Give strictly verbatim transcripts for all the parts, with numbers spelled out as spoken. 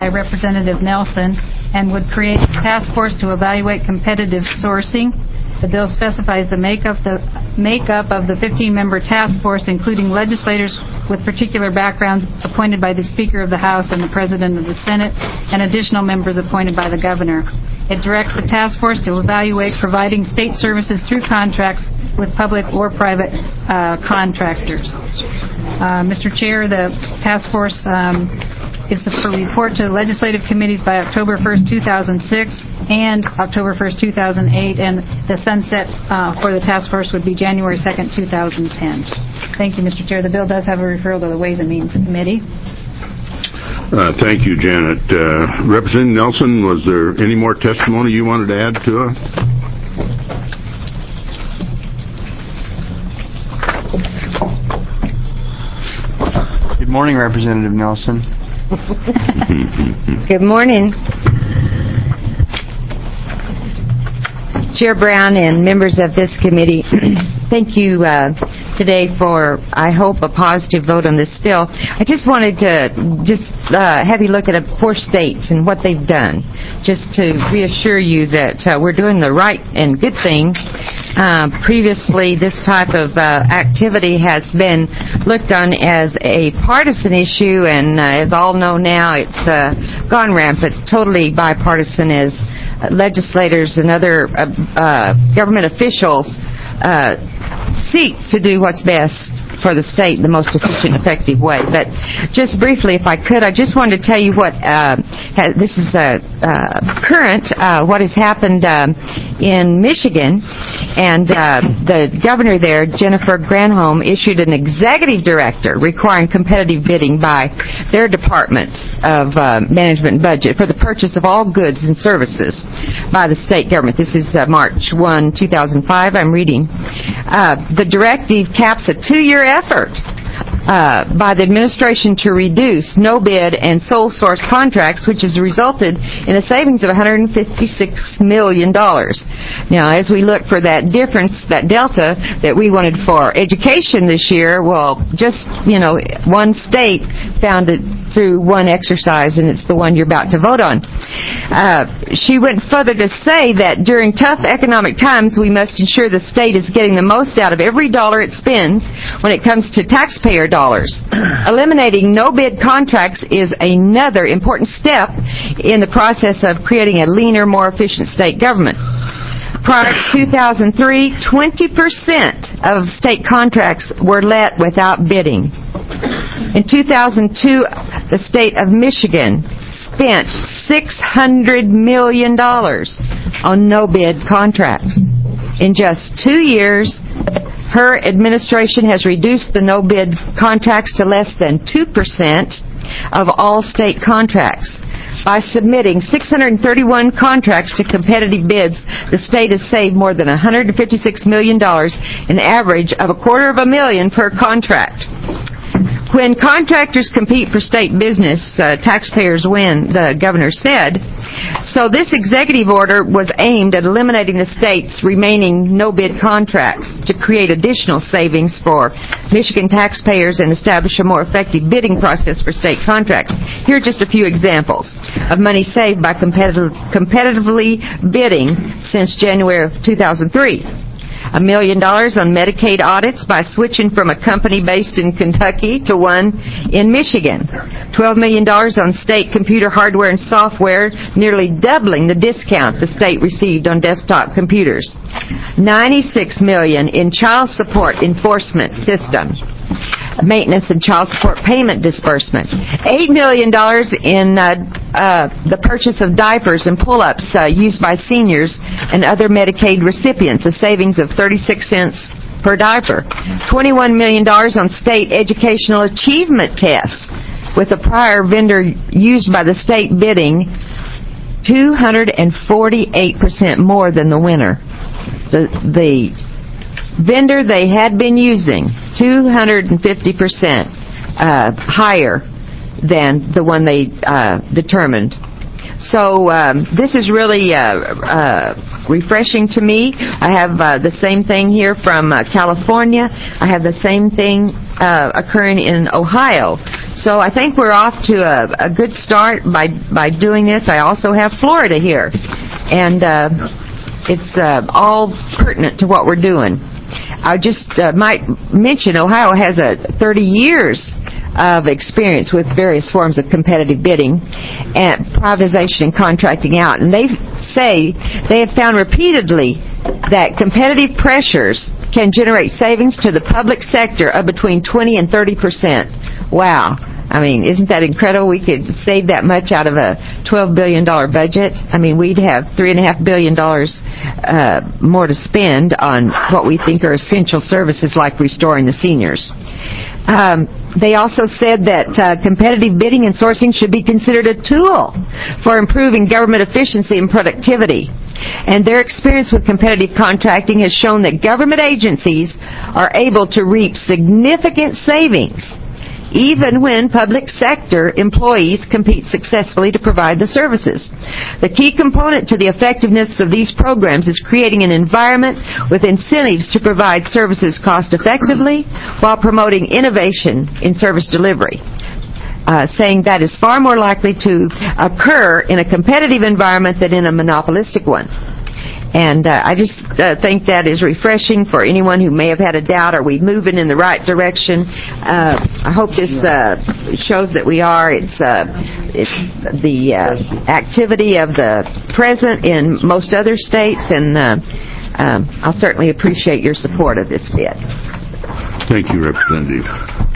by Representative Nelson and would create a task force to evaluate competitive sourcing. The bill specifies the makeup, the makeup of the fifteen-member task force, including legislators with particular backgrounds appointed by the Speaker of the House and the President of the Senate, and additional members appointed by the Governor. It directs the task force to evaluate providing state services through contracts with public or private uh, contractors. Uh, Mister Chair, the task force um, is to report to legislative committees by October first, two thousand six and October first, two thousand eight, and the sunset uh, for the task force would be January second, two thousand ten. Thank you, Mister Chair. The bill does have a referral to the Ways and Means Committee. Uh, thank you, Janet. Uh, Representative Nelson, was there any more testimony you wanted to add to us? Good morning, Representative Nelson. Good morning, Chair Brown and members of this committee. Thank you uh, today for, I hope, a positive vote on this bill. I just wanted to just uh, have you look at four states and what they've done, just to reassure you that uh, we're doing the right and good thing. Uh, previously, this type of uh, activity has been looked on as a partisan issue, and uh, as all know now, it's uh, gone rampant, totally bipartisan, as uh, legislators and other uh, uh, government officials uh, seek to do what's best for the state in the most efficient, effective way. But just briefly, if I could, I just wanted to tell you what uh, has, this is uh, uh, current, uh, what has happened um, in Michigan. And uh, the governor there, Jennifer Granholm, issued an executive directive requiring competitive bidding by their Department of uh, Management and Budget for the purchase of all goods and services by the state government. This is uh, March first, two thousand five, I'm reading. Uh, the directive caps a two-year effort uh, by the administration to reduce no-bid and sole-source contracts, which has resulted in a savings of one hundred fifty-six million dollars. Now, as we look for that difference, that delta that we wanted for education this year, well, just, you know, one state found it through one exercise, and it's the one you're about to vote on. Uh, she went further to say that during tough economic times, we must ensure the state is getting the most out of every dollar it spends when it comes to taxpayer dollars. Eliminating no-bid contracts is another important step in the process of creating a leaner, more efficient state government. Prior to two thousand three, twenty percent of state contracts were let without bidding. In two thousand two, the state of Michigan spent six hundred million dollars on no-bid contracts. In just two years, her administration has reduced the no-bid contracts to less than two percent of all state contracts. By submitting six hundred thirty-one contracts to competitive bids, the state has saved more than one hundred fifty-six million dollars, an average of a quarter of a million per contract. When contractors compete for state business, uh, taxpayers win, the governor said. So this executive order was aimed at eliminating the state's remaining no-bid contracts to create additional savings for Michigan taxpayers and establish a more effective bidding process for state contracts. Here are just a few examples of money saved by competitive, competitively bidding since January of two thousand three. A million dollars on Medicaid audits by switching from a company based in Kentucky to one in Michigan. Twelve million dollars on state computer hardware and software, nearly doubling the discount the state received on desktop computers. Ninety-six million dollars in child support enforcement system, maintenance and child support payment disbursement. Eight million dollars in uh, uh, the purchase of diapers and pull-ups uh, used by seniors and other Medicaid recipients, a savings of thirty-six cents per diaper. Twenty-one million dollars on state educational achievement tests, with a prior vendor used by the state bidding two hundred forty-eight percent more than the winner. The the vendor they had been using, two hundred fifty percent uh, higher than the one they uh, determined. So um, this is really uh, uh, refreshing to me. I have uh, the same thing here from uh, California. I have the same thing uh, occurring in Ohio. So I think we're off to a, a good start by by doing this. I also have Florida here, and uh, it's uh, all pertinent to what we're doing. I just uh, might mention Ohio has a thirty years of experience with various forms of competitive bidding and privatization and contracting out. And they say they have found repeatedly that competitive pressures can generate savings to the public sector of between twenty and thirty percent. Wow. I mean, isn't that incredible? We could save that much out of a twelve billion dollars budget. I mean, we'd have three point five billion dollars uh, more to spend on what we think are essential services like restoring the seniors. Um, they also said that uh, competitive bidding and sourcing should be considered a tool for improving government efficiency and productivity. And their experience with competitive contracting has shown that government agencies are able to reap significant savings even when public sector employees compete successfully to provide the services. The key component to the effectiveness of these programs is creating an environment with incentives to provide services cost effectively while promoting innovation in service delivery. Uh, saying that is far more likely to occur in a competitive environment than in a monopolistic one. And uh, I just uh, think that is refreshing for anyone who may have had a doubt. Are we moving in the right direction? Uh, I hope this uh, shows that we are. It's, uh, it's the uh, activity of the present in most other states, and uh, um, I'll certainly appreciate your support of this bid. Thank you, Representative.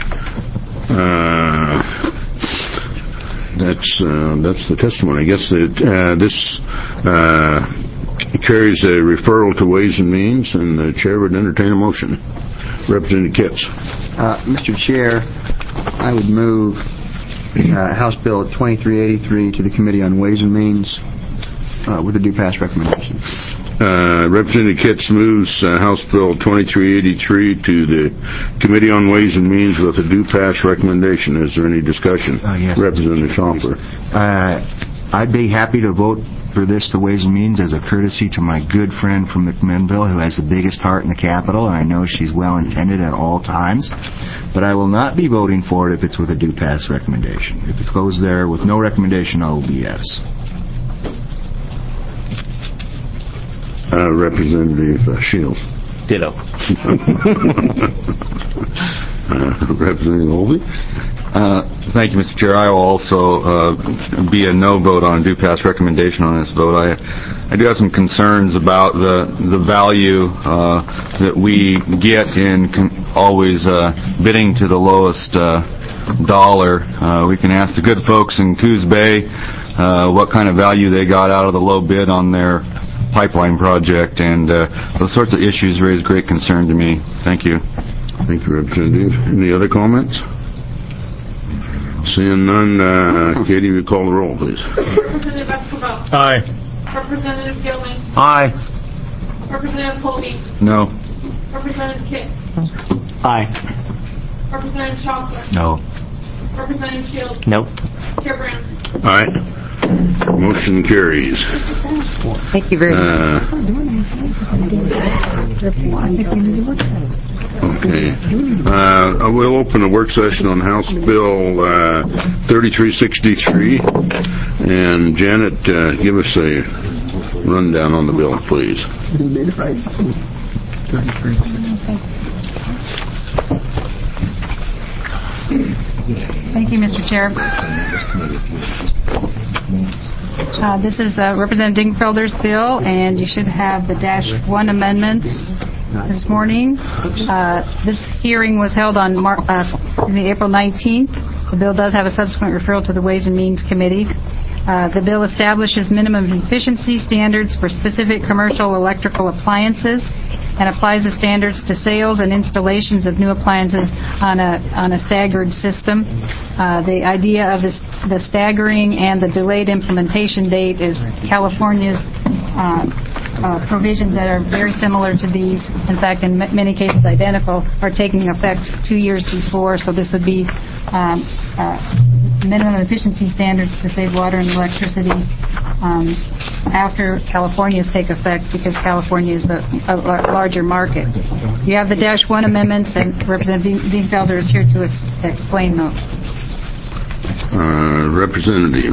Uh, that's uh, that's the testimony. I guess that uh, this uh, carries a referral to Ways and Means, and the chair would entertain a motion. Representative Kitts. Uh, Mister Chair, I would move uh, House Bill twenty-three eighty-three to the Committee on Ways and Means uh, with a due pass recommendation. Uh, Representative Kitts moves uh, House Bill twenty-three eighty-three to the Committee on Ways and Means with a due pass recommendation. Is there any discussion? Uh, yes. Representative Schoffer. Uh, I'd be happy to vote for this to Ways and Means as a courtesy to my good friend from McMinnville who has the biggest heart in the Capitol, and I know she's well-intended at all times. But I will not be voting for it if it's with a due pass recommendation. If it goes there with no recommendation, I will be yes. Uh, Representative uh, Shields. Ditto. uh, Representative Olvey. Uh, thank you, Mister Chair. I will also uh, be a no vote on a due pass recommendation on this vote. I, I do have some concerns about the the value uh, that we get in con- always uh, bidding to the lowest uh, dollar. Uh, we can ask the good folks in Coos Bay uh, what kind of value they got out of the low bid on their pipeline project, and uh, those sorts of issues raise great concern to me. Thank you. Thank you, Representative. Any other comments? Seeing none, uh, Katie, will you call the roll, please? Representative Escobar. Aye. Representative Gilman. Aye. Representative Colby. No. Representative Kitts. Aye. Representative Schoffer. No. Representative Shields. No. Chair Brown. Aye. Motion carries. Thank you very much. Uh, okay. Uh, we'll open a work session on House Bill uh, thirty-three sixty-three. And Janet, uh, give us a rundown on the bill, please. Thank you, Mister Chair. Uh, this is uh, Representative Dingfelder's bill, and you should have the dash one amendments this morning. Uh, this hearing was held on Mar- uh, excuse me, April nineteenth. The bill does have a subsequent referral to the Ways and Means Committee. Uh, the bill establishes minimum efficiency standards for specific commercial electrical appliances and applies the standards to sales and installations of new appliances on a on a staggered system. Uh, the idea of this, the staggering and the delayed implementation date is California's uh, uh, provisions that are very similar to these, in fact, in m- many cases identical, are taking effect two years before. So this would be um, uh, minimum efficiency standards to save water and electricity um, after California's take effect, because California is the a larger market. You have the dash one amendments, and Representative Dingfelder is here to ex- explain those. Uh, Representative.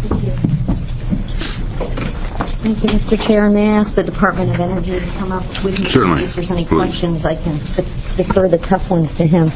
Thank you, Mister Chair. May I ask the Department of Energy to come up with me? Certainly. In case there's any Please. questions, I can defer the tough ones to him.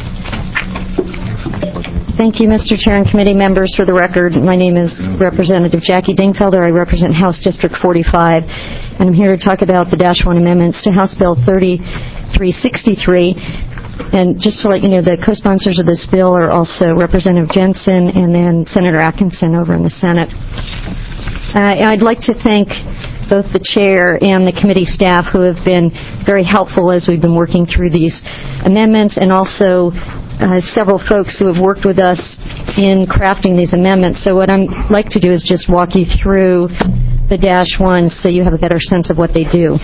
Thank you, Mister Chair and committee members. For the record, my name is Representative Jackie Dingfelder. I represent House District forty-five, and I'm here to talk about the Dash one amendments to House Bill thirty-three sixty-three. And just to let you know, the co-sponsors of this bill are also Representative Jensen and then Senator Atkinson over in the Senate. Uh, I'd like to thank both the chair and the committee staff who have been very helpful as we've been working through these amendments, and also uh, several folks who have worked with us in crafting these amendments. So what I'd like to do is just walk you through the Dash ones so you have a better sense of what they do.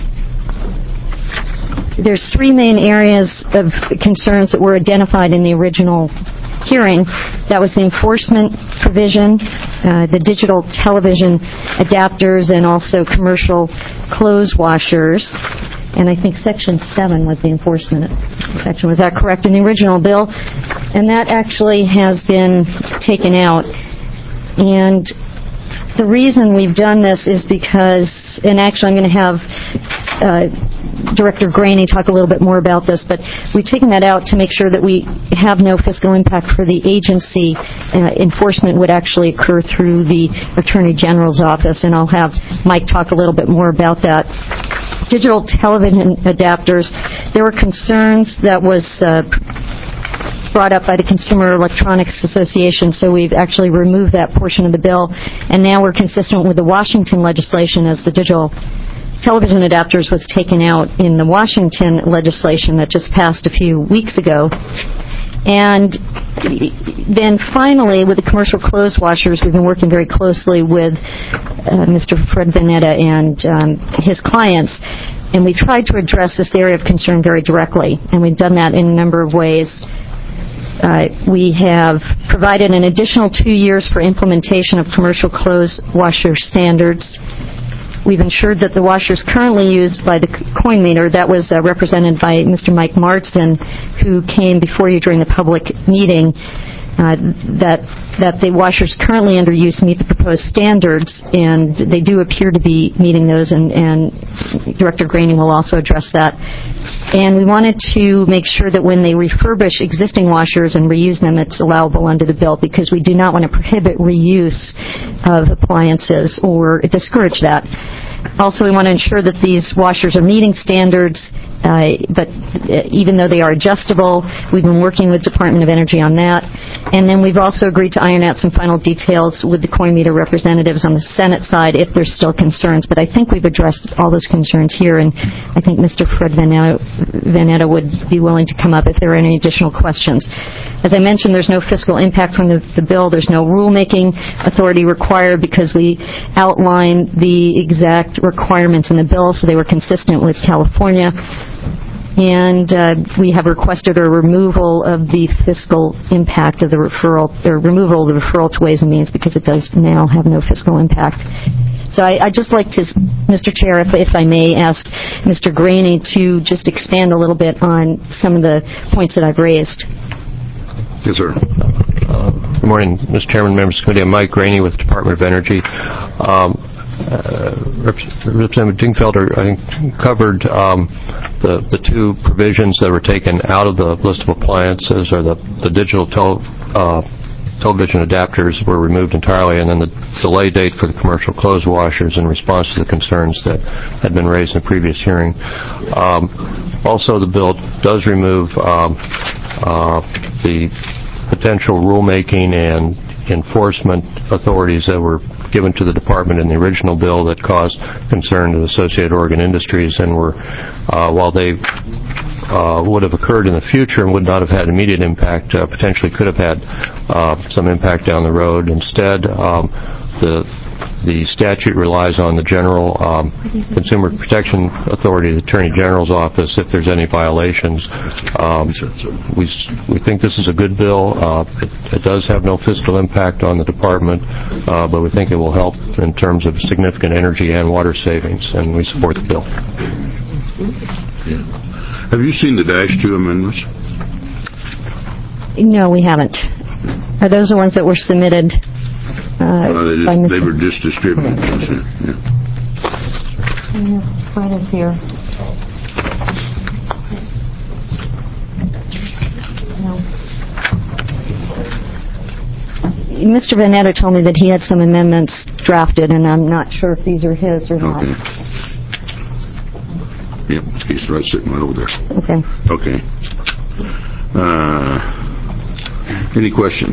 There's three main areas of concerns that were identified in the original hearing. That was the enforcement provision, uh, the digital television adapters, and also commercial clothes washers. And I think Section seven was the enforcement section. Was that correct in the original bill? And that actually has been taken out. And the reason we've done this is because, and actually I'm going to have uh, Director Graney talk a little bit more about this, but we've taken that out to make sure that we have no fiscal impact for the agency. Uh, enforcement would actually occur through the Attorney General's office, and I'll have Mike talk a little bit more about that. Digital television adapters, there were concerns that was uh, brought up by the Consumer Electronics Association, so we've actually removed that portion of the bill, and now we're consistent with the Washington legislation, as the digital television adapters was taken out in the Washington legislation that just passed a few weeks ago. And then finally, with the commercial clothes washers, we've been working very closely with uh, Mister Fred Vanetta and um, his clients, and we tried to address this area of concern very directly, and we've done that in a number of ways. Uh, we have provided an additional two years for implementation of commercial clothes washer standards. We've ensured that the washers currently used by the coin meter, that was uh, represented by Mister Mike Marsden, who came before you during the public meeting, uh, that that the washers currently under use meet the proposed standards, and they do appear to be meeting those, and, and Director Graney will also address that. And we wanted to make sure that when they refurbish existing washers and reuse them, it's allowable under the bill, because we do not want to prohibit reuse of appliances or discourage that. Also, we want to ensure that these washers are meeting standards, uh, but uh, even though they are adjustable, we've been working with Department of Energy on that. And then we've also agreed to iron out some final details with the coin meter representatives on the Senate side if there's still concerns. But I think we've addressed all those concerns here, and I think Mister Fred Vanetta, Vanetta would be willing to come up if there are any additional questions. As I mentioned, there's no fiscal impact from the, the bill. There's no rulemaking authority required because we outlined the exact requirements in the bill, so they were consistent with California. And uh, we have requested a removal of the fiscal impact of the referral, or removal of the referral to Ways and Means, because it does now have no fiscal impact. So I, I'd just like to, Mister Chair, if, if I may, ask Mister Graney to just expand a little bit on some of the points that I've raised. Yes, sir. Uh, good morning, Mister Chairman, members of the committee. I'm Mike Graney with the Department of Energy. Um, uh, Representative Dingfelder, I think, covered um, the, the two provisions that were taken out of the list of appliances, or the, the digital tel, uh, television adapters were removed entirely, and then the delay date for the commercial clothes washers in response to the concerns that had been raised in the previous hearing. Um, also, the bill does remove um, uh, the potential rulemaking and enforcement authorities that were given to the department in the original bill that caused concern to Associated Oregon Industries, and were, uh, while they uh, would have occurred in the future and would not have had immediate impact, uh, potentially could have had uh, some impact down the road. Instead, um, the The statute relies on the General um, Consumer Protection Authority, the Attorney General's office, if there's any violations. Um, we we think this is a good bill. Uh, it, it does have no fiscal impact on the department, uh, but we think it will help in terms of significant energy and water savings, and we support the bill. Have you seen the Dash two amendments? No, we haven't. Are those the ones that were submitted uh, Uh, they, by just, Mister they were just distributed. Yeah. Right up here. No. Mister Vanetta told me that he had some amendments drafted, and I'm not sure if these are his or not. Okay. Yep, he's right sitting right over there. Okay. Okay. Uh, any questions?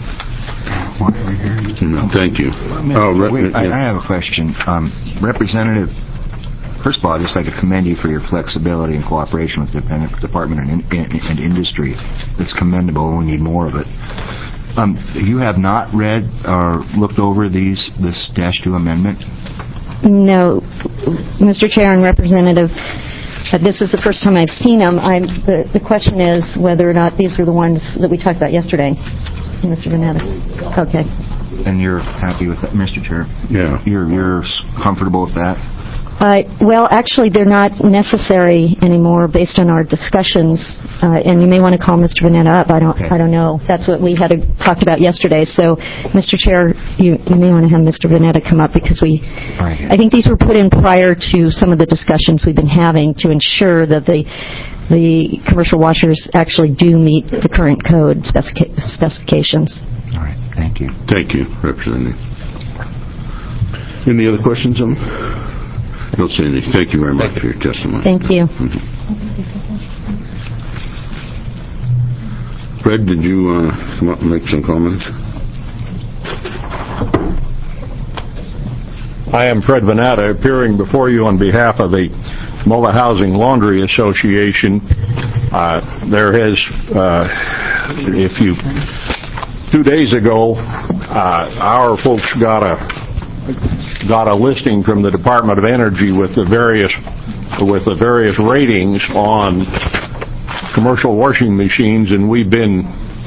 No, thank you. Oh, re- Wait, I, yeah. I have a question. Um, Representative, first of all, I'd just like to commend you for your flexibility and cooperation with the Department of in, in, and Industry. It's commendable. We need more of it. Um, you have not read or looked over these this dash two amendment? No, Mister Chair and Representative, uh, this is the first time I've seen them. I'm, the, the question is whether or not these are the ones that we talked about yesterday, Mister Vanetta. Okay. And you're happy with that, Mister Chair? Yeah. You're you're s- comfortable with that? Uh, well, actually, they're not necessary anymore based on our discussions. Uh, and you may want to call Mister Vanetta up. I don't. Okay. I don't know. That's what we had uh, talked about yesterday. So, Mister Chair, you, you may want to have Mister Vanetta come up because we. All right. I think these were put in prior to some of the discussions we've been having to ensure that the the commercial washers actually do meet the current code specific- specifications. All right. Thank you. Thank you, Representative. Any other questions? Um, don't see any. Thank you very much for your testimony. Thank you. Mhm. Fred, did you uh, come up and make some comments? I am Fred Vanetta, appearing before you on behalf of the Mola Housing Laundry Association. Uh, there has, uh, if you, two days ago, uh, our folks got a got a listing from the Department of Energy with the various with the various ratings on commercial washing machines, and we've been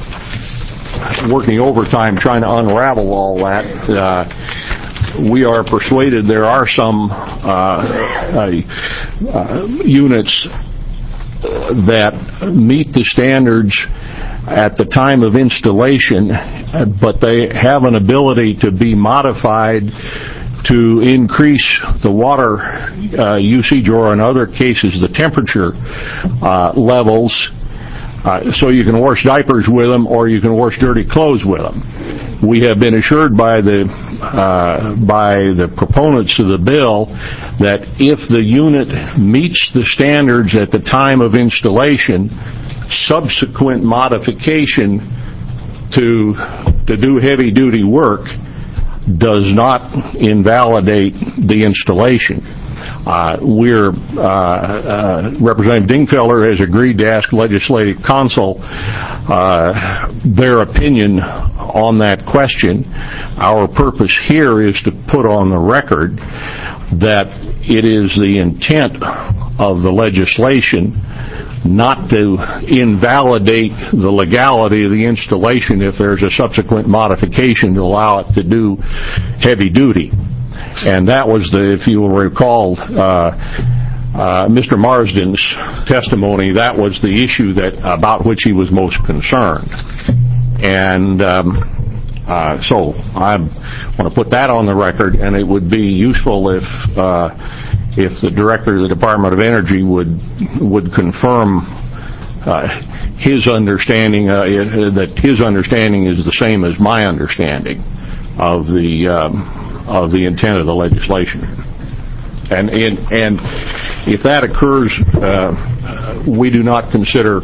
working overtime trying to unravel all that. Uh, we are persuaded there are some uh, uh, uh, units that meet the standards at the time of installation, but they have an ability to be modified to increase the water uh, usage, or in other cases the temperature uh, levels, uh, so you can wash diapers with them or you can wash dirty clothes with them. We have been assured by the uh, by the proponents of the bill that if the unit meets the standards at the time of installation, subsequent modification to to do heavy duty work does not invalidate the installation. Uh, we're uh, uh, Representative Dingfelder has agreed to ask Legislative Council uh, their opinion on that question. Our purpose here is to put on the record that it is the intent of the legislation not to invalidate the legality of the installation if there's a subsequent modification to allow it to do heavy duty. And that was the, if you will recall, uh, uh, Mister Marsden's testimony, that was the issue that about which he was most concerned. And um, uh, so I want to put that on the record, and it would be useful if uh, if the director of the Department of Energy would would confirm uh, his understanding, uh, that his understanding is the same as my understanding of the um, of the intent of the legislation. And and, and if that occurs, uh, we do not consider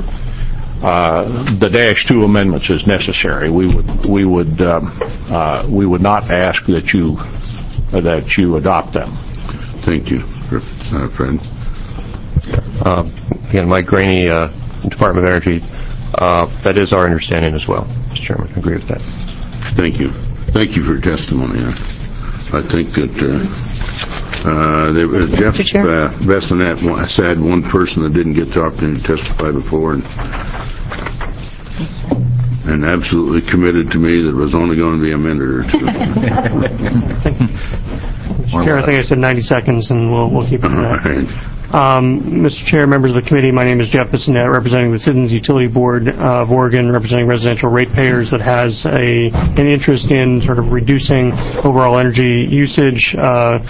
uh, the dash two amendments as necessary. We would we would um, uh, we would not ask that you uh, that you adopt them. Thank you, uh, Fred. Uh, again, Mike Graney, uh, Department of Energy. Uh, that is our understanding as well, Mister Chairman. I agree with that. Thank you. Thank you for your testimony. I, I think that uh, uh, there, uh, Jeff uh, Bessonette said one person that didn't get to opportunity to testify before, and, and absolutely committed to me that it was only going to be a minute or two. Mister Chair, I think I said ninety seconds, and we'll we'll keep it at that. All right. Um, Mister Chair, members of the committee, my name is Jeff Bissonette, representing the Citizens Utility Board of Oregon, representing residential ratepayers that has a an interest in sort of reducing overall energy usage. Uh,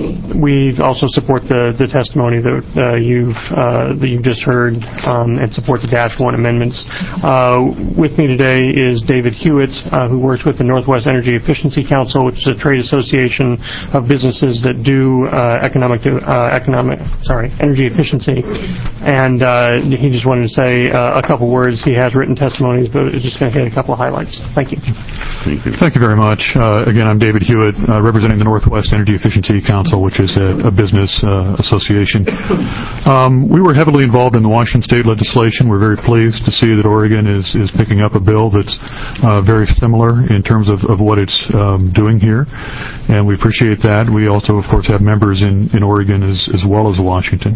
we also support the, the testimony that uh, you've uh, that you've just heard um, and support the Dash One amendments. Uh, with me today is David Hewitt, uh, who works with the Northwest Energy Efficiency Council, which is a trade association of businesses that do uh, economic uh, economic sorry energy efficiency, and uh, he just wanted to say uh, a couple words. He has written testimonies, but is just going to hit a couple of highlights. Thank you. Thank you. Thank you very much. Uh, again, I'm David Hewitt, uh, representing the Northwest Energy Efficiency Council, which is a, a business uh, association. Um, we were heavily involved in the Washington state legislation. We're very pleased to see that Oregon is, is picking up a bill that's uh, very similar in terms of, of what it's um, doing here, and we appreciate that. We also, of course, have members in, in Oregon as, as well as Washington.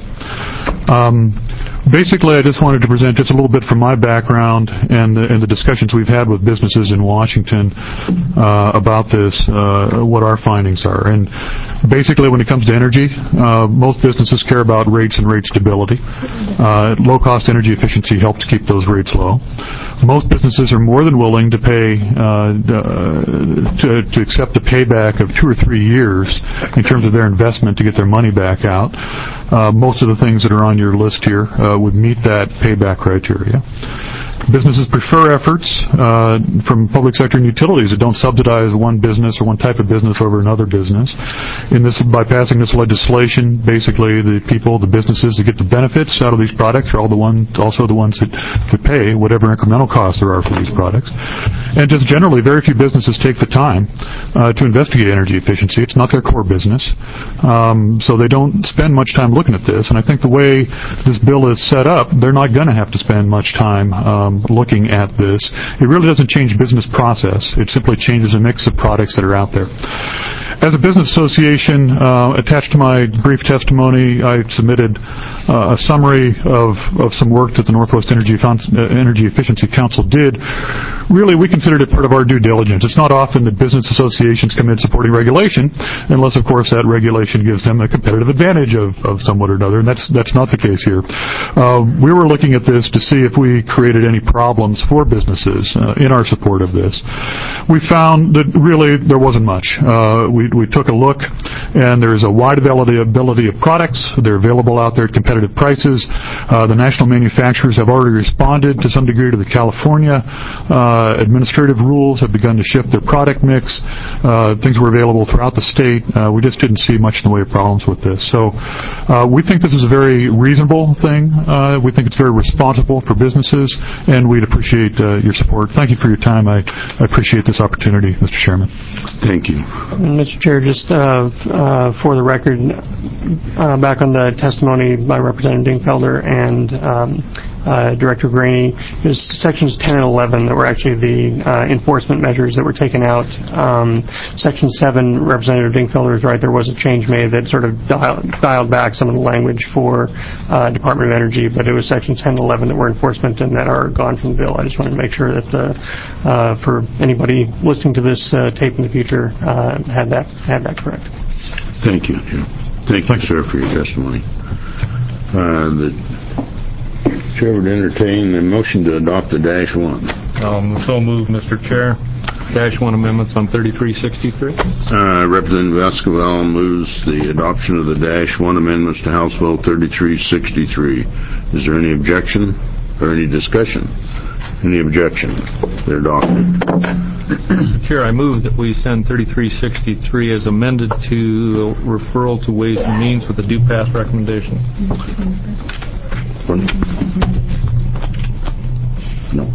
Um, basically, I just wanted to present just a little bit from my background and the, and the discussions we've had with businesses in Washington uh, about this, uh, what our findings are. And basically, when it comes to energy, uh, most businesses care about rates and rate stability. Uh, low-cost energy efficiency helps keep those rates low. Most businesses are more than willing to pay uh, to, to accept the payback of two or three years in terms of their investment to get their money back out. Uh, most of the things that are on your list here uh, would meet that payback criteria. Businesses prefer efforts uh, from public sector and utilities that don't subsidize one business or one type of business over another business. In this, by passing this legislation, basically the people, the businesses that get the benefits out of these products are all the ones, also the ones that, that pay whatever incremental costs there are for these products. And just generally, very few businesses take the time uh, to investigate energy efficiency. It's not their core business, um, so they don't spend much time looking at this. And I think the way this bill is set up, they're not going to have to spend much time um, looking at this. It really doesn't change business process. It simply changes a mix of products that are out there. As a business association, uh, attached to my brief testimony, I submitted uh, a summary of, of some work that the Northwest Energy, Fon- uh, Energy Efficiency Council did. Really, we considered it part of our due diligence. It's not often that business associations come in supporting regulation, unless, of course, that regulation gives them a competitive advantage of, of somewhat or another, and that's, that's not the case here. Uh, we were looking at this to see if we created any problems for businesses uh, in our support of this. We found that really there wasn't much. Uh, we, we took a look, and there's a wide availability of products. They're available out there at competitive prices. Uh, the national manufacturers have already responded to some degree to the California uh, administrative rules, have begun to shift their product mix. Uh, things were available throughout the state. Uh, we just didn't see much in the way of problems with this. So uh, we think this is a very reasonable thing. Uh, we think it's very responsible for businesses, and we'd appreciate uh, your support. Thank you for your time. I, I appreciate this opportunity, Mister Chairman. Thank you. Mister Chair, just uh, uh, for the record, uh, back on the testimony by Representative Dingfelder and um, uh, Director Graney, there's sections ten and eleven that were actually the uh, enforcement measures that were taken out. Um, section seven, Representative Dingfelder is right, there was a change made that sort of dialed, dialed back some of the language for uh, Department of Energy, but it was sections ten and eleven that were enforcement and that are gone from the bill. I just wanted to make sure that the, uh, for anybody listening to this uh, tape in the future uh, had that had that correct. Thank you, Jim. Thank you, sir, for your testimony. Uh, the Chair would entertain a motion to adopt the Dash One. Um, so moved, Mister Chair. Dash One amendments on thirty-three sixty-three. Uh, Representative Esquivel moves the adoption of the Dash One amendments to House Bill thirty-three sixty-three. Is there any objection or any discussion? Any objection? They're adopted. Mister Chair, I move that we send thirty-three sixty-three as amended to referral to Ways and Means with a due pass recommendation. No.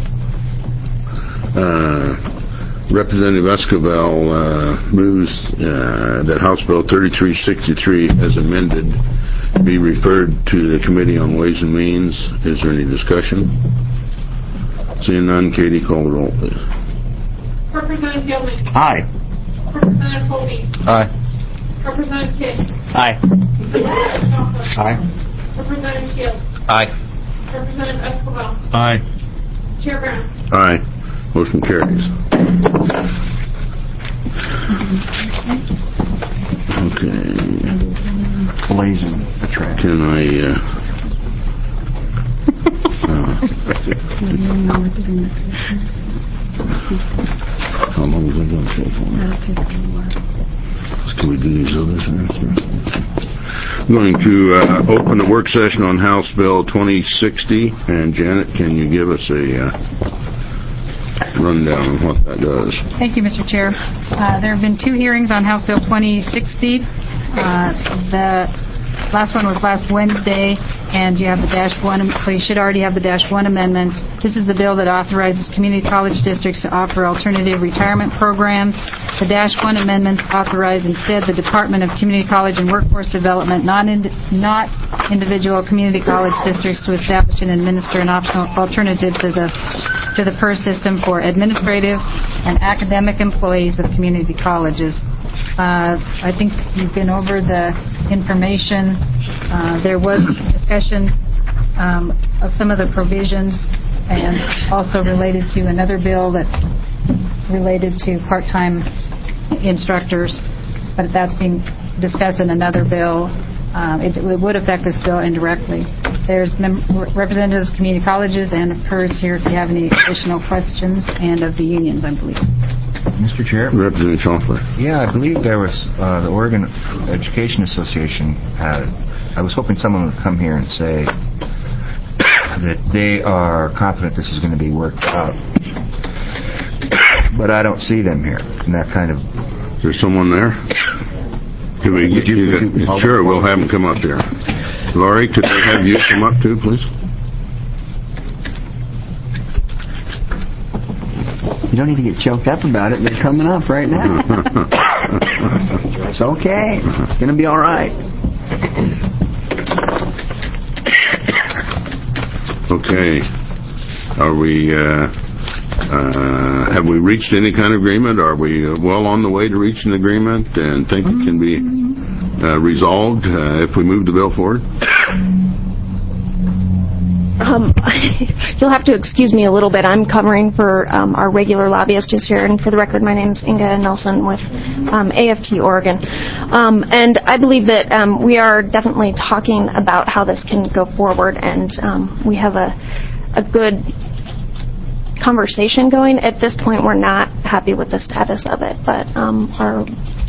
Uh, Representative Esquivel uh, moves uh, that House Bill thirty-three sixty-three as amended be referred to the Committee on Ways and Means. Is there any discussion? Seeing none, Katie, call the roll, please. Representative Gilman. Aye. Representative Colby. Aye. Representative Kidd. Aye. Representative Chalklin. Aye. Representative Shields. Aye. Representative Esquivel. Aye. Chair Brown. Aye. Motion carries. Okay. blazing a trail. Can I, uh, uh, how long is that going to take? Can we do these others after? I'm going to uh, open the work session on House Bill twenty sixty, and Janet, can you give us a uh, rundown on what that does? Thank you, Mister Chair. Uh, there have been two hearings on House Bill twenty sixty. Uh, the last one was last Wednesday, and you have the dash one, so you should already have the dash one amendments. This is the bill that authorizes community college districts to offer alternative retirement programs. The dash one amendments authorize instead the Department of Community College and Workforce Development, not, ind- not individual community college districts, to establish and administer an optional alternative to the to the PERS system for administrative and academic employees of community colleges. Uh, I think you've been over the information. Uh, there was discussion um, of some of the provisions, and also related to another bill that related to part-time instructors, but that's being discussed in another bill. Um, it, it would affect this bill indirectly. There's mem- representatives of community colleges and of PERS here if you have any additional questions, and of the unions, I believe. Mister Chair? Representative Schaufler. Yeah, I believe there was, uh, the Oregon Education Association had, I was hoping someone would come here and say that they are confident this is going to be worked out. But I don't see them here. And that kind of... Is there someone there? Can we get you, you, you sure, we'll have them come up here. Laurie, could they have you come up too, please? You don't need to get choked up about it. They're coming up right now. It's okay. It's going to be all right. Okay. Are we, uh, uh, have we reached any kind of agreement? Are we uh, well on the way to reach an agreement and think it can be uh, resolved uh, if we move the bill forward? Um, you'll have to excuse me a little bit. I'm covering for um, our regular lobbyist who's here, and for the record, my name's Inga Nelson with um, A F T Oregon. Um, and I believe that um, we are definitely talking about how this can go forward, and um, we have a, a good conversation going. At this point, we're not happy with the status of it, but um, are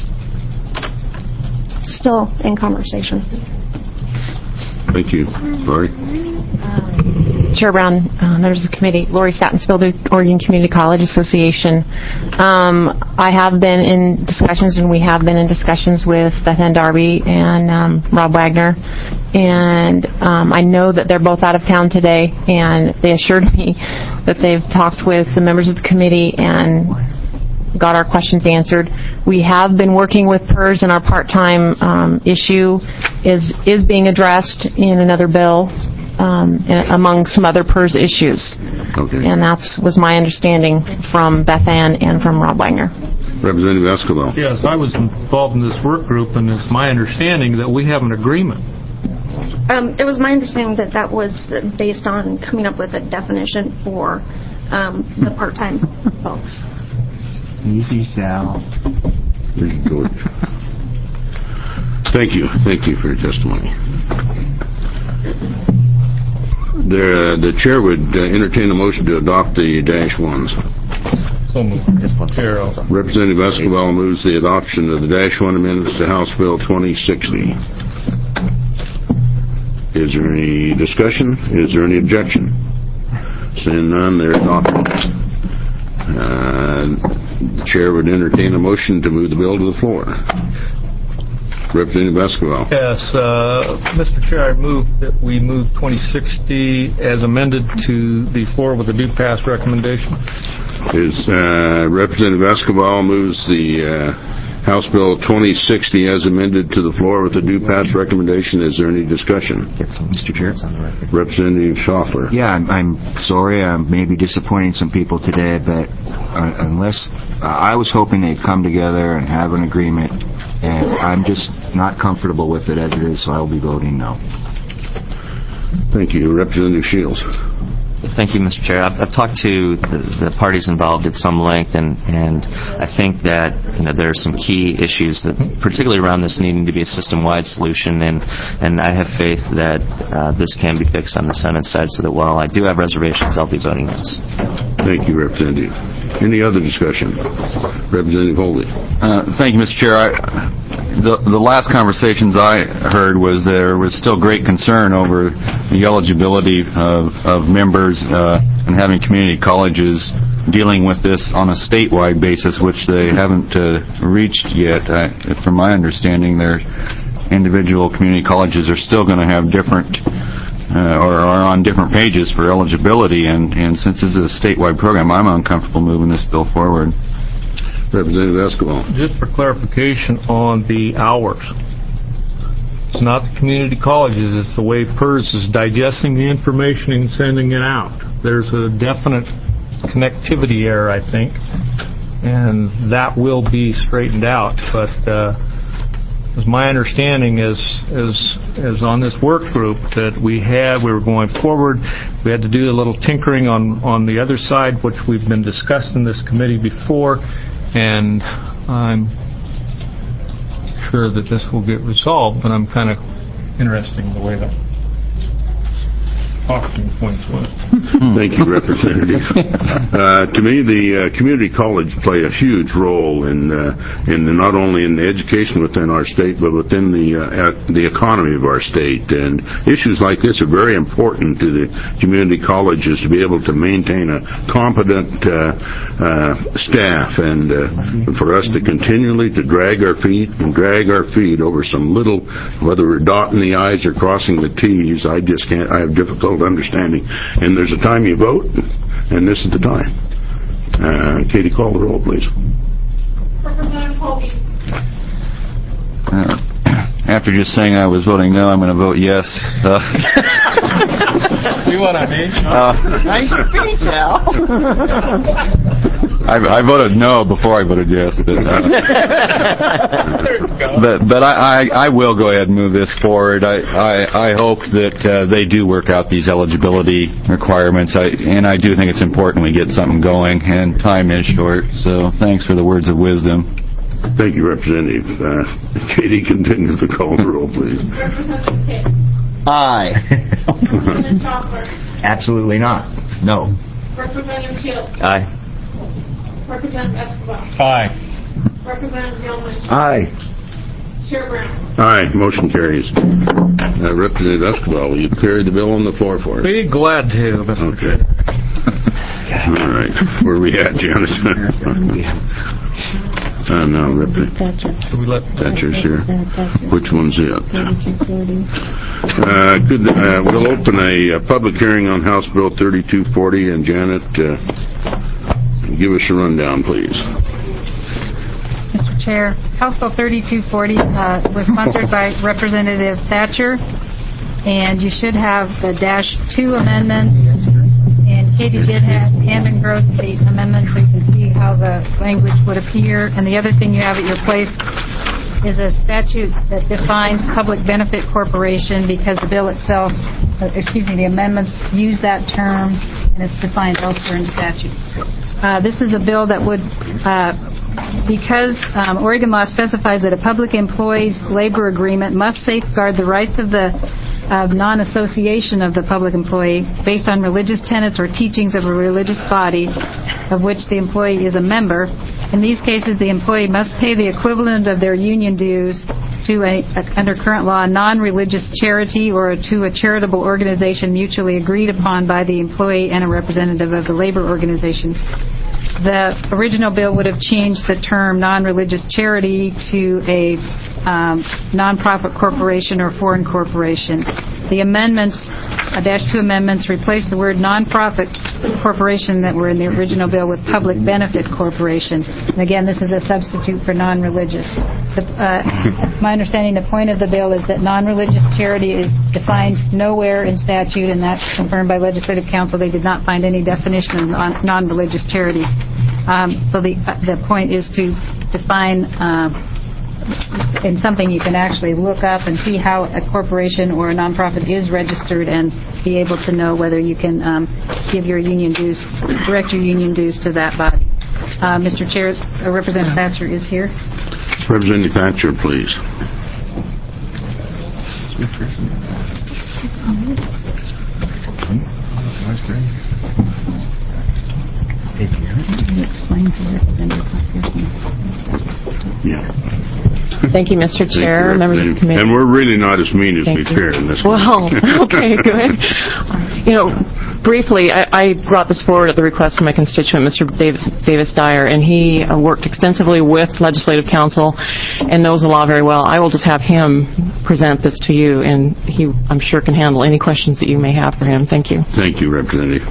still in conversation. Thank you. Laurie? Chair Brown, uh, members of the committee, Lori Sattensfield, Oregon Community College Association. Um, I have been in discussions, and we have been in discussions with Beth Ann Darby and um, Rob Wagner, and um, I know that they're both out of town today, and they assured me that they've talked with the members of the committee and got our questions answered. We have been working with PERS, and our part-time um, issue is is being addressed in another bill um, among some other PERS issues. Okay. And that was my understanding from Beth Ann and from Rob Wagner. Representative Escobar. Yes, I was involved in this work group, and it's my understanding that we have an agreement. Um, it was my understanding that that was based on coming up with a definition for um, the part-time folks. Easy, Sal. Thank you. Thank you for your testimony. The, uh, the chair would uh, entertain a motion to adopt the dash ones. So moved. Chair, Representative Escobar moves the adoption of the dash one amendments to House Bill twenty sixty. Is there any discussion? Is there any objection? Seeing none, they're adopted. Uh, the chair would entertain a motion to move the bill to the floor. Representative Escobar. Yes, uh, Mister Chair, I move that we move twenty sixty as amended to the floor with a due pass recommendation. Is uh, Representative Escobar moves the uh, House Bill twenty sixty as amended to the floor with a due pass recommendation. Is there any discussion? Mister Chair? Representative Schaufler. Yeah, I'm, I'm sorry. I may be disappointing some people today, but uh, unless uh, I was hoping they'd come together and have an agreement, and I'm just not comfortable with it as it is, so I will be voting no. Thank you. Representative Shields. Thank you, Mister Chair. I've, I've talked to the, the parties involved at some length, and, and I think that you know there are some key issues, that, particularly around this needing to be a system-wide solution, and, and I have faith that uh, this can be fixed on the Senate side, so that while I do have reservations, I'll be voting yes. Thank you, Representative. Any other discussion? Representative Holding. Uh, thank you, Mister Chair. I, the, the last conversations I heard was there was still great concern over the eligibility of, of members uh, and having community colleges dealing with this on a statewide basis, which they haven't uh, reached yet. I, from my understanding, their individual community colleges are still going to have different uh, or are on different pages for eligibility, and, and since this is a statewide program, I'm uncomfortable moving this bill forward. Representative Escobar. Just for clarification on the hours, it's not the community colleges, it's the way PERS is digesting the information and sending it out. There's a definite connectivity error, I think, and that will be straightened out. But uh, as my understanding is, is, is on this work group that we had, we were going forward, we had to do a little tinkering on, on the other side, which we've been discussed in this committee before, and I'm sure that this will get resolved, but I'm kind of interested in the way that talking points was. Thank you, Representative. Uh, to me, the uh, community college play a huge role in, uh, in the, not only in the education within our state, but within the uh, at the economy of our state. And issues like this are very important to the community colleges to be able to maintain a competent uh, uh, staff, and uh, for us to continually to drag our feet and drag our feet over some little, whether we're dotting the I's or crossing the T's, I just can't. I have difficulty understanding. And there's a time you vote, and this is the time. Uh, Katie, call the roll, please. Representative Colby. Uh, after just saying I was voting no, I'm going to vote yes. Uh, See what I mean? Uh, Nice speech, Al. I, I voted no before I voted yes, but uh, but, but I, I, I will go ahead and move this forward. I, I, I hope that uh, they do work out these eligibility requirements, I, and I do think it's important we get something going, and time is short, so thanks for the words of wisdom. Thank you, Representative. Uh, Katie, continue to call the roll, please. Representative Kidd. Aye. Representative Chopper. Absolutely not. No. Representative Shields. Aye. Representative Escobar. Aye. Representative Gilman. Aye. Chair Brown. Aye, motion carries. Uh, Representative Escobar, will you carry the bill on the floor for us? Be glad to, Mister Okay. All right. Where are we at, Janice? Uh, no, Representative we let Thatcher's here. Which one's it? Uh, good, uh, we'll open a, a public hearing on House Bill thirty-two forty, and Janet, uh, give us a rundown, please. Mister Chair, House Bill thirty-two forty uh, was sponsored by Representative Thatcher, and you should have the dash two amendments. And Katie did have hand engrossed the amendment so you can see how the language would appear. And the other thing you have at your place is a statute that defines public benefit corporation, because the bill itself, uh, excuse me, the amendments use that term, and it's defined elsewhere in statute. Uh, this is a bill that would, uh, because um, Oregon law specifies that a public employee's labor agreement must safeguard the rights of the of non-association of the public employee based on religious tenets or teachings of a religious body of which the employee is a member. In these cases, the employee must pay the equivalent of their union dues to a, a under current law, a non-religious charity or to a charitable organization mutually agreed upon by the employee and a representative of the labor organization. The original bill would have changed the term non-religious charity to a um, non-profit corporation or foreign corporation. The amendments, uh, dash two amendments, replace the word non-profit corporation that were in the original bill with public benefit corporation. And again, this is a substitute for non-religious. The, uh, it's my understanding the point of the bill is that non-religious charity is defined nowhere in statute, and that's confirmed by Legislative Council. They did not find any definition of non- non-religious charity. Um, so the uh, the point is to define uh, in something you can actually look up and see how a corporation or a nonprofit is registered and be able to know whether you can um, give your union dues, direct your union dues to that body. Uh, Mister Chair, uh, Representative Thatcher is here. Representative Thatcher, please. Explain to Representative Pearson. Yeah. Thank you, Mister Chair, you, members of the committee. And we're really not as mean as Thank we you. appear in this. Well, okay, good. You know, briefly, I, I brought this forward at the request of my constituent, Mister David, Davis Dyer, and he uh, worked extensively with Legislative Council and knows the law very well. I will just have him present this to you, and he, I'm sure, can handle any questions that you may have for him. Thank you. Thank you, Representative.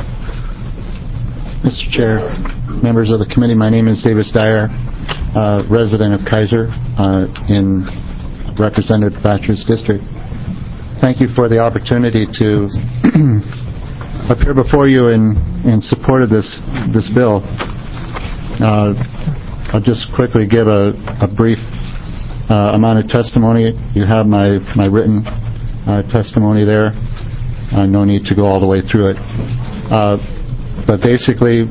Mister Chair, members of the committee, my name is Davis Dyer, uh, resident of Kaiser uh, in Representative Thatcher's district. Thank you for the opportunity to appear before you in, in support of this this bill. Uh, I'll just quickly give a, a brief uh, amount of testimony. You have my, my written uh, testimony there. Uh, no need to go all the way through it. Uh, But basically,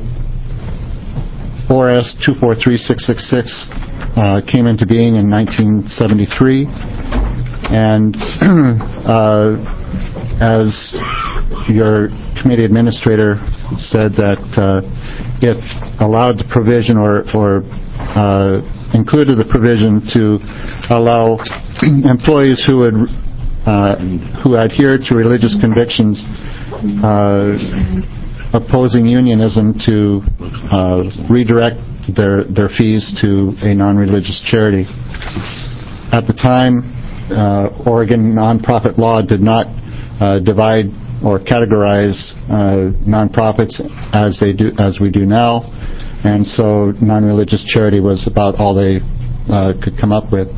O R S two four three six six six uh, came into being in nineteen seventy-three, and uh, as your committee administrator said, that uh, it allowed the provision or, or uh, included the provision to allow employees who would uh, who adhere to religious convictions uh, opposing unionism to uh, redirect their their fees to a non-religious charity. At the time, uh, Oregon nonprofit law did not uh, divide or categorize uh, nonprofits as they do as we do now, and so non-religious charity was about all they uh, could come up with.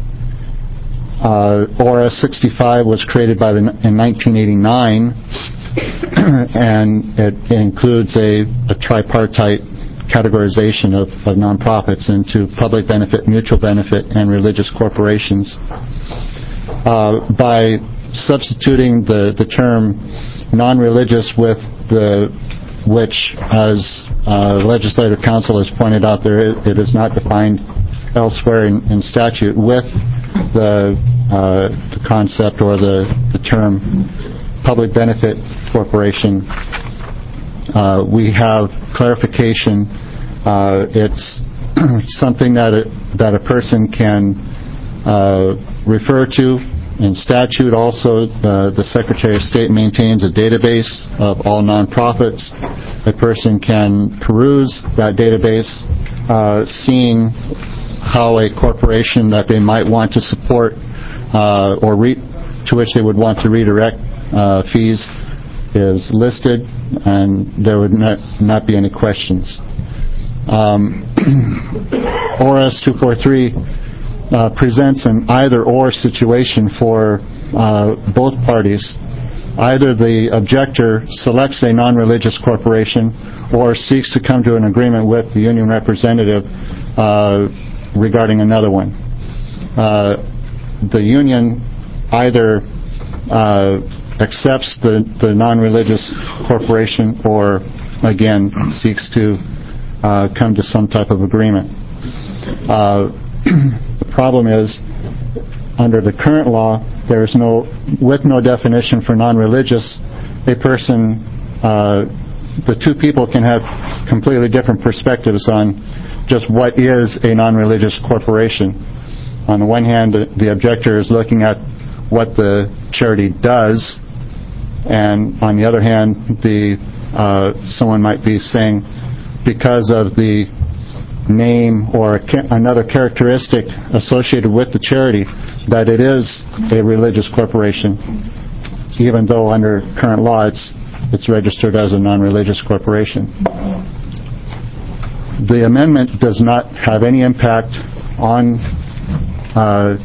Uh, O R S sixty-five was created by the, in nineteen eighty-nine. And it includes a, a tripartite categorization of, of nonprofits into public benefit, mutual benefit, and religious corporations. Uh, by substituting the, the term non-religious with the which, as uh, Legislative Council has pointed out, there is, it is not defined elsewhere in, in statute with the, uh, the concept or the, the term public benefit corporation. Uh, we have clarification. Uh, it's something that a, that a person can uh, refer to. In statute, also, uh, the Secretary of State maintains a database of all nonprofits. A person can peruse that database, uh, seeing how a corporation that they might want to support uh, or re- to which they would want to redirect uh, fees is listed, and there would not, not be any questions. Um, O R S two forty-three Uh, presents an either-or situation for uh, both parties. Either the objector selects a non-religious corporation or seeks to come to an agreement with the union representative uh, regarding another one. Uh, the union either uh, accepts the, the non-religious corporation or, again, seeks to uh, come to some type of agreement. Uh, The problem is, under the current law, there is no, with no definition for non-religious, a person, uh, the two people can have completely different perspectives on just what is a non-religious corporation. On the one hand, the, the objector is looking at what the charity does, and on the other hand, the uh, someone might be saying, because of the name or a ca- another characteristic associated with the charity, that it is a religious corporation, even though under current law it's it's registered as a non-religious corporation. The amendment does not have any impact on uh,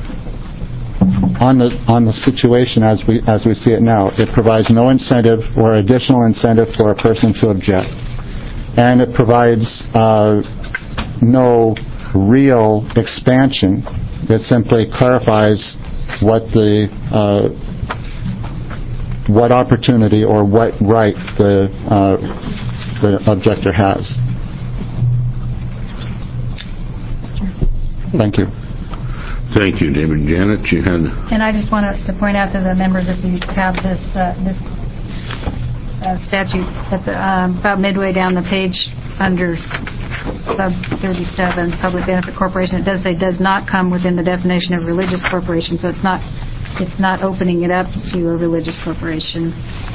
on the on the situation as we as we see it now. It provides no incentive or additional incentive for a person to object, and it provides uh, no real expansion. It simply clarifies what the uh, what opportunity or what right the, uh, the objector has. Thank you. Thank you, David. Janet, you had... And I just wanted to point out to the members, if you have this uh, this uh, statute, at the, um, about midway down the page under sub thirty-seven, public benefit corporation, it does say does not come within the definition of religious corporation, so it's not it's not opening it up to a religious corporation.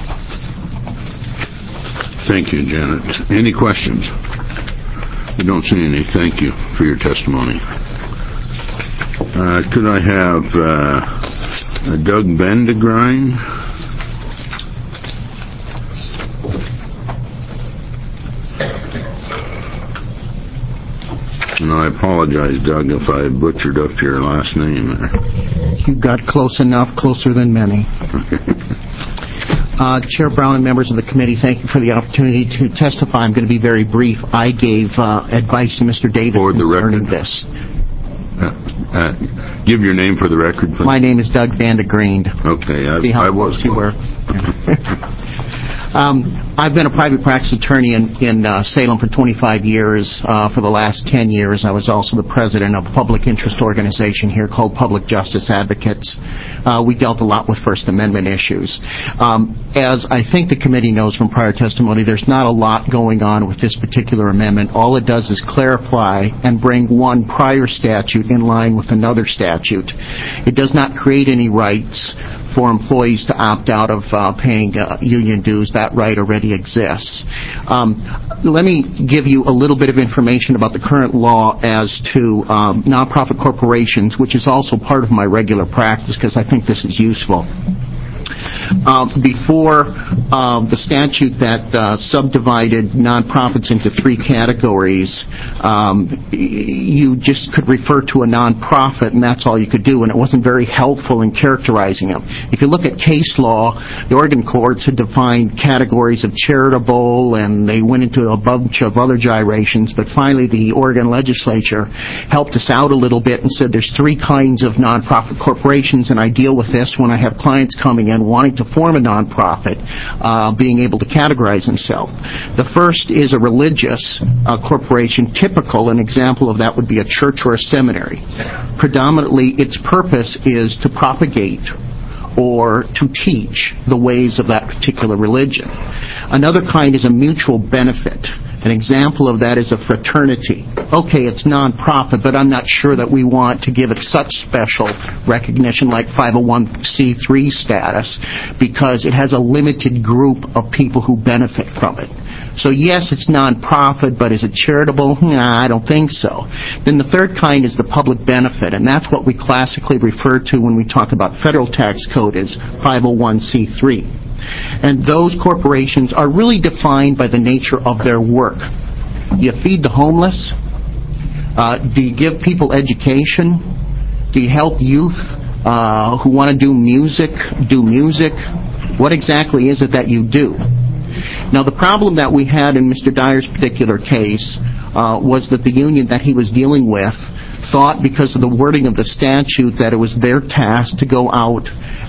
Thank you, Janet. Any questions? We don't see any. Thank you for your testimony. Uh, could I have uh, Doug Vandegrind? And I apologize, Doug, if I butchered up your last name there. You got close enough, closer than many. Uh, Chair Brown and members of the committee, thank you for the opportunity to testify. I'm going to be very brief. I gave uh, advice to Mister Davis for the concerning record. this. Uh, uh, give your name for the record, please. My name is Doug Vandegrind. Okay, I, See how I was. close you were. Um, I've been a private practice attorney in, in uh, Salem for twenty-five years. Uh, for the last ten years, I was also the president of a public interest organization here called Public Justice Advocates. Uh, we dealt a lot with First Amendment issues. Um, as I think the committee knows from prior testimony, there's not a lot going on with this particular amendment. All it does is clarify and bring one prior statute in line with another statute. It does not create any rights for employees to opt out of uh, paying uh, union dues. That right already exists. Um, let me give you a little bit of information about the current law as to um, nonprofit corporations, which is also part of my regular practice because I think this is useful. Uh, before uh, the statute that uh, subdivided nonprofits into three categories, um, you just could refer to a nonprofit and that's all you could do, and it wasn't very helpful in characterizing them. If you look at case law, the Oregon courts had defined categories of charitable, and they went into a bunch of other gyrations, but finally the Oregon legislature helped us out a little bit and said there's three kinds of nonprofit corporations, and I deal with this when I have clients coming in wanting to form a nonprofit, uh, being able to categorize themselves. The first is a religious uh, corporation. Typical, an example of that would be a church or a seminary. Predominantly, its purpose is to propagate or to teach the ways of that particular religion. Another kind is a mutual benefit. An example of that is a fraternity. Okay, it's non-profit, but I'm not sure that we want to give it such special recognition like five oh one c three status because it has a limited group of people who benefit from it. So yes, it's non-profit, but is it charitable? Nah, I don't think so. Then the third kind is the public benefit, and that's what we classically refer to when we talk about federal tax code as five oh one c three. And those corporations are really defined by the nature of their work. Do you feed the homeless? Uh, do you give people education? Do you help youth uh, who want to do music, do music? What exactly is it that you do? Now, the problem that we had in Mister Dyer's particular case uh, was that the union that he was dealing with thought, because of the wording of the statute, that it was their task to go out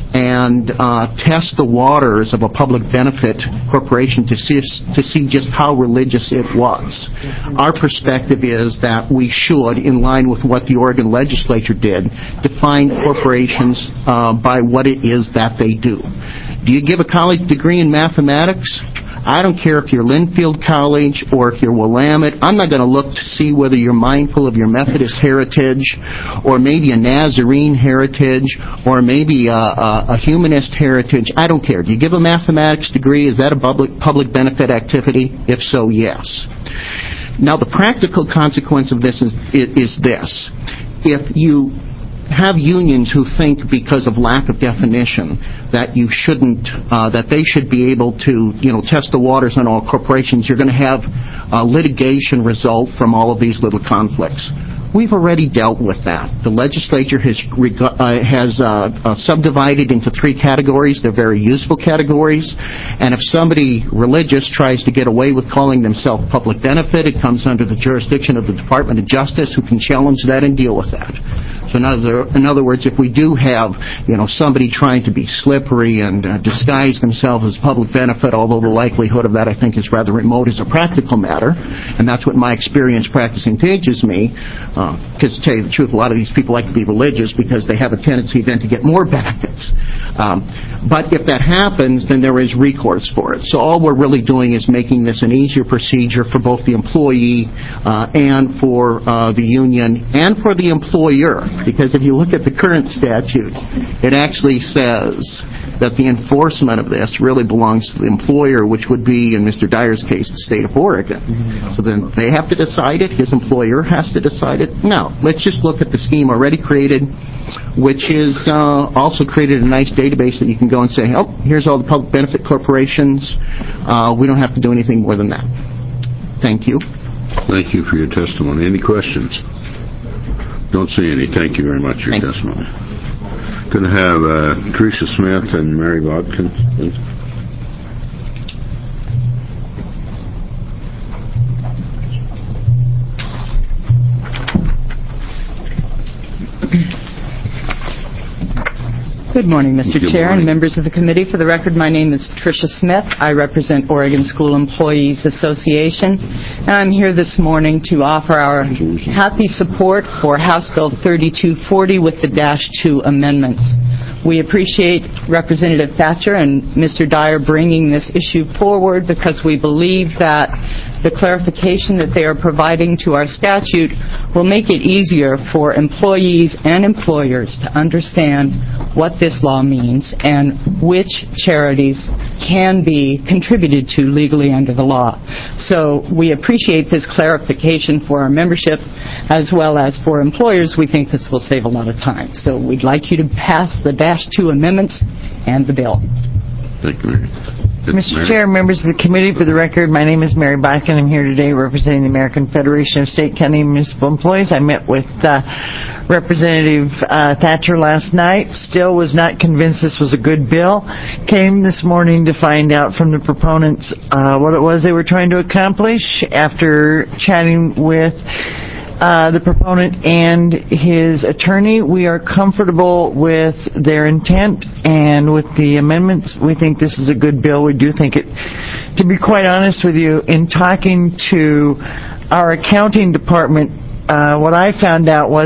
and uh, test the waters of a public benefit corporation to see, to see just how religious it was. Our perspective is that we should, in line with what the Oregon legislature did, define corporations uh, by what it is that they do. Do you give a college degree in mathematics? I don't care if you're Linfield College or if you're Willamette. I'm not going to look to see whether you're mindful of your Methodist heritage or maybe a Nazarene heritage or maybe a, a, a humanist heritage. I don't care. Do you give a mathematics degree? Is that a public, public benefit activity? If so, yes. Now, the practical consequence of this is, is this. If you have unions who think, because of lack of definition, that you shouldn't, uh, that they should be able to, you know, test the waters on all corporations, you're going to have a litigation result from all of these little conflicts. We've already dealt with that. The legislature has reg- uh, has uh, uh, subdivided into three categories. They're very useful categories. And if somebody religious tries to get away with calling themselves public benefit, it comes under the jurisdiction of the Department of Justice, who can challenge that and deal with that. So in other, in other words, if we do have, you know, somebody trying to be slippery and uh, disguise themselves as public benefit, although the likelihood of that I think is rather remote as a practical matter, and that's what my experience practicing teaches me, because uh, to tell you the truth, a lot of these people like to be religious because they have a tendency then to get more benefits. Um, but if that happens, then there is recourse for it. So all we're really doing is making this an easier procedure for both the employee uh, and for uh, the union and for the employer. Because if you look at the current statute, it actually says that the enforcement of this really belongs to the employer, which would be, in Mister Dyer's case, the state of Oregon. So then they have to decide it. His employer has to decide it. No, let's just look at the scheme already created, which is uh, also created a nice database that you can go and say, oh, here's all the public benefit corporations. Uh, we don't have to do anything more than that. Thank you. Thank you for your testimony. Any questions? Don't see any. Thank you very much for your testimony. Going to have uh, Teresa Smith and Mary Bodkin, please. Good morning, Mister Good Chair morning. and members of the committee. For the record, my name is Tricia Smith. I represent Oregon School Employees Association, and I'm here this morning to offer our happy support for House Bill thirty-two forty with the Dash two amendments. We appreciate Representative Thatcher and Mister Dyer bringing this issue forward because we believe that the clarification that they are providing to our statute will make it easier for employees and employers to understand what this law means and which charities can be contributed to legally under the law. So we appreciate this clarification for our membership as well as for employers. We think this will save a lot of time. So we'd like you to pass the Dash two amendments and the bill. Thank you, Mary. Mister Chair, members of the committee, for the record, my name is Mary Bodkin. I'm here today representing the American Federation of State, County, and Municipal Employees. I met with uh, Representative uh, Thatcher last night. Still was not convinced this was a good bill. Came this morning to find out from the proponents uh, what it was they were trying to accomplish. After chatting with Uh, the proponent and his attorney, we are comfortable with their intent and with the amendments. We think this is a good bill. We do think it, to be quite honest with you, in talking to our accounting department, uh, what I found out was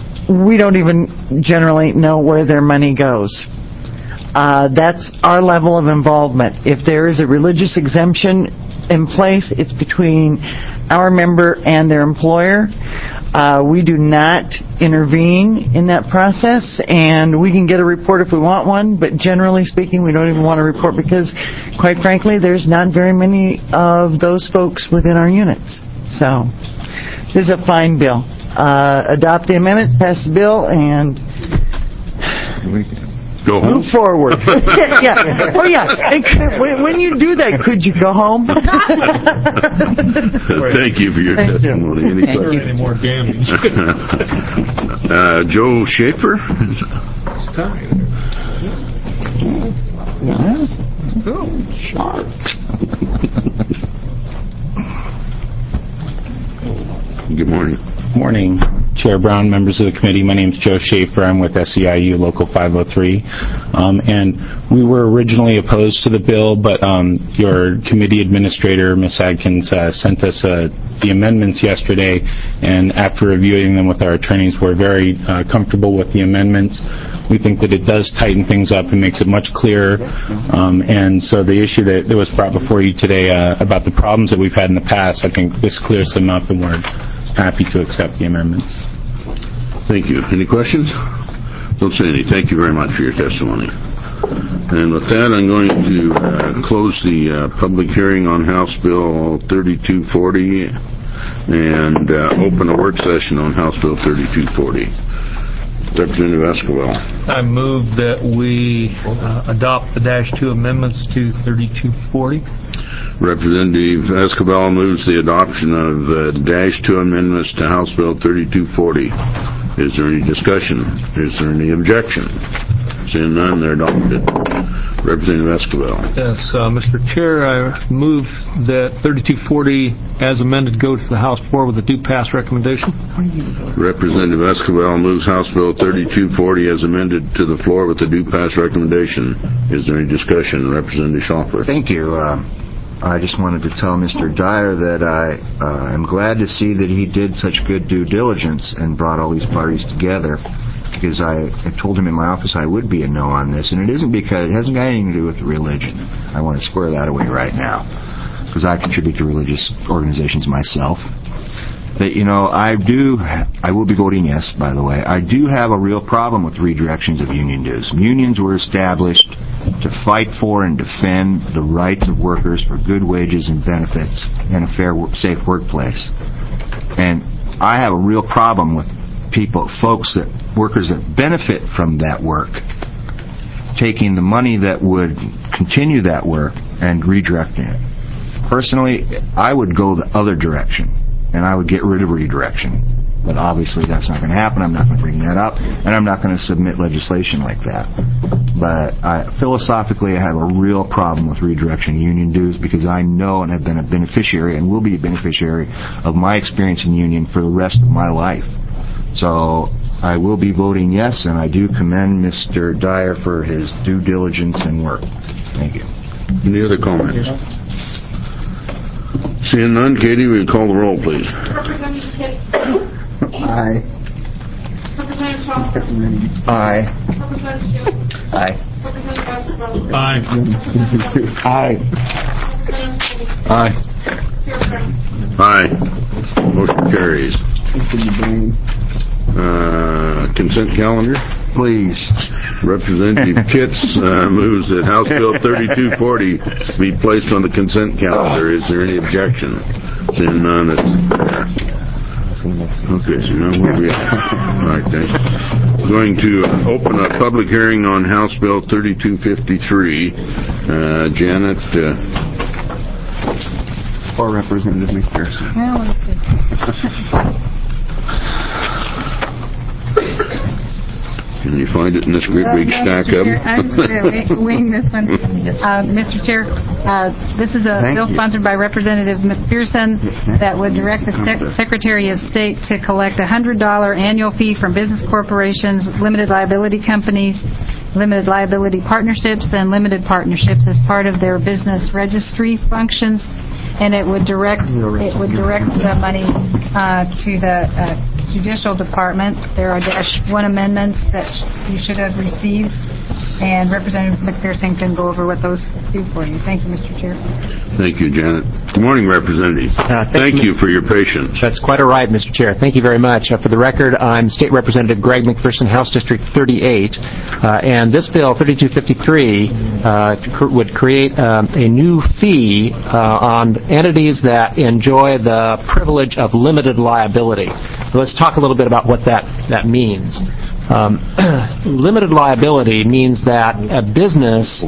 we don't even generally know where their money goes. Uh, that's our level of involvement. If there is a religious exemption in place, it's between our member and their employer. Uh, we do not intervene in that process, and we can get a report if we want one, but generally speaking, we don't even want a report because, quite frankly, there's not very many of those folks within our units. So, this is a fine bill. Uh, adopt the amendments, pass the bill, and go home. Move forward. yeah. Oh, yeah. And could, when, when you do that, could you go home? Thank you for your Thank testimony. you. Any Thank questions? you. Any more damage? uh, Joe Schaefer? It's time. Oh, sharp. Good morning. Morning, Chair Brown, members of the committee. My name is Joe Schaefer. I'm with S E I U Local five oh three. Um, and we were originally opposed to the bill, but um, your committee administrator, Miz Adkins, uh, sent us uh, the amendments yesterday, and after reviewing them with our attorneys, we're very uh, comfortable with the amendments. We think that it does tighten things up and makes it much clearer. Um, and so the issue that, that was brought before you today uh, about the problems that we've had in the past, I think this clears them up, and we're happy to accept the amendments. Thank you. Any questions? Don't say any. Thank you very much for your testimony. And with that, I'm going to uh, close the uh, public hearing on House Bill thirty-two forty and uh, open a work session on House Bill thirty-two forty. Representative Escobar. I move that we uh, adopt the Dash two amendments to thirty-two forty. Representative Escobar moves the adoption of the Dash two amendments to House Bill thirty-two forty. Is there any discussion? Is there any objection? Seeing none, they're adopted. Representative Escobar. Yes, uh, Mister Chair, I move that thirty-two forty as amended go to the House floor with a due pass recommendation. Representative Escobar moves House Bill thirty-two forty as amended to the floor with a due pass recommendation. Is there any discussion? Representative Schoffer. Thank you. Uh, I just wanted to tell Mister Dyer that I uh, am glad to see that he did such good due diligence and brought all these parties together, because I, I told him in my office I would be a no on this, and it isn't because it hasn't got anything to do with religion. I want to square that away right now, because I contribute to religious organizations myself. But, you know, I do, I will be voting yes, by the way. I do have a real problem with redirections of union dues. Unions were established to fight for and defend the rights of workers for good wages and benefits and a fair, safe workplace. And I have a real problem with people, folks that, workers that benefit from that work, taking the money that would continue that work and redirecting it. Personally, I would go the other direction, and I would get rid of redirection. But obviously that's not going to happen. I'm not going to bring that up, and I'm not going to submit legislation like that. But I, philosophically, I have a real problem with redirection of union dues, because I know and have been a beneficiary and will be a beneficiary of my experience in union for the rest of my life. So I will be voting yes, and I do commend Mister Dyer for his due diligence and work. Thank you. Any other comments? Seeing none, Katie, will you call the roll, please? Representative Pitts. Aye. Representative Schoffer. Aye. Representative Shields. Aye. Representative Escobar. Aye. Representative Aye. Representative Aye. Chair Brown. Aye. Motion carries. Uh, consent calendar? Please. Representative Pitts uh, moves that House Bill thirty-two forty be placed on the consent calendar. Is there any objection? Seeing none, it's there. Okay, so now where are we at? All right, thanks. Going to open a public hearing on House Bill thirty-two fifty-three. Uh, Janet. Uh, Or Representative McPherson. Well, let's see. Can you find it in this great big Uh, no, stack Mister of Chair, them? I'm just going to wing this one. Uh, Mister Chair, uh, this is a Thank bill you. sponsored by Representative McPherson that would direct the Sec- Secretary of State to collect a one hundred dollars annual fee from business corporations, limited liability companies, limited liability partnerships, and limited partnerships as part of their business registry functions. And it would direct it would direct the money uh, to the uh, Judicial Department. There are dash one amendments that you should have received, and Representative McPherson can go over what those do for you. Thank you, Mister Chair. Thank you, Janet. Good morning, Representative. Uh, thank you for your patience. That's quite all right, Mister Chair. Thank you very much. Uh, for the record, I'm State Representative Greg McPherson, House District thirty-eight, uh, and this bill, thirty-two fifty-three, uh, cr- would create um, a new fee uh, on entities that enjoy the privilege of limited liability. So let's talk a little bit about what that, that means. Um, limited liability means that a business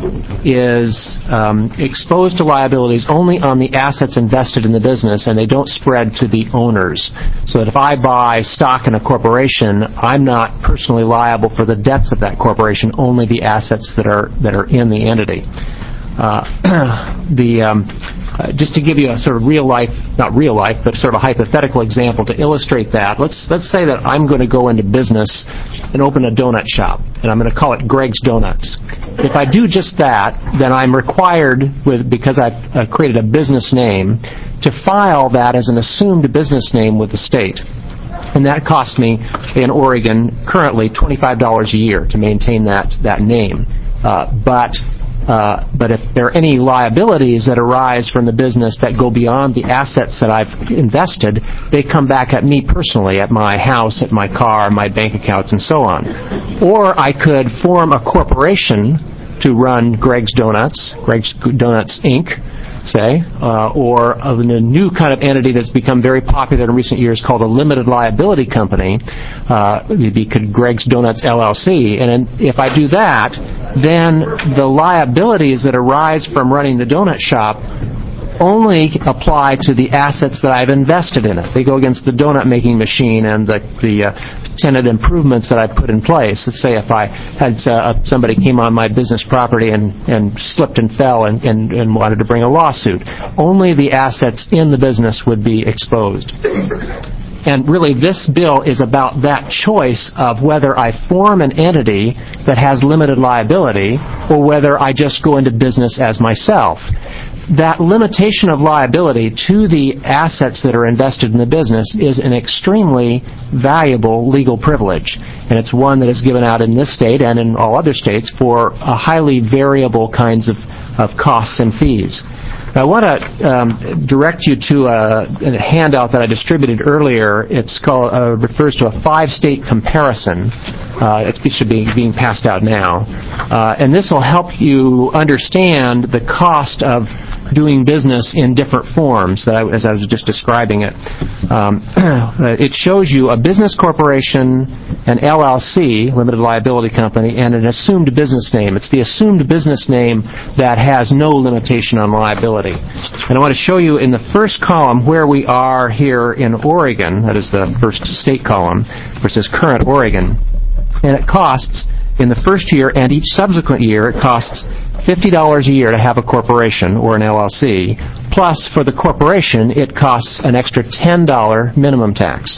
is um, exposed to liabilities only on the assets invested in the business, and they don't spread to the owners. So that if I buy stock in a corporation, I'm not personally liable for the debts of that corporation, only the assets that are that are in the entity. Uh, the um, uh, just to give you a sort of real life, not real life, but sort of hypothetical example to illustrate that. Let's let's say that I'm going to go into business and open a donut shop, and I'm going to call it Greg's Donuts. If I do just that, then I'm required, with because I've uh, created a business name, to file that as an assumed business name with the state. And that costs me in Oregon currently twenty-five dollars a year to maintain that that name. Uh, but Uh, but if there are any liabilities that arise from the business that go beyond the assets that I've invested, they come back at me personally, at my house, at my car, my bank accounts, and so on. Or I could form a corporation to run Greg's Donuts, Greg's Donuts, Incorporated, say, uh, or of a new kind of entity that's become very popular in recent years called a limited liability company, uh, maybe could Greg's Donuts L L C. And if I do that, then the liabilities that arise from running the donut shop only apply to the assets that I've invested in it. They go against the donut making machine and the, the uh, tenant improvements that I put in place. Let's say if I had uh, somebody came on my business property and, and slipped and fell and, and, and wanted to bring a lawsuit, only the assets in the business would be exposed. And really, this bill is about that choice of whether I form an entity that has limited liability or whether I just go into business as myself. That limitation of liability to the assets that are invested in the business is an extremely valuable legal privilege. And it's one that is given out in this state and in all other states for a highly variable kinds of, of costs and fees. I want to um, direct you to a, a handout that I distributed earlier. It's called uh, refers to a five-state comparison. Uh, it should be being passed out now, uh, and this will help you understand the cost of doing business in different forms, that I, as I was just describing it. Um, it shows you a business corporation, an L L C, limited liability company, and an assumed business name. It's the assumed business name that has no limitation on liability. And I want to show you in the first column where we are here in Oregon. That is the first state column, which says current Oregon. And it costs, in the first year and each subsequent year, it costs fifty dollars a year to have a corporation or an L L C. Plus, for the corporation, it costs an extra ten dollars minimum tax.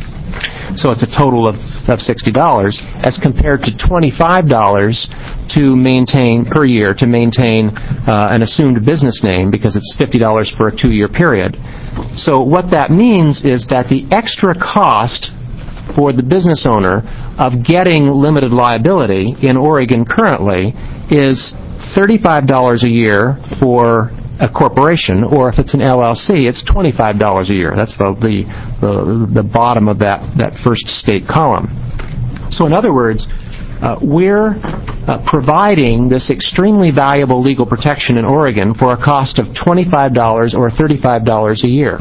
So it's a total of, of sixty dollars as compared to twenty-five dollars to maintain per year to maintain uh, an assumed business name, because it's fifty dollars for a two-year period. So what that means is that the extra cost for the business owner of getting limited liability in Oregon currently is thirty-five dollars a year for a corporation, or if it's an L L C, it's twenty-five dollars a year. That's the the, the, the bottom of that, that first state column. So in other words, uh, we're uh, providing this extremely valuable legal protection in Oregon for a cost of twenty-five dollars or thirty-five dollars a year.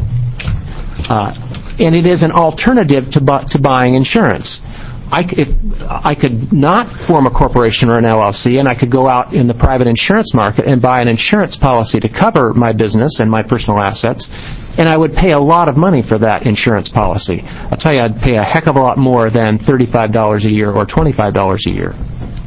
Uh, and it is an alternative to, bu- to buying insurance. I, if, I could not form a corporation or an L L C, and I could go out in the private insurance market and buy an insurance policy to cover my business and my personal assets, and I would pay a lot of money for that insurance policy. I'll tell you, I'd pay a heck of a lot more than thirty-five dollars a year or twenty-five dollars a year.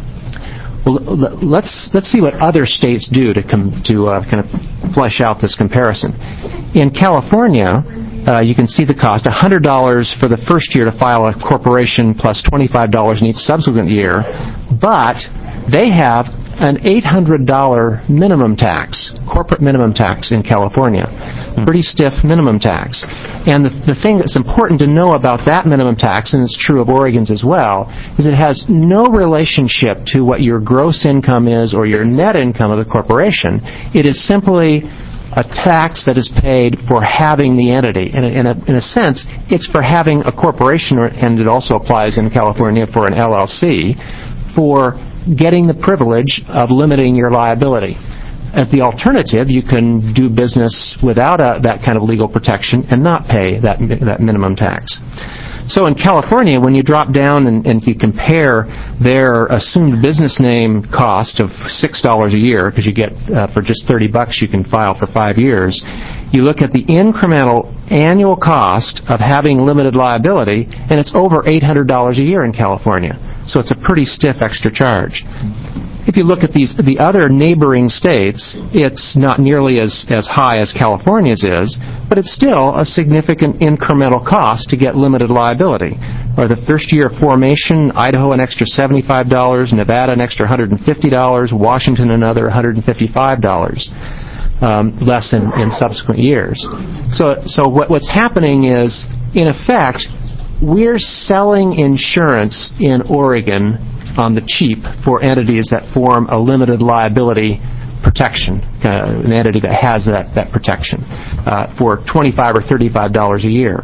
Well, let's let's see what other states do to com- to uh, kind of flesh out this comparison. In California, Uh, you can see the cost, one hundred dollars for the first year to file a corporation plus twenty-five dollars in each subsequent year, but they have an eight hundred dollars minimum tax, corporate minimum tax in California. Pretty stiff minimum tax. And the, the thing that's important to know about that minimum tax, and it's true of Oregon's as well, is it has no relationship to what your gross income is or your net income of the corporation. It is simply a tax that is paid for having the entity. In a, in a, in a sense, it's for having a corporation, or, and it also applies in California for an L L C, for getting the privilege of limiting your liability. As the alternative, you can do business without a, that kind of legal protection and not pay that, that minimum tax. So in California, when you drop down and, and you compare their assumed business name cost of six dollars a year, because you get, uh, for just thirty bucks, you can file for five years, you look at the incremental annual cost of having limited liability, and it's over eight hundred dollars a year in California. So it's a pretty stiff extra charge. If you look at these, the other neighboring states, it's not nearly as, as high as California's is, but it's still a significant incremental cost to get limited liability. Or the first year of formation, Idaho an extra seventy-five dollars, Nevada an extra one hundred fifty dollars, Washington another one hundred fifty-five dollars. Um, less in, in subsequent years. So, so what, what's happening is, in effect, we're selling insurance in Oregon on the cheap for entities that form a limited liability protection, uh, an entity that has that, that protection, uh, for twenty-five or thirty-five dollars a year.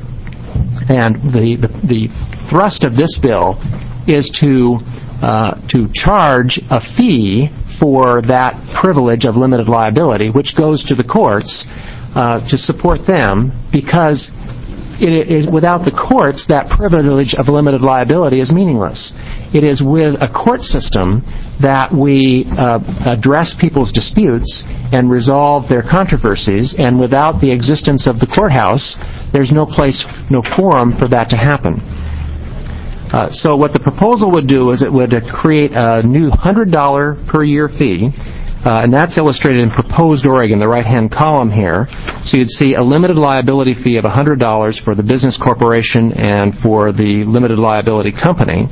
And the, the, the thrust of this bill is to, uh, to charge a fee for that privilege of limited liability, which goes to the courts uh, to support them, because it is, without the courts, that privilege of limited liability is meaningless. It is with a court system that we uh, address people's disputes and resolve their controversies, and without the existence of the courthouse, there's no place, no forum for that to happen. Uh, so what the proposal would do is it would uh, create a new one hundred dollars per year fee, uh, and that's illustrated in proposed Oregon, the right-hand column here. So you'd see a limited liability fee of one hundred dollars for the business corporation and for the limited liability company.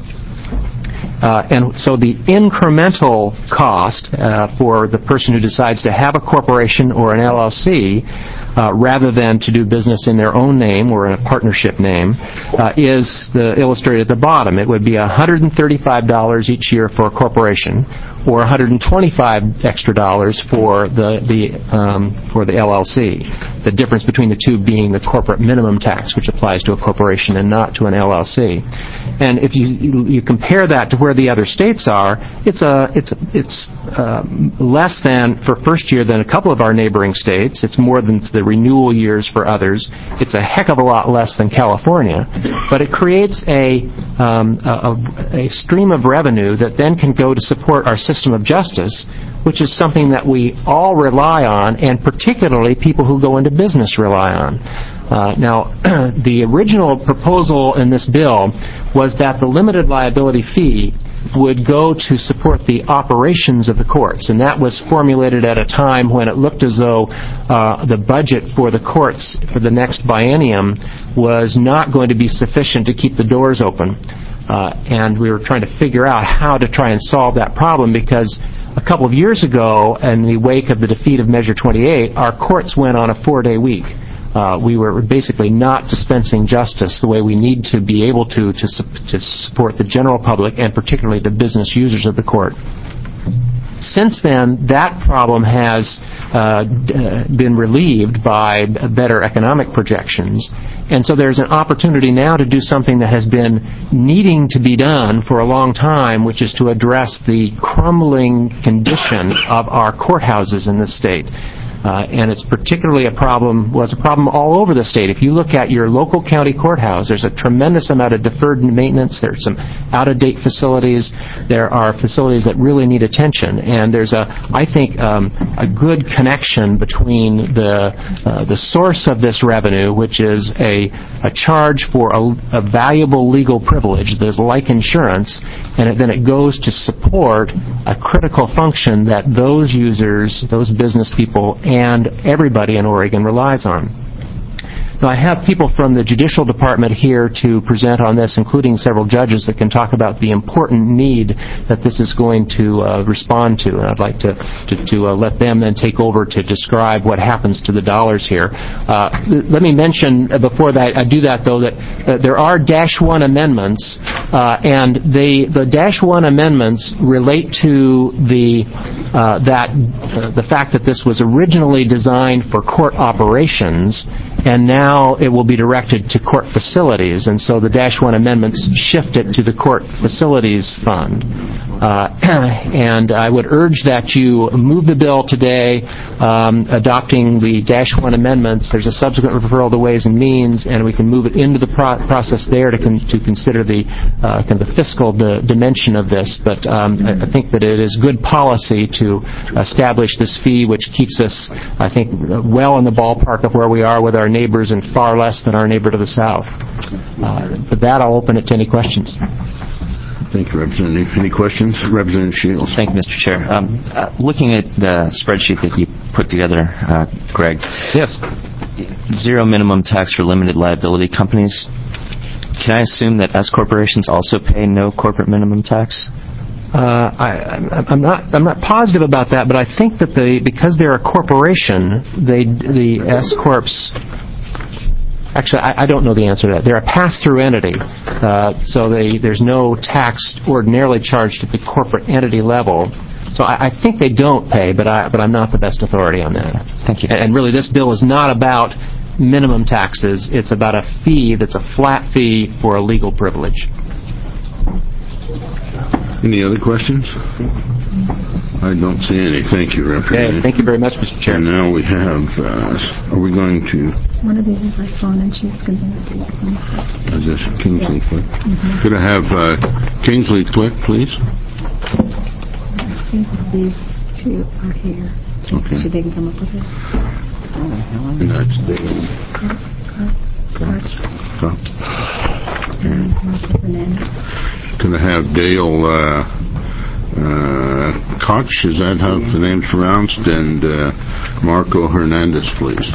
Uh, and so the incremental cost uh, for the person who decides to have a corporation or an L L C, uh, rather than to do business in their own name or in a partnership name, uh, is the, illustrated at the bottom. It would be one hundred thirty-five dollars each year for a corporation, or one hundred twenty-five extra dollars for the the um, for the L L C. The difference between the two being the corporate minimum tax, which applies to a corporation and not to an L L C. And if you you, you compare that to where the other states are, it's a it's it's uh, less than for first year than a couple of our neighboring states. It's more than the renewal years for others. It's a heck of a lot less than California, but it creates a um, a, a stream of revenue that then can go to support our system of justice, which is something that we all rely on, and particularly people who go into business rely on. Uh, now, the original proposal in this bill was that the limited liability fee would go to support the operations of the courts, and that was formulated at a time when it looked as though uh, the budget for the courts for the next biennium was not going to be sufficient to keep the doors open. Uh, and we were trying to figure out how to try and solve that problem, because a couple of years ago, in the wake of the defeat of Measure twenty-eight, our courts went on a four-day week. Uh, we were basically not dispensing justice the way we need to be able to to, su- to support the general public and particularly the business users of the court. Since then, that problem has uh, d- been relieved by better economic projections. And so there's an opportunity now to do something that has been needing to be done for a long time, which is to address the crumbling condition of our courthouses in this state. Uh, and it's particularly a problem, well, it's a problem all over the state. If you look at your local county courthouse, there's a tremendous amount of deferred maintenance. There's some out-of-date facilities. There are facilities that really need attention. And there's a, I think, um, a good connection between the uh, the source of this revenue, which is a, a charge for a, a valuable legal privilege that is like insurance, and it, then it goes to support a critical function that those users, those business people, and everybody in Oregon relies on. Now, I have people from the Judicial Department here to present on this, including several judges that can talk about the important need that this is going to uh, respond to. And I'd like to, to, to uh, let them then take over to describe what happens to the dollars here. Uh, let me mention uh, before that, I do that, though, that uh, there are Dash one amendments, uh, and they, the Dash one amendments relate to the uh, that uh, the fact that this was originally designed for court operations, and now it will be directed to court facilities, and so the Dash one amendments shift it to the court facilities fund. Uh, and I would urge that you move the bill today, um, adopting the Dash one amendments. There's a subsequent referral to Ways and Means, and we can move it into the pro- process there to con- to consider the uh, kind of the fiscal d- dimension of this. But um, I-, I think that it is good policy to establish this fee, which keeps us, I think, well in the ballpark of where we are with our neighbors and far less than our neighbor to the south. Uh, with that, I'll open it to any questions. Thank you, Representative. Any questions? Representative Shields. Thank you, Mister Chair. Um, uh, looking at the spreadsheet that you put together, uh, Greg. Yes. Zero minimum tax for limited liability companies. Can I assume that S corporations also pay no corporate minimum tax? Uh, I, I'm not. I'm not positive about that, but I think that they, because they're a corporation, they the S corps. Actually, I, I don't know the answer to that. They're a pass-through entity, uh, so they, there's no tax ordinarily charged at the corporate entity level. So I, I think they don't pay, but I, but I'm not the best authority on that. Thank you. And, and really, this bill is not about minimum taxes. It's about a fee that's a flat fee for a legal privilege. Any other questions? I don't see any. Thank you, Representative. Okay, thank you very much, Mister Chair. And now we have, uh, are we going to, One of these is my phone, and she's going to have these ones. is this Kingsley Yeah. Click? Mhm. Could I have uh, Kingsley Click, please? I think these two are here. Okay. So they can come up with it. And that's Dale. Cup. And could I have Dale uh, uh, Koch, is that how the name's pronounced, and uh, Marco Hernandez, please?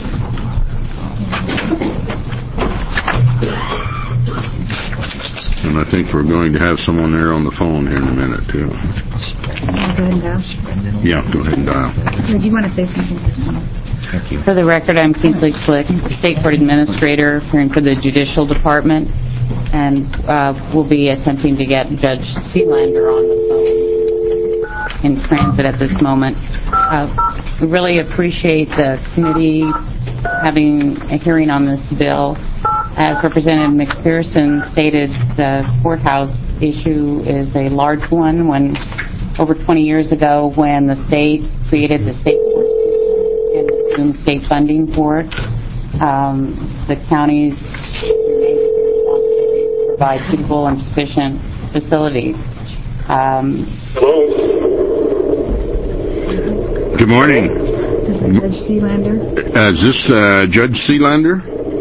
And I think we're going to have someone there on the phone here in a minute, too. Go ahead and dial. Yeah, go ahead and dial. Or do you want to say something personal? Thank you. For the record, I'm Kingsley Slick, State Court Administrator, appearing for the Judicial Department, and uh, we'll be attempting to get Judge Sealander on the phone in transit at this moment. Uh, we really appreciate the committee having a hearing on this bill. As Representative McPherson stated, the courthouse issue is a large one. When over twenty years ago, when the state created the state court and assumed state funding for it, um, the counties remained responsibility to provide suitable and sufficient facilities. Um, Good morning. This is Judge Sealander. Uh, is this uh, Judge Sealander?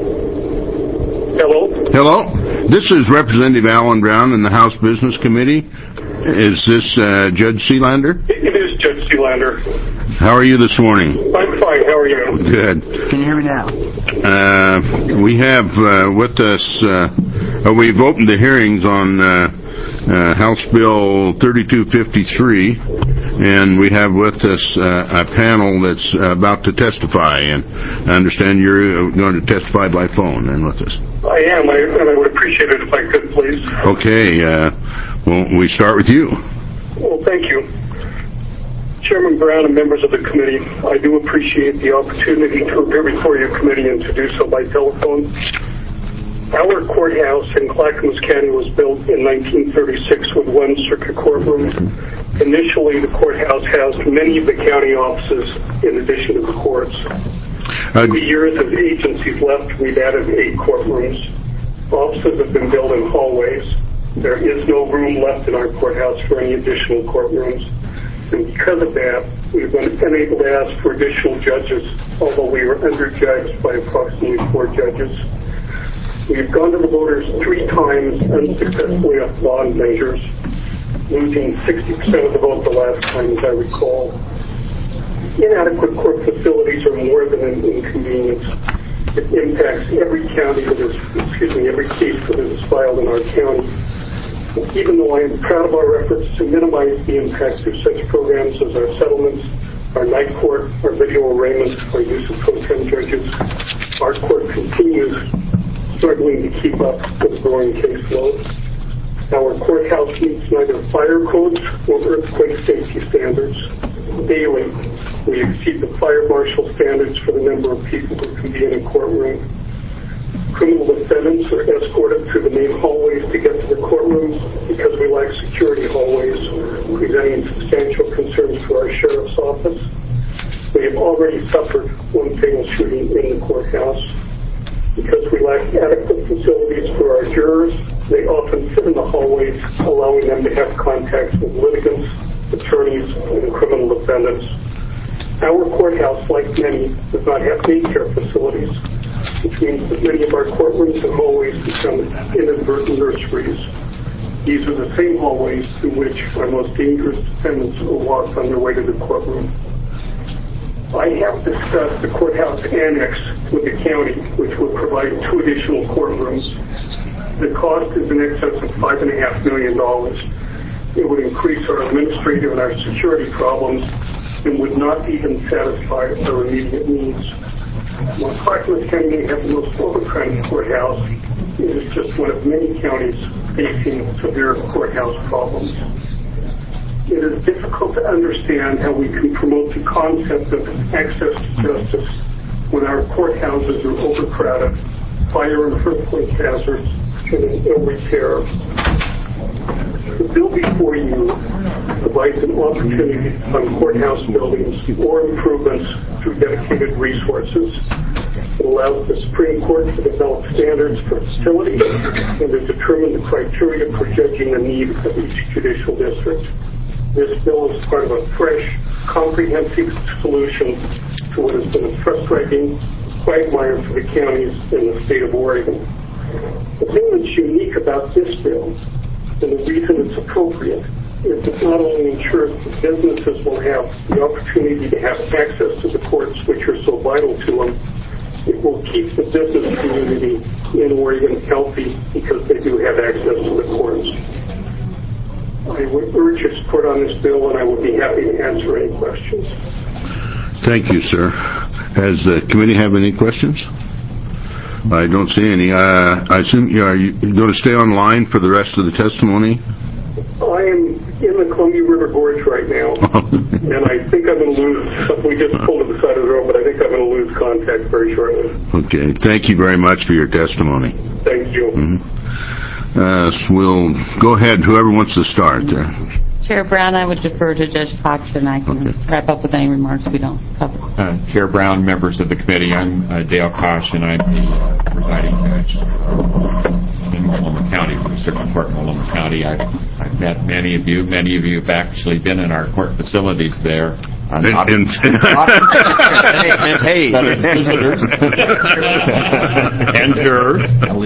Hello? Hello? This is Representative Alan Brown in the House Business Committee. Is this uh, Judge Sealander? It is Judge Sealander. How are you this morning? I'm fine. How are you? Good. Can you hear me now? Uh, we have uh, with us, uh, uh, we've opened the hearings on uh, uh, House Bill thirty-two fifty-three, and we have with us uh, a panel that's uh, about to testify, and I understand you're going to testify by phone and with us. I am, I, and I would appreciate it if I could, please. Okay, uh, well, we start with you. Well, thank you. Chairman Brown and members of the committee, I do appreciate the opportunity to appear before your committee and to do so by telephone. Our courthouse in Clackamas County was built in nineteen thirty-six with one circuit courtroom. Initially, the courthouse housed many of the county offices in addition to the courts. Uh, Over the years, as agencies left, we've added eight courtrooms. Offices have been built in hallways. There is no room left in our courthouse for any additional courtrooms. And because of that, we've been unable to ask for additional judges, although we were underjudged by approximately four judges. We've gone to the voters three times unsuccessfully on bond measures, losing sixty percent of the vote the last time, as I recall. Inadequate court facilities are more than an inconvenience. It impacts every county that is, excuse me, every case that is filed in our county. Even though I am proud of our efforts to minimize the impact through such programs as our settlements, our night court, our video arraignments, our use of pro-tem judges, our court continues struggling to keep up with the growing caseload. Our courthouse meets neither fire codes or earthquake safety standards. Daily, we exceed the fire marshal standards for the number of people who can be in a courtroom. Criminal defendants are escorted through the main hallways to get to the courtrooms because we lack security hallways, presenting substantial concerns for our sheriff's office. We have already suffered one fatal shooting in the courthouse. Because we lack adequate facilities for our jurors, they often sit in the hallways, allowing them to have contact with litigants, attorneys, and criminal defendants. Our courthouse, like many, does not have daycare facilities, which means that many of our courtrooms and hallways become inadvertent nurseries. These are the same hallways through which our most dangerous defendants will walk on their way to the courtroom. I have discussed the courthouse annex with the county, which would provide two additional courtrooms. The cost is in excess of five and a half million dollars. It would increase our administrative and our security problems and would not even satisfy our immediate needs. While Clackamas County may have the most overcrowded courthouse, it is just one of many counties facing severe courthouse problems. It is difficult to understand how we can promote the concept of access to justice when our courthouses are overcrowded, fire and earthquake hazards, and in ill repair. The bill before you provides an opportunity to fund courthouse buildings or improvements through dedicated resources. It allows the Supreme Court to develop standards for facilities and to determine the criteria for judging the need of each judicial district. This bill is part of a fresh, comprehensive solution to what has been a frustrating quagmire for the counties in the state of Oregon. The thing that's unique about this bill, and the reason it's appropriate, is it not only ensures that businesses will have the opportunity to have access to the courts, which are so vital to them, it will keep the business community in Oregon healthy because they do have access to the courts. I would urge your support on this bill, and I would be happy to answer any questions. Thank you, sir. Does the committee have any questions? I don't see any. Uh, I assume you are you going to stay online for the rest of the testimony? I am in the Columbia River Gorge right now, and I think I'm going to lose. We just pulled to the side of the road, but I think I'm going to lose contact very shortly. Okay. Thank you very much for your testimony. Thank you. Mm-hmm. Uh, so we'll go ahead. Whoever wants to start. Uh, Chair Brown, I would defer to Judge Koch, and I can okay. wrap up with any remarks we don't cover. Uh, Chair Brown, members of the committee, I'm uh, Dale Koch, and I'm the uh, presiding judge in Multnomah County, for the Circuit Court in Multnomah County. I've, I've met many of you. Many of you have actually been in our court facilities there. Uh, and, not, and, not, hey, visitors and jurors,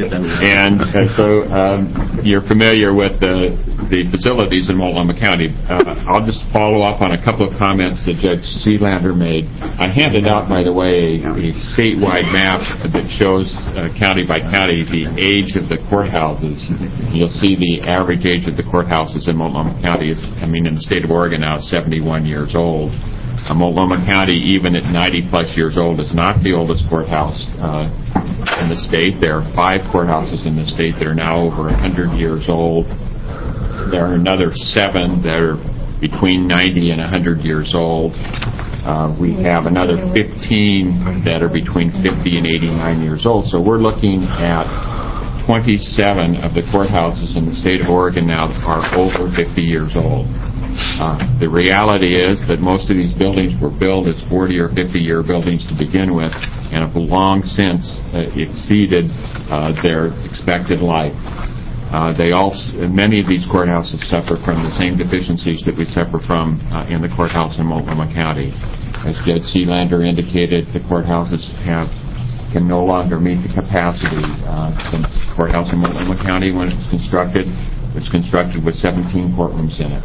and uh, so um, you're familiar with the the facilities in Multnomah County. Uh, I'll just follow up on a couple of comments that Judge Sealander made. I handed out, by the way, a, a statewide map that shows uh, county by county the age of the courthouses. You'll see the average age of the courthouses in Multnomah County is, I mean, in the state of Oregon now, is seventy-one years old. Uh, Multnomah County, even at ninety plus years old, is not the oldest courthouse uh, in the state. There are five courthouses in the state that are now over one hundred years old. There are another seven that are between ninety and one hundred years old. Uh, we have another fifteen that are between fifty and eighty-nine years old. So we're looking at twenty-seven of the courthouses in the state of Oregon now are over fifty years old. Uh, the reality is that most of these buildings were built as forty or fifty year buildings to begin with and have long since uh, exceeded uh, their expected life. Uh, they also, many of these courthouses suffer from the same deficiencies that we suffer from uh, in the courthouse in Multnomah County. As Judge Sealander indicated, the courthouses have can no longer meet the capacity. Uh, the courthouse in Multnomah County, when it was constructed, was constructed with seventeen courtrooms in it.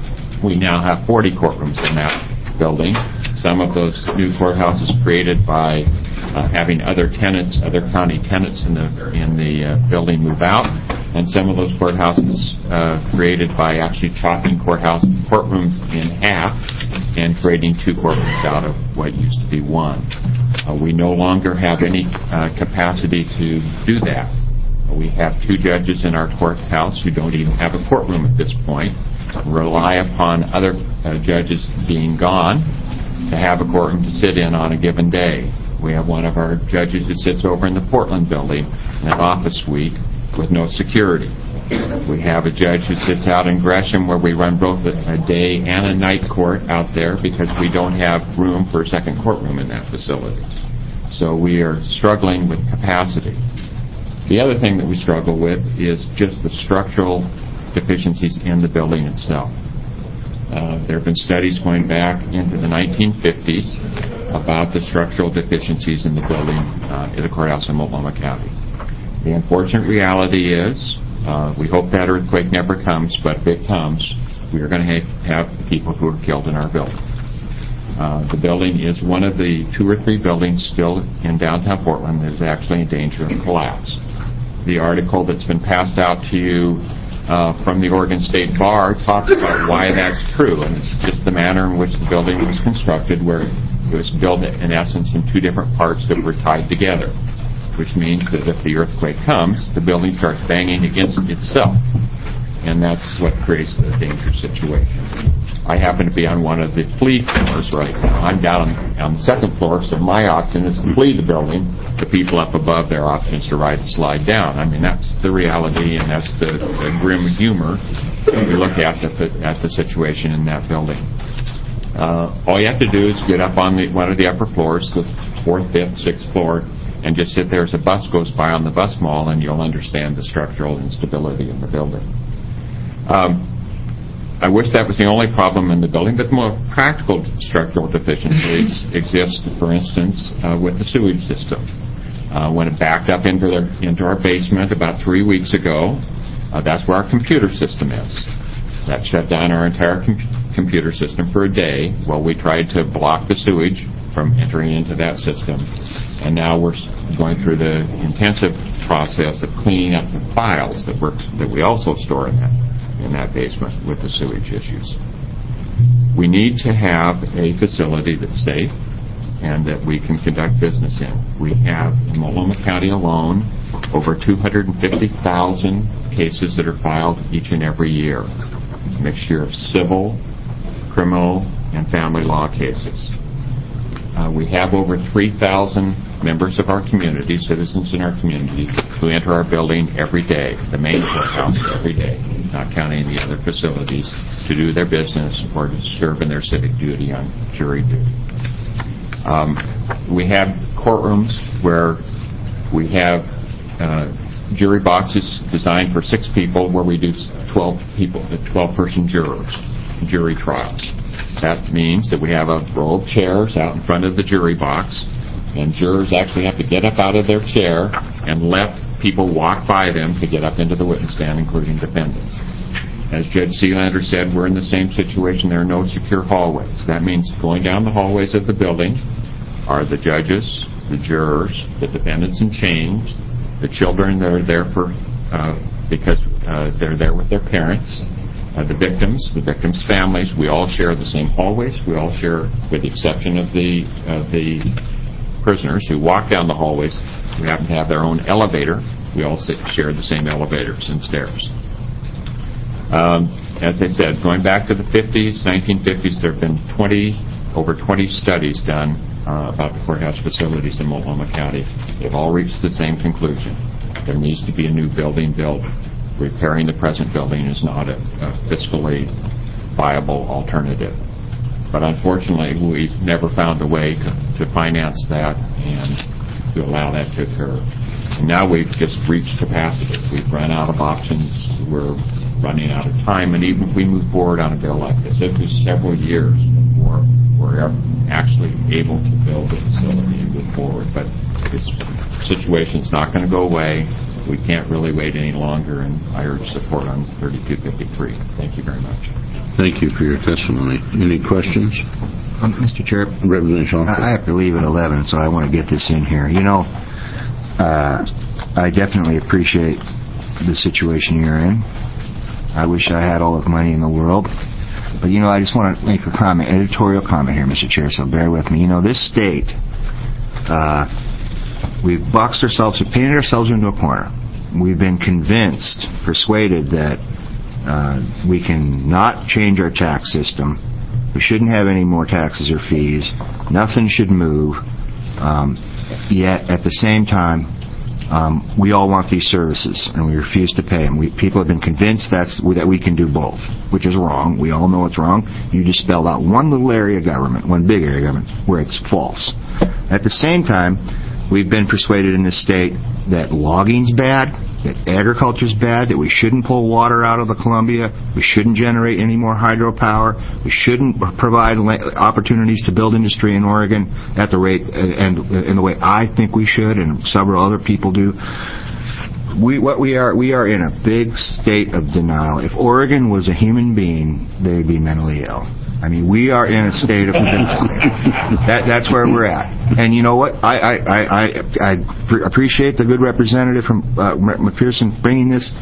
We now have forty courtrooms in that building. Some of those new courthouses created by uh, having other tenants, other county tenants in the in the uh, building move out, and some of those courthouses uh, created by actually chopping courthouse courtrooms in half and creating two courtrooms out of what used to be one. Uh, we no longer have any uh, capacity to do that. We have two judges in our courthouse who don't even have a courtroom at this point. Rely upon other uh, judges being gone to have a courtroom to sit in on a given day. We have one of our judges who sits over in the Portland building in an office suite with no security. We have a judge who sits out in Gresham where we run both a day and a night court out there because we don't have room for a second courtroom in that facility. So we are struggling with capacity. The other thing that we struggle with is just the structural deficiencies in the building itself. Uh, there have been studies going back into the nineteen fifties about the structural deficiencies in the building uh, in the courthouse in Multnomah County. The unfortunate reality is, uh, we hope that earthquake never comes, but if it comes, we are going to ha- have people who are killed in our building. Uh, the building is one of the two or three buildings still in downtown Portland that is actually in danger of collapse. The article that's been passed out to you Uh, from the Oregon State Bar talks about why that's true, and it's just the manner in which the building was constructed, where it was built in essence in two different parts that were tied together, which means that if the earthquake comes, the building starts banging against itself, and that's what creates the dangerous situation. I happen to be on one of the flee floors right now. I'm down on the second floor, so my option is to flee the building. The people up above, their option is to ride and slide down. I mean, that's the reality, and that's the, the grim humor when we look at the, at the situation in that building. Uh, all you have to do is get up on the, one of the upper floors, the fourth, fifth, sixth floor, and just sit there as a bus goes by on the bus mall, and you'll understand the structural instability in the building. Um, I wish that was the only problem in the building, but more practical structural deficiencies exist, for instance, uh, with the sewage system. Uh, when it backed up into, their, into our basement about three weeks ago, uh, that's where our computer system is. That shut down our entire com- computer system for a day while we tried to block the sewage from entering into that system. And now we're going through the intensive process of cleaning up the files that works that we also store in that in that basement with the sewage issues. We need to have a facility that's safe and that we can conduct business in. We have, in Multnomah County alone, over two hundred fifty thousand cases that are filed each and every year. A mixture of civil, criminal, and family law cases. Uh, we have over three thousand members of our community, citizens in our community, who enter our building every day, the main courthouse every day, not counting the other facilities, to do their business or to serve in their civic duty on jury duty. Um, we have courtrooms where we have uh, jury boxes designed for six people, where we do twelve people, twelve-person jurors, jury trials. That means that we have a row of chairs out in front of the jury box, and jurors actually have to get up out of their chair and let people walk by them to get up into the witness stand, including defendants. As Judge Sealander said, we're in the same situation. There are no secure hallways. That means going down the hallways of the building are the judges, the jurors, the defendants in chains, the children that are there for uh, because uh, they're there with their parents, uh, the victims, the victims' families. We all share the same hallways. We all share, with the exception of the uh, the prisoners who walk down the hallways, who happen to have their own elevator. We all sit, share the same elevators and stairs. Um, as I said, going back to the fifties, nineteen fifties, there have been twenty, over twenty studies done uh, about the courthouse facilities in Multnomah County. They've all reached the same conclusion. There needs to be a new building built. Repairing the present building is not a, a fiscally viable alternative. But unfortunately, we've never found a way to, to finance that and to allow that to occur. And now we've just reached capacity. We've run out of options. We're running out of time. And even if we move forward on a bill like this, it was several years before we're actually able to build the facility and move forward. But this situation's not going to go away. We can't really wait any longer, and I urge support on thirty-two fifty-three. Thank you very much. Thank you for your testimony. Any questions? Um, Mister Chair, Representative Shaw. I have to leave at eleven, so I want to get this in here. You know, uh, I definitely appreciate the situation you're in. I wish I had all the money in the world. But, you know, I just want to make a comment, editorial comment here, Mister Chair, so bear with me. You know, this state, uh, we've boxed ourselves, we've painted ourselves into a corner. We've been convinced, persuaded that uh, we can not change our tax system. We shouldn't have any more taxes or fees. Nothing should move. Um, yet, at the same time, um, we all want these services, and we refuse to pay them. We, people have been convinced that's, that we can do both, which is wrong. We all know it's wrong. You just spelled out one little area of government, one big area of government, where it's false. At the same time, we've been persuaded in this state that logging's bad, that agriculture's bad, that we shouldn't pull water out of the Columbia, we shouldn't generate any more hydropower, we shouldn't provide opportunities to build industry in Oregon at the rate and in the way I think we should, and several other people do. We what we are we are in a big state of denial. If Oregon was a human being, they would be mentally ill. I mean, we are in a state of that. That's where we're at. And you know what? I I I, I, I appreciate the good representative from uh, McPherson bringing this.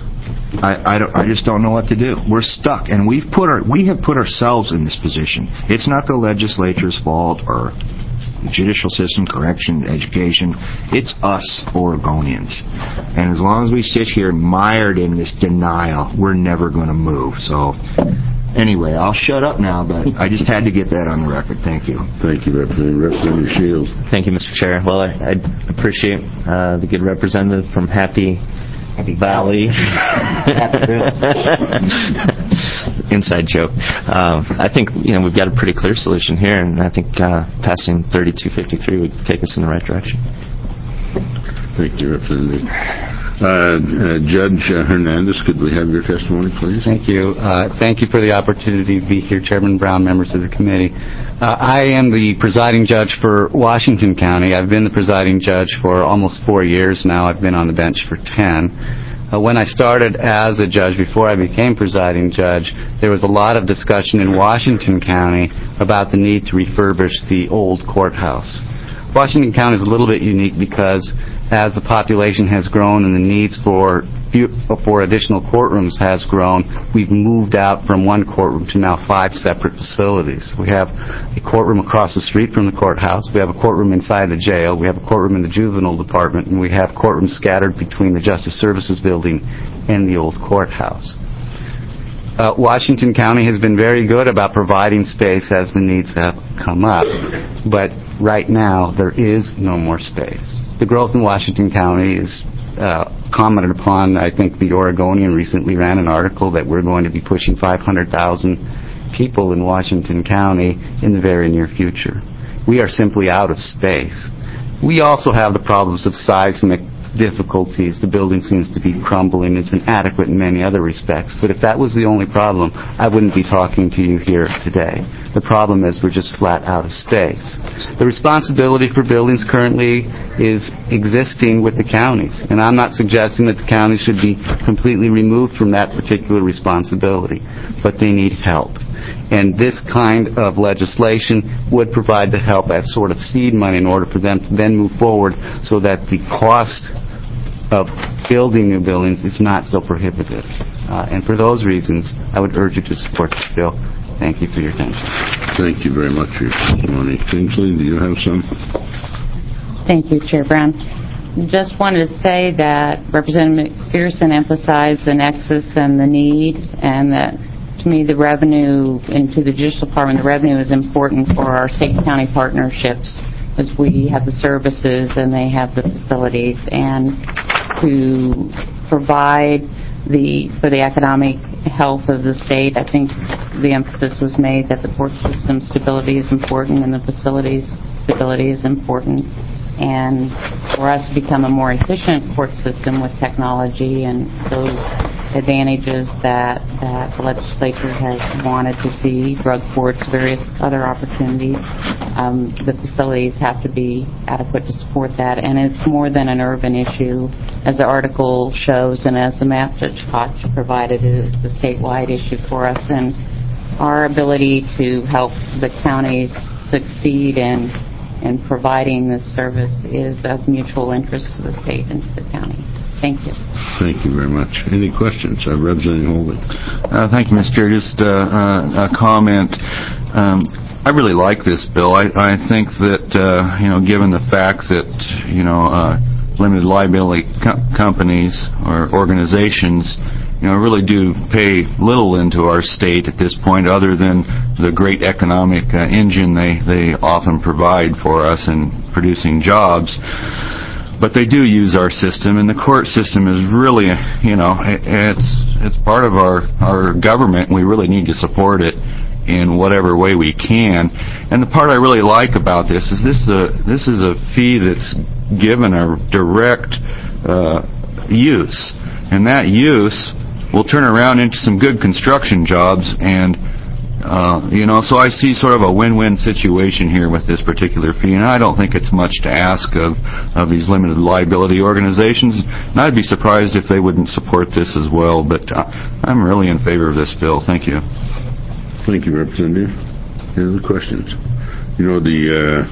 I I, don't, I just don't know what to do. We're stuck, and we've put our we have put ourselves in this position. It's not the legislature's fault or the judicial system, correction, education. It's us Oregonians. And as long as we sit here mired in this denial, we're never going to move. So Anyway, I'll shut up now, but I just had to get that on the record. Thank you. Thank you, Representative. Representative Shields. Thank you, Mister Chair. Well, I, I appreciate uh, the good representative from Happy, Happy Valley. Inside joke. Uh, I think you know we've got a pretty clear solution here, and I think uh, passing thirty-two fifty-three would take us in the right direction. Thank you, Representative. Uh, uh, Judge uh, Hernandez, could we have your testimony, please? Thank you. Uh, thank you for the opportunity to be here, Chairman Brown, members of the committee. Uh, I am the presiding judge for Washington County. I've been the presiding judge for almost four years now. I've been on the bench for ten. Uh, when I started as a judge, before I became presiding judge, there was a lot of discussion in Washington County about the need to refurbish the old courthouse. Washington County is a little bit unique because as the population has grown and the needs for for additional courtrooms has grown, we've moved out from one courtroom to now five separate facilities. We have a courtroom across the street from the courthouse. We have a courtroom inside the jail. We have a courtroom in the juvenile department, and we have courtrooms scattered between the Justice Services Building and the old courthouse. Uh, Washington County has been very good about providing space as the needs have come up, but right now there is no more space. The growth in Washington County is uh, commented upon. I think the Oregonian recently ran an article that we're going to be pushing five hundred thousand people in Washington County in the very near future. We are simply out of space. We also have the problems of seismic difficulties. The building seems to be crumbling. It's inadequate in many other respects. But if that was the only problem, I wouldn't be talking to you here today. The problem is we're just flat out of space. The responsibility for buildings currently is existing with the counties. And I'm not suggesting that the counties should be completely removed from that particular responsibility. But they need help. And this kind of legislation would provide the help as sort of seed money in order for them to then move forward so that the cost of building new buildings is not so prohibitive. Uh, and for those reasons, I would urge you to support this bill. Thank you for your attention. Thank you very much for your testimony. Kingsley, do you have some? Thank you, Chair Brown. Just wanted to say that Representative McPherson emphasized the nexus and the need, and that to me the revenue into the Judicial Department, the revenue is important for our state-county partnerships as we have the services and they have the facilities, and to provide the for the economic health of the state. I think the emphasis was made that the court system stability is important and the facilities stability is important. And for us to become a more efficient court system with technology and those advantages that, that the legislature has wanted to see, drug courts, various other opportunities, um, the facilities have to be adequate to support that. And it's more than an urban issue, as the article shows, and as the map Judge Koch provided, it is a statewide issue for us. And our ability to help the counties succeed in and providing this service is of mutual interest to the state and to the county. Thank you. Thank you very much. Any questions? Uh, Representative Holden. Uh, thank you, Mister Chair. Just uh, uh, a comment. Um, I really like this bill. I, I think that, uh, you know, given the fact that, you know, uh, limited liability co- companies or organizations, you know, really do pay little into our state at this point, other than the great economic uh, engine they, they often provide for us in producing jobs. But they do use our system, and the court system is really, you know, it's it's part of our, our government. We really need to support it in whatever way we can. And the part I really like about this is this a, this is a fee that's given a direct uh, use, and that use will turn around into some good construction jobs. And uh, you know, so I see sort of a win-win situation here with this particular fee, and I don't think it's much to ask of, of these limited liability organizations. And I'd be surprised if they wouldn't support this as well, but uh, I'm really in favor of this bill. Thank you. Thank you, Representative. Any other questions? You know, the uh,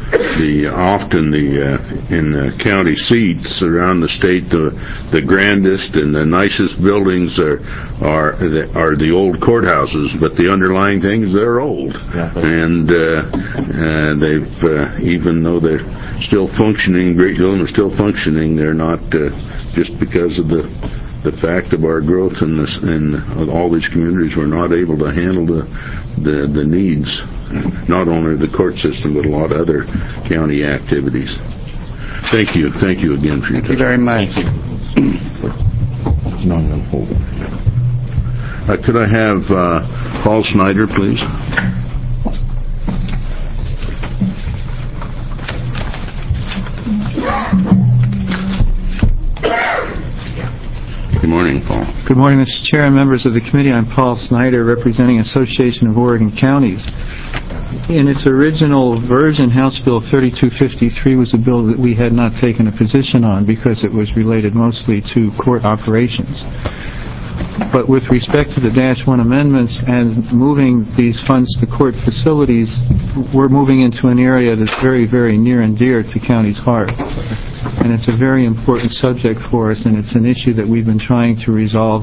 the often the uh, in the county seats around the state, the the grandest and the nicest buildings are are the, are the old courthouses, but the underlying thing is they're old, yeah. and uh, uh, they've uh, even though they're still functioning, Great Dillon is still functioning. They're not uh, just because of the the fact of our growth in this in all these communities, we're not able to handle the the, the needs, not only the court system but a lot of other county activities. Thank you. Thank you again for your time. Thank you very much. No, I'm going to hold it. Uh, could I have uh, Paul Snyder, please? Good morning, Paul. Good morning, Mister Chair and members of the committee. I'm Paul Snyder, representing Association of Oregon Counties. In its original version, House Bill thirty-two fifty-three was a bill that we had not taken a position on because it was related mostly to court operations. But with respect to the Dash one amendments and moving these funds to court facilities, we're moving into an area that's very, very near and dear to county's heart. And it's a very important subject for us, and it's an issue that we've been trying to resolve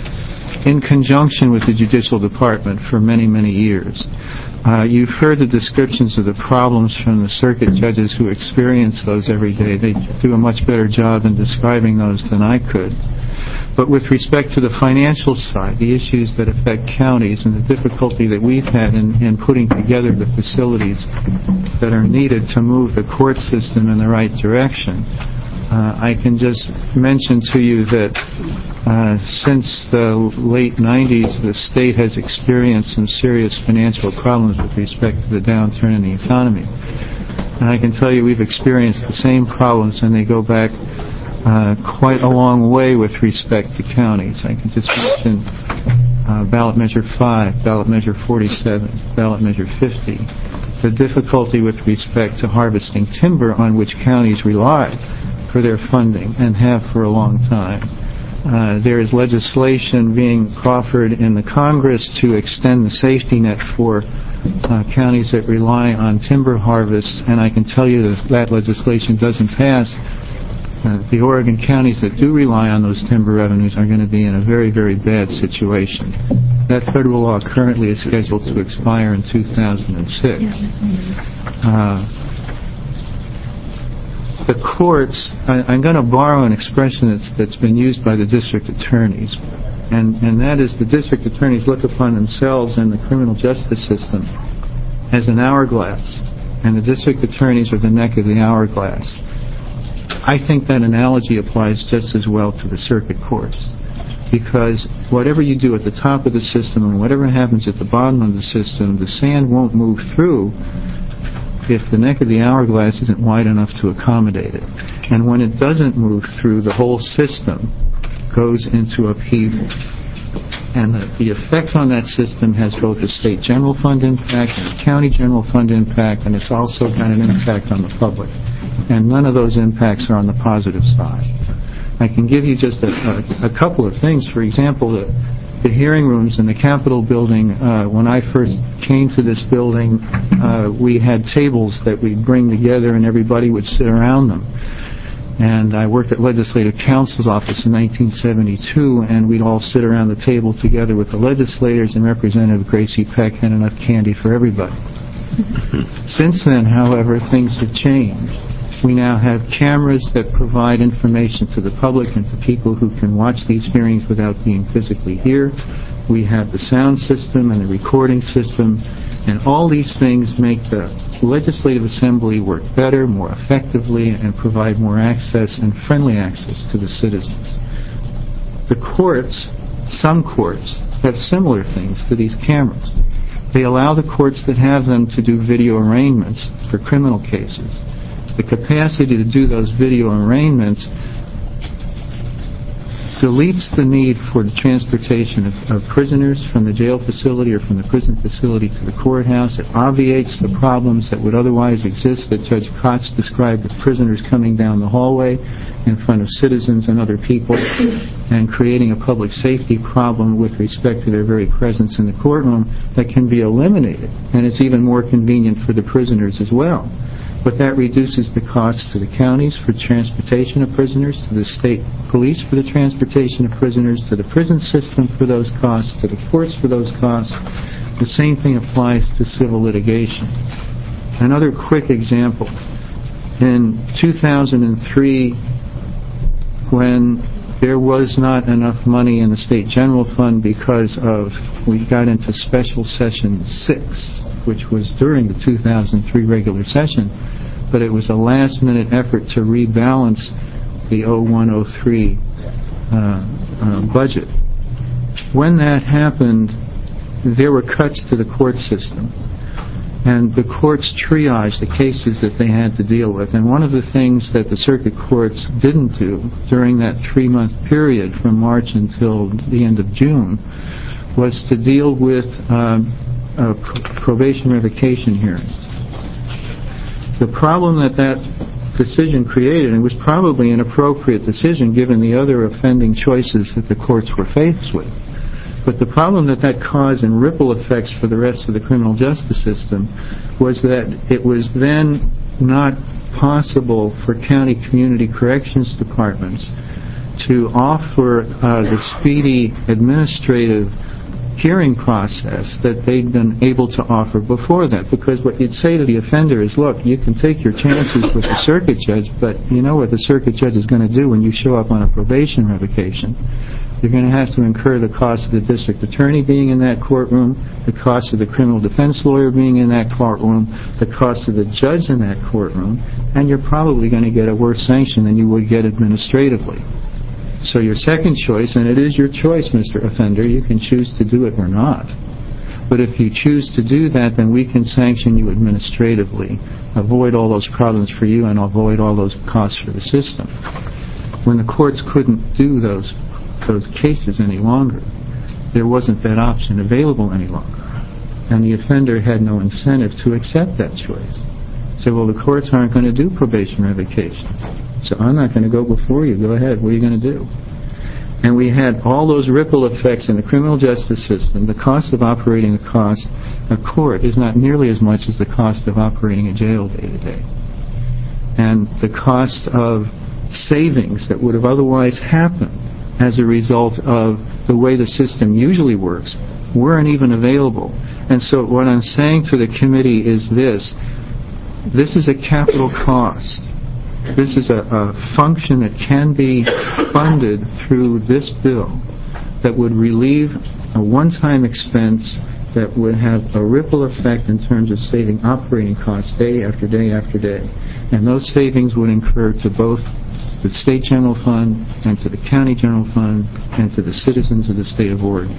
in conjunction with the Judicial Department for many, many years. Uh, you've heard the descriptions of the problems from the circuit judges who experience those every day. They do a much better job in describing those than I could. But with respect to the financial side, the issues that affect counties and the difficulty that we've had in, in putting together the facilities that are needed to move the court system in the right direction, uh, I can just mention to you that uh, since the late nineties, the state has experienced some serious financial problems with respect to the downturn in the economy. And I can tell you we've experienced the same problems, and they go back Uh, quite a long way with respect to counties. I can just mention uh, ballot measure five, ballot measure forty-seven, ballot measure fifty. The difficulty with respect to harvesting timber on which counties rely for their funding and have for a long time. Uh, there is legislation being proffered in the Congress to extend the safety net for uh, counties that rely on timber harvests, and I can tell you that if that legislation doesn't pass, Uh, the Oregon counties that do rely on those timber revenues are going to be in a very, very bad situation. That federal law currently is scheduled to expire in two thousand six. Uh, the courts, I, I'm going to borrow an expression that's, that's been used by the district attorneys, and, and that is the district attorneys look upon themselves and the criminal justice system as an hourglass, and the district attorneys are the neck of the hourglass. I think that analogy applies just as well to the circuit courts, because whatever you do at the top of the system and whatever happens at the bottom of the system, the sand won't move through if the neck of the hourglass isn't wide enough to accommodate it. And when it doesn't move through, the whole system goes into upheaval. And the, the effect on that system has both a state general fund impact and a county general fund impact, and it's also got an impact on the public. And none of those impacts are on the positive side. I can give you just a, a, a couple of things. For example, the, the hearing rooms in the Capitol building, uh, when I first came to this building, uh, we had tables that we'd bring together and everybody would sit around them. And I worked at Legislative Counsel's office in nineteen seventy-two, and we'd all sit around the table together with the legislators, and Representative Gracie Peck had enough candy for everybody. Since then, however, things have changed. We now have cameras that provide information to the public and to people who can watch these hearings without being physically here. We have the sound system and the recording system, and all these things make the Legislative Assembly work better, more effectively, and provide more access and friendly access to the citizens. The courts, some courts, have similar things to these cameras. They allow the courts that have them to do video arraignments for criminal cases. The capacity to do those video arraignments deletes the need for the transportation of, of prisoners from the jail facility or from the prison facility to the courthouse. It obviates the problems that would otherwise exist that Judge Kotz described with prisoners coming down the hallway in front of citizens and other people and creating a public safety problem with respect to their very presence in the courtroom that can be eliminated. And it's even more convenient for the prisoners as well. But that reduces the costs to the counties for transportation of prisoners, to the state police for the transportation of prisoners, to the prison system for those costs, to the courts for those costs. The same thing applies to civil litigation. Another quick example. In two thousand three, when there was not enough money in the state general fund because of, we got into special session six, which was during the two thousand three regular session, but it was a last-minute effort to rebalance the oh one oh three uh, uh, budget. When that happened, there were cuts to the court system, and the courts triaged the cases that they had to deal with. And one of the things that the circuit courts didn't do during that three-month period from March until the end of June was to deal with um, uh, probation revocation hearings. The problem that that decision created, and it was probably an appropriate decision given the other offending choices that the courts were faced with, but the problem that that caused and ripple effects for the rest of the criminal justice system was that it was then not possible for county community corrections departments to offer uh, the speedy administrative hearing process that they'd been able to offer before that. Because what you'd say to the offender is, look, you can take your chances with the circuit judge, but you know what the circuit judge is going to do when you show up on a probation revocation. You're going to have to incur the cost of the district attorney being in that courtroom, the cost of the criminal defense lawyer being in that courtroom, the cost of the judge in that courtroom, and you're probably going to get a worse sanction than you would get administratively. So your second choice, and it is your choice, Mister Offender, you can choose to do it or not. But if you choose to do that, then we can sanction you administratively, avoid all those problems for you, and avoid all those costs for the system. When the courts couldn't do those those cases any longer, there wasn't that option available any longer. And the offender had no incentive to accept that choice. So, well, the courts aren't going to do probation revocation, so I'm not going to go before you. Go ahead. What are you going to do? And we had all those ripple effects in the criminal justice system. The cost of operating a cost, a court is not nearly as much as the cost of operating a jail day to day. And the cost of savings that would have otherwise happened as a result of the way the system usually works weren't even available. And so what I'm saying to the committee is this. This is a capital cost. This is a, a function that can be funded through this bill that would relieve a one-time expense that would have a ripple effect in terms of saving operating costs day after day after day. And those savings would incur to both the state general fund and to the county general fund and to the citizens of the state of Oregon.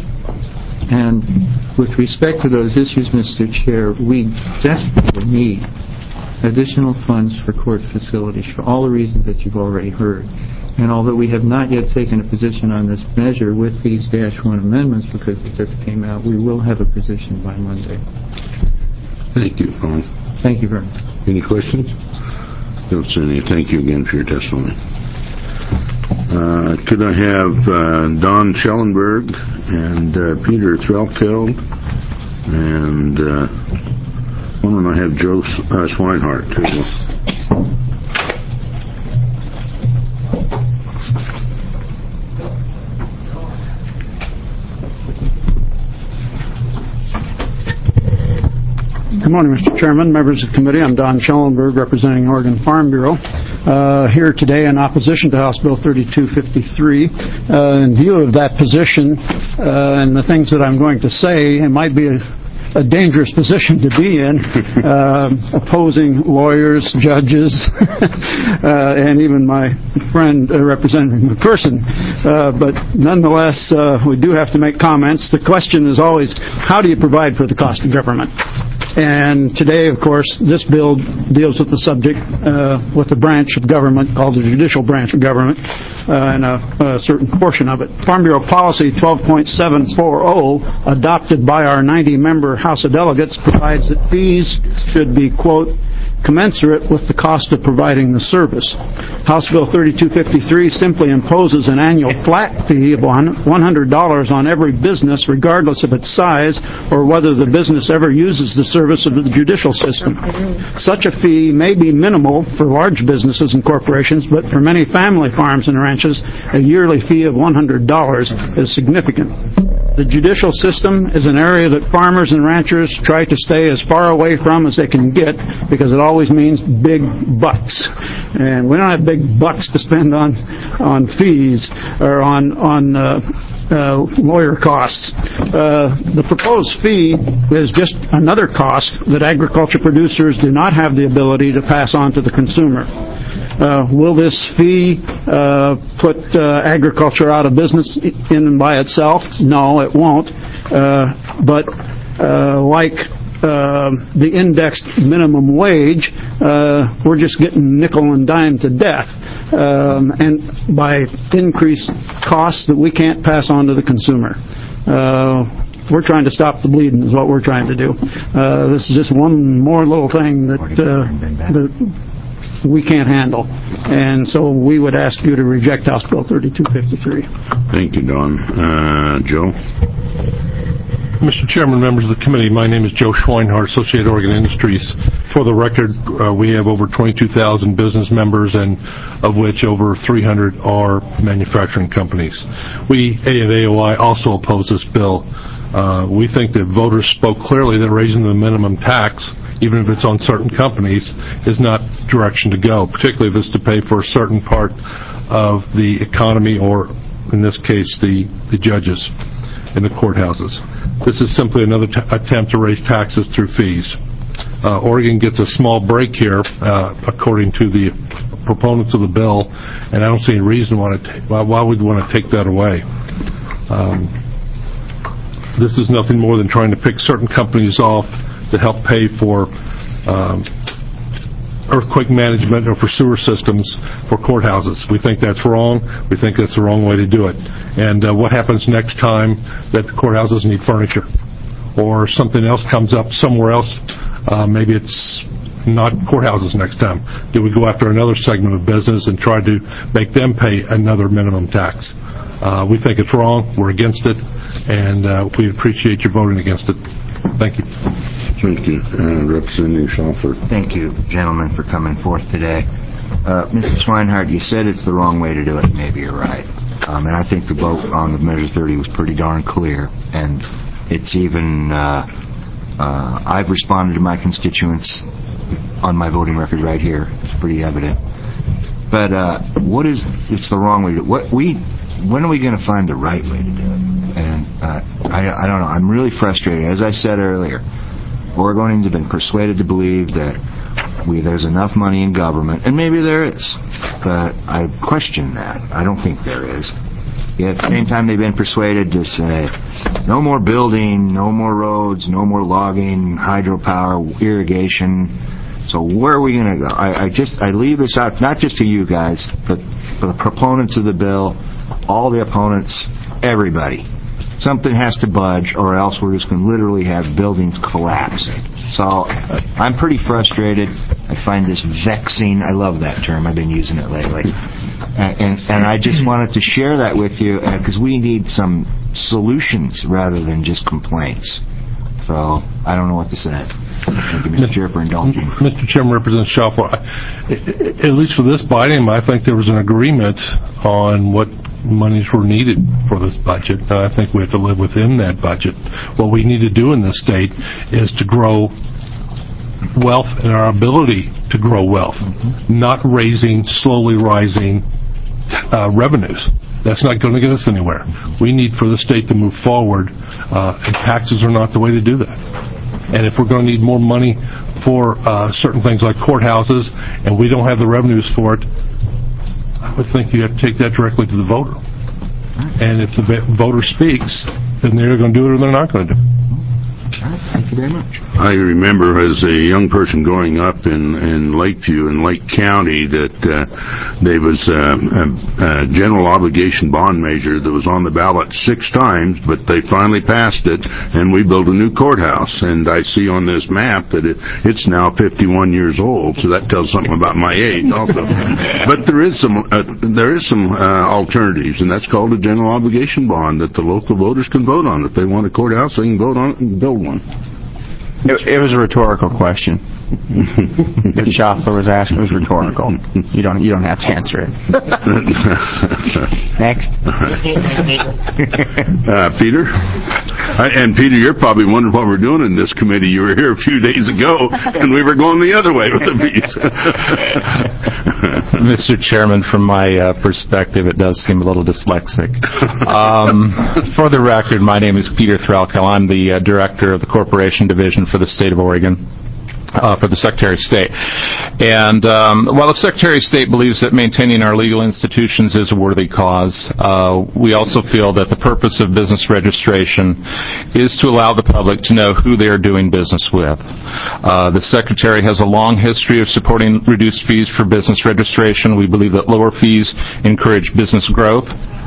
And with respect to those issues, Mister Chair, we desperately need additional funds for court facilities for all the reasons that you've already heard. And although we have not yet taken a position on this measure with these dash one amendments because it just came out, we will have a position by Monday. Thank you, Paul. Thank you very much. Any questions? Don't see any. Thank you again for your testimony. Uh, could I have uh, Don Schellenberg and uh, Peter Threlkeld and uh, why don't I have Joe uh, Swinehart too? Good morning, Mister Chairman, members of the committee. I'm Don Schellenberg, representing Oregon Farm Bureau, uh, here today in opposition to House Bill thirty-two fifty-three. Uh, in view of that position uh, and the things that I'm going to say, it might be a, a dangerous position to be in, uh, opposing lawyers, judges, uh, and even my friend, uh, Representative McPherson. Uh, but nonetheless, uh, we do have to make comments. The question is always, how do you provide for the cost of government? And today, of course, this bill deals with the subject, uh, with the branch of government called the judicial branch of government, uh, and a, a certain portion of it. Farm Bureau Policy twelve point seven forty, adopted by our ninety-member House of Delegates, provides that fees should be, quote, commensurate with the cost of providing the service. House Bill thirty-two fifty-three simply imposes an annual flat fee of one hundred dollars on every business, regardless of its size or whether the business ever uses the service of the judicial system. Such a fee may be minimal for large businesses and corporations, but for many family farms and ranches, a yearly fee of one hundred dollars is significant. The The judicial system is an area that farmers and ranchers try to stay as far away from as they can get because it always means big bucks. And we don't have big bucks to spend on on fees or on, on uh, uh, lawyer costs. Uh, the proposed fee is just another cost that agriculture producers do not have the ability to pass on to the consumer. Uh, will this fee uh, put uh, agriculture out of business in and by itself? No, it won't. Uh, but uh, like uh, the indexed minimum wage, uh, we're just getting nickel and dime to death. Um, and by increased costs that we can't pass on to the consumer. Uh, we're trying to stop the bleeding is what we're trying to do. Uh, this is just one more little thing that, uh, that we can't handle. And so we would ask you to reject House Bill thirty-two fifty-three. Thank you, Don. Uh, Joe? Mister Chairman, members of the committee, my name is Joe Schweinhardt, Associated Oregon Industries. For the record, uh, we have over twenty-two thousand business members, and of which over three hundred are manufacturing companies. We, A of A O I, also oppose this bill. Uh, we think that voters spoke clearly that raising the minimum tax, even if it's on certain companies, is not direction to go, particularly if it's to pay for a certain part of the economy or, in this case, the, the judges in the courthouses. This is simply another t- attempt to raise taxes through fees. Uh, Oregon gets a small break here, uh, according to the proponents of the bill, and I don't see any reason why, to ta- why, why we'd want to take that away. Um, this is nothing more than trying to pick certain companies off to help pay for um, earthquake management or for sewer systems for courthouses. We think that's wrong. We think that's the wrong way to do it. And uh, what happens next time that the courthouses need furniture or something else comes up somewhere else? Uh, maybe it's not courthouses next time. Do we go after another segment of business and try to make them pay another minimum tax? Uh, we think it's wrong. We're against it, and uh, we appreciate your voting against it. Thank you. Thank you. Uh, Representative Schaffer. Thank you, gentlemen, for coming forth today. Uh, Mister Schweinhardt, you said it's the wrong way to do it. Maybe you're right. Um, and I think the vote on the Measure thirty was pretty darn clear. And it's even, uh, uh, I've responded to my constituents on my voting record right here. It's pretty evident. But uh, what is, it's the wrong way to do it. What we, when are we going to find the right way to do it? And uh, I, I don't know. I'm really frustrated. As I said earlier, Oregonians have been persuaded to believe that we, there's enough money in government, and maybe there is, but I question that. I don't think there is. Yet at the same time, they've been persuaded to say, no more building, no more roads, no more logging, hydropower, irrigation. So where are we going to go? I, I just I leave this out, not just to you guys, but for the proponents of the bill, all the opponents, everybody. Something has to budge, or else we're just going to literally have buildings collapse. So I'm pretty frustrated. I find this vexing. I love that term. I've been using it lately. And, and, and I just wanted to share that with you, because uh, we need some solutions rather than just complaints. So I don't know what to say. Thank you, Mister Chair, for indulging. Mister Chairman, Representative Schaffer, at least for this biennium, I think there was an agreement on what monies were needed for this budget, and I think we have to live within that budget. What we need to do in this state is to grow wealth and our ability to grow wealth, mm-hmm. not raising, slowly rising uh, revenues. That's not going to get us anywhere. We need for the state to move forward, uh, and taxes are not the way to do that. And if we're going to need more money for uh, certain things like courthouses, and we don't have the revenues for it, I would think you have to take that directly to the voter. And if the voter speaks, then they're going to do it or they're not going to do it. Thank you very much. I remember as a young person growing up in, in Lakeview and Lake County that uh, there was uh, a, a general obligation bond measure that was on the ballot six times, but they finally passed it, and we built a new courthouse. And I see on this map that it, it's now fifty-one years old, so that tells something about my age also. But there is some uh, there is some uh, alternatives, and that's called a general obligation bond that the local voters can vote on. If they want a courthouse, they can vote on it and build one. It, it was a rhetorical question. The Schaffler was asking was rhetorical. You don't you don't have to answer it. Next. uh, Peter? I, and Peter, you're probably wondering what we're doing in this committee. You were here a few days ago, and we were going the other way with the fees. Mister Chairman, from my uh, perspective, it does seem a little dyslexic. Um, for the record, my name is Peter Threlkel. I'm the uh, Director of the Corporation Division for the State of Oregon. Uh, for the Secretary of State. And um, while the Secretary of State believes that maintaining our legal institutions is a worthy cause, uh, we also feel that the purpose of business registration is to allow the public to know who they are doing business with. Uh, the Secretary has a long history of supporting reduced fees for business registration. We believe that lower fees encourage business growth,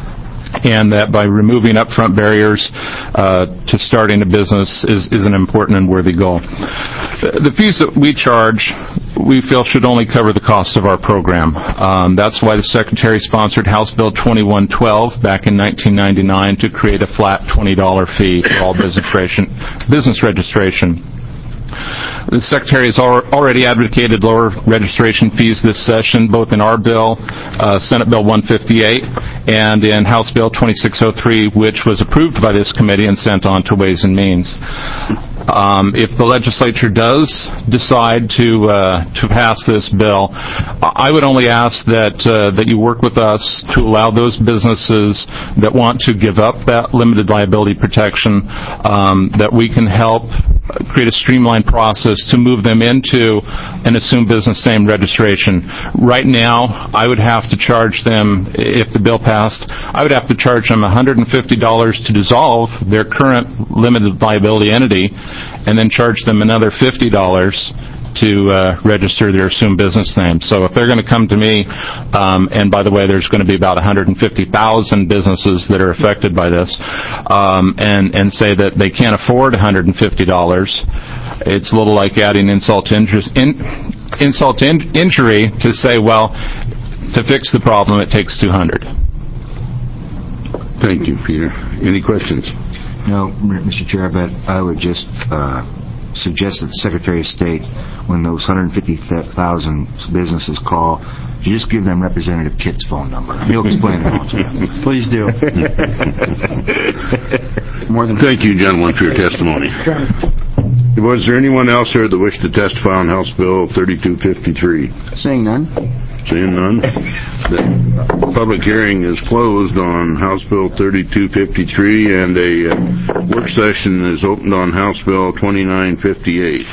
and that by removing upfront barriers uh, to starting a business is, is an important and worthy goal. The fees that we charge, we feel, should only cover the cost of our program. Um, that's why the Secretary sponsored House Bill twenty-one twelve back in nineteen ninety-nine to create a flat twenty dollars fee for all business registration. Business registration. The Secretary has al- already advocated lower registration fees this session, both in our bill, uh, Senate Bill one fifty-eight, and in House Bill twenty-six oh three, which was approved by this committee and sent on to Ways and Means. Um, if the legislature does decide to uh, to pass this bill, I would only ask that uh, that you work with us to allow those businesses that want to give up that limited liability protection, um, that we can help create a streamlined process to move them into an assumed business name registration. Right now, I would have to charge them, if the bill passed, I would have to charge them one hundred fifty dollars to dissolve their current limited liability entity, and then charge them another fifty dollars to uh, register their assumed business name. So if they're going to come to me, um, and by the way, there's going to be about one hundred fifty thousand businesses that are affected by this, um, and, and say that they can't afford one hundred fifty dollars, it's a little like adding insult to injury, in, insult to in, injury to say, well, to fix the problem, it takes two hundred dollars. Thank you, Peter. Any questions? No, Mister Chair, but I would just uh, suggest that the Secretary of State, when those one hundred fifty thousand businesses call, you just give them Representative Kitt's phone number. He'll explain it all to them. Please do. More than Thank you, gentlemen, for your testimony. Was there anyone else here that wished to testify on House Bill thirty-two fifty-three? Seeing none. Seeing none. The public hearing is closed on House Bill thirty-two fifty-three, and a uh, work session is opened on House Bill twenty-nine fifty-eight.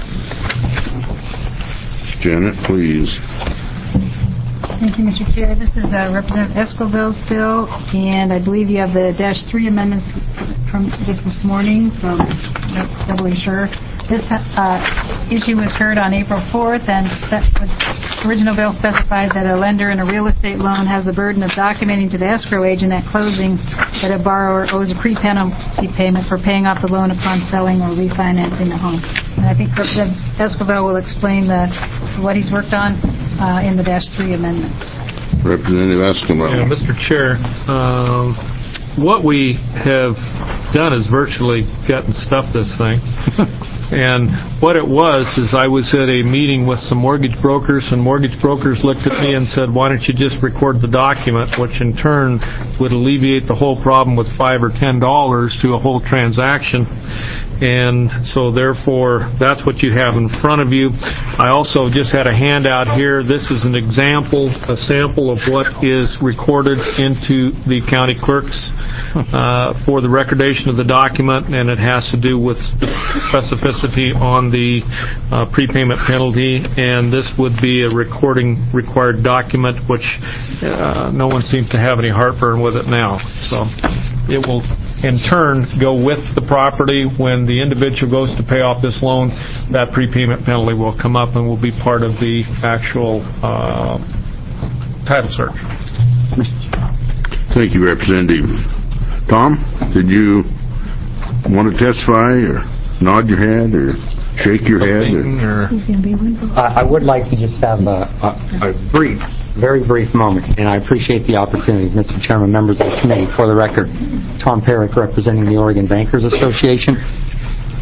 Janet, please. Thank you, Mister Chair. This is uh, Representative Escobill's bill, and I believe you have the dash three amendments from just this morning, so I'm not doubly sure. This uh, issue was heard on April fourth, and spe- the original bill specified that a lender in a real estate loan has the burden of documenting to the escrow agent at closing that a borrower owes a pre-penalty payment for paying off the loan upon selling or refinancing the home. And I think Representative Escobar will explain the, what he's worked on uh, in the dash three amendments. Representative Escobar. Yeah, Mister Chair, uh, what we have done is virtually gut and stuff this thing. And what it was is I was at a meeting with some mortgage brokers, and mortgage brokers looked at me and said, why don't you just record the document, which in turn would alleviate the whole problem with five or ten dollars to a whole transaction. And so therefore, that's what you have in front of you. I also just had a handout here. This is an example, a sample of what is recorded into the county clerks uh, for the recordation of the document, and it has to do with specificity on the uh, prepayment penalty. And this would be a recording required document, which uh, no one seems to have any heartburn with it now. So it will in turn go with the property. When the individual goes to pay off this loan, that prepayment penalty will come up and will be part of the actual uh, title search. Thank you, Representative. Tom, did you want to testify or nod your head or shake your head? Or? I would like to just have a, a, a brief, very brief moment, and I appreciate the opportunity, Mister Chairman, members of the committee. For the record, Tom Perrick, representing the Oregon Bankers Association.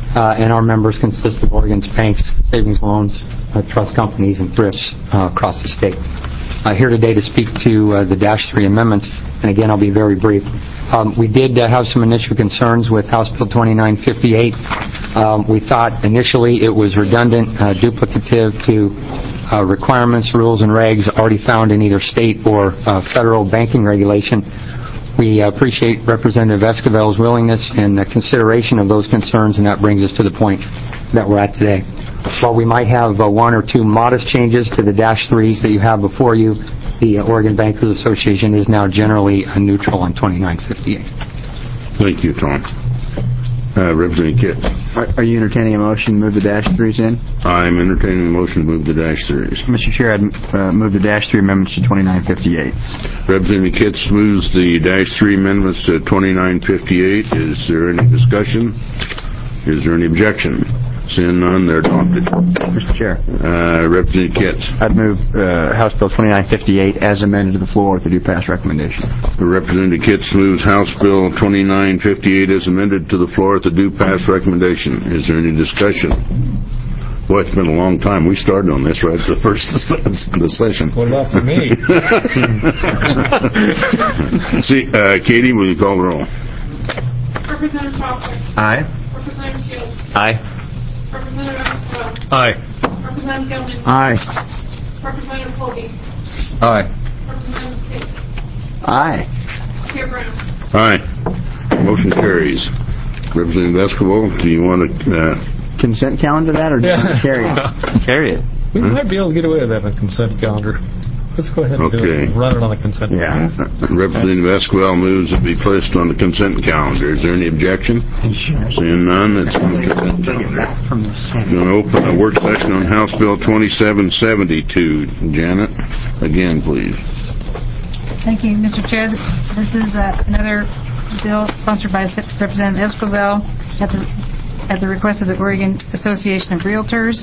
uh, and our members consist of Oregon's banks, savings loans, uh, trust companies, and thrifts uh, across the state. Uh, here today to speak to uh, the Dash three amendments, and again, I'll be very brief. Um, we did uh, have some initial concerns with House Bill twenty-nine fifty-eight. Um, we thought initially it was redundant, uh, duplicative to uh, requirements, rules, and regs already found in either state or uh, federal banking regulation. We uh, appreciate Representative Esquivel's willingness and uh, consideration of those concerns, and that brings us to the point that we're at today. While we might have uh, one or two modest changes to the Dash threes that you have before you, the uh, Oregon Bankers Association is now generally uh, neutral on twenty-nine fifty-eight. Thank you, Tom. Uh, Representative Kitt. Are, are you entertaining a motion to move the Dash threes in? I'm entertaining a motion to move the Dash threes. Mister Chair, I'd uh, move the Dash three amendments to twenty-nine fifty-eight. Representative Kitt moves the Dash three amendments to twenty-nine fifty-eight. Is there any discussion? Is there any objection? Seeing none, they're adopted. Mister Chair. Uh, Representative Kitt. I'd move uh, House Bill twenty-nine fifty-eight as amended to the floor with the due pass recommendation. Representative Kitt moves House Bill twenty-nine fifty-eight as amended to the floor with the due pass recommendation. Is there any discussion? Boy, it's been a long time. We started on this right at the first of the session. What about for me? See, uh, Katie, will you call the roll? Representative Crawford. Aye. Representative Shields. Aye. Representative Esquivel. Aye. Representative Gilman. Aye. Representative Colby. Aye. Representative Kitt. Aye. Chair Brown. Aye. Motion carries. Representative Esquivel, do you want to... Uh, consent calendar that, or do you want to carry it? Carry it. We huh? might be able to get away with that on a consent calendar. Let's go ahead and okay. do it. Run it on the consent yeah. calendar. Uh, Representative Esquivel moves to be placed on the consent calendar. Is there any objection? Seeing none, it's on the consent calendar. We're going to open a work session on House Bill twenty-seven seventy-two. Janet, again, please. Thank you, Mister Chair. This is uh, another bill sponsored by Representative Esquivel at the at the request of the Oregon Association of Realtors.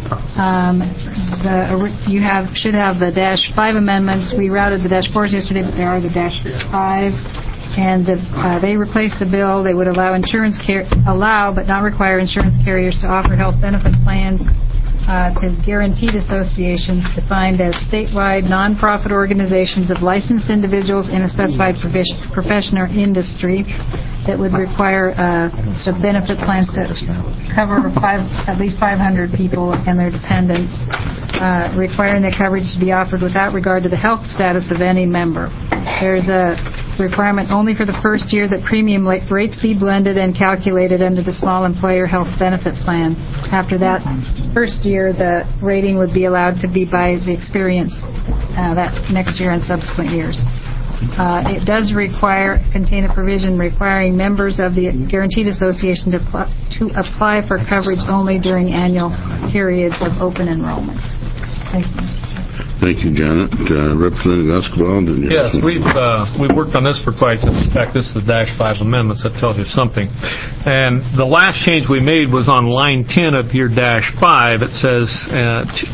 Um, the, you have should have the Dash five amendments. We routed the Dash fours yesterday, but there are the Dash fives. And the, uh, they replaced the bill. They would allow insurance car- allow, but not require insurance carriers to offer health benefit plans uh, to guaranteed associations defined as statewide nonprofit organizations of licensed individuals in a specified provision, profession or industry that would require uh, some benefit plans to cover five, at least five hundred people and their dependents, uh, requiring the coverage to be offered without regard to the health status of any member. There's a requirement only for the first year that premium rates be blended and calculated under the small employer health benefit plan. After that first year, the rating would be allowed to be by the experience uh, that next year and subsequent years. Uh, it does require contain a provision requiring members of the Guaranteed Association to, pl- to apply for coverage only during annual periods of open enrollment. Thank you, Mister Chair. Thank you, Janet. Uh, Representative Esquivel. Yes, we've uh, we've worked on this for quite some time. In fact, this is the Dash five amendments. That tells you something. And the last change we made was on line ten of your Dash five. It says uh, t-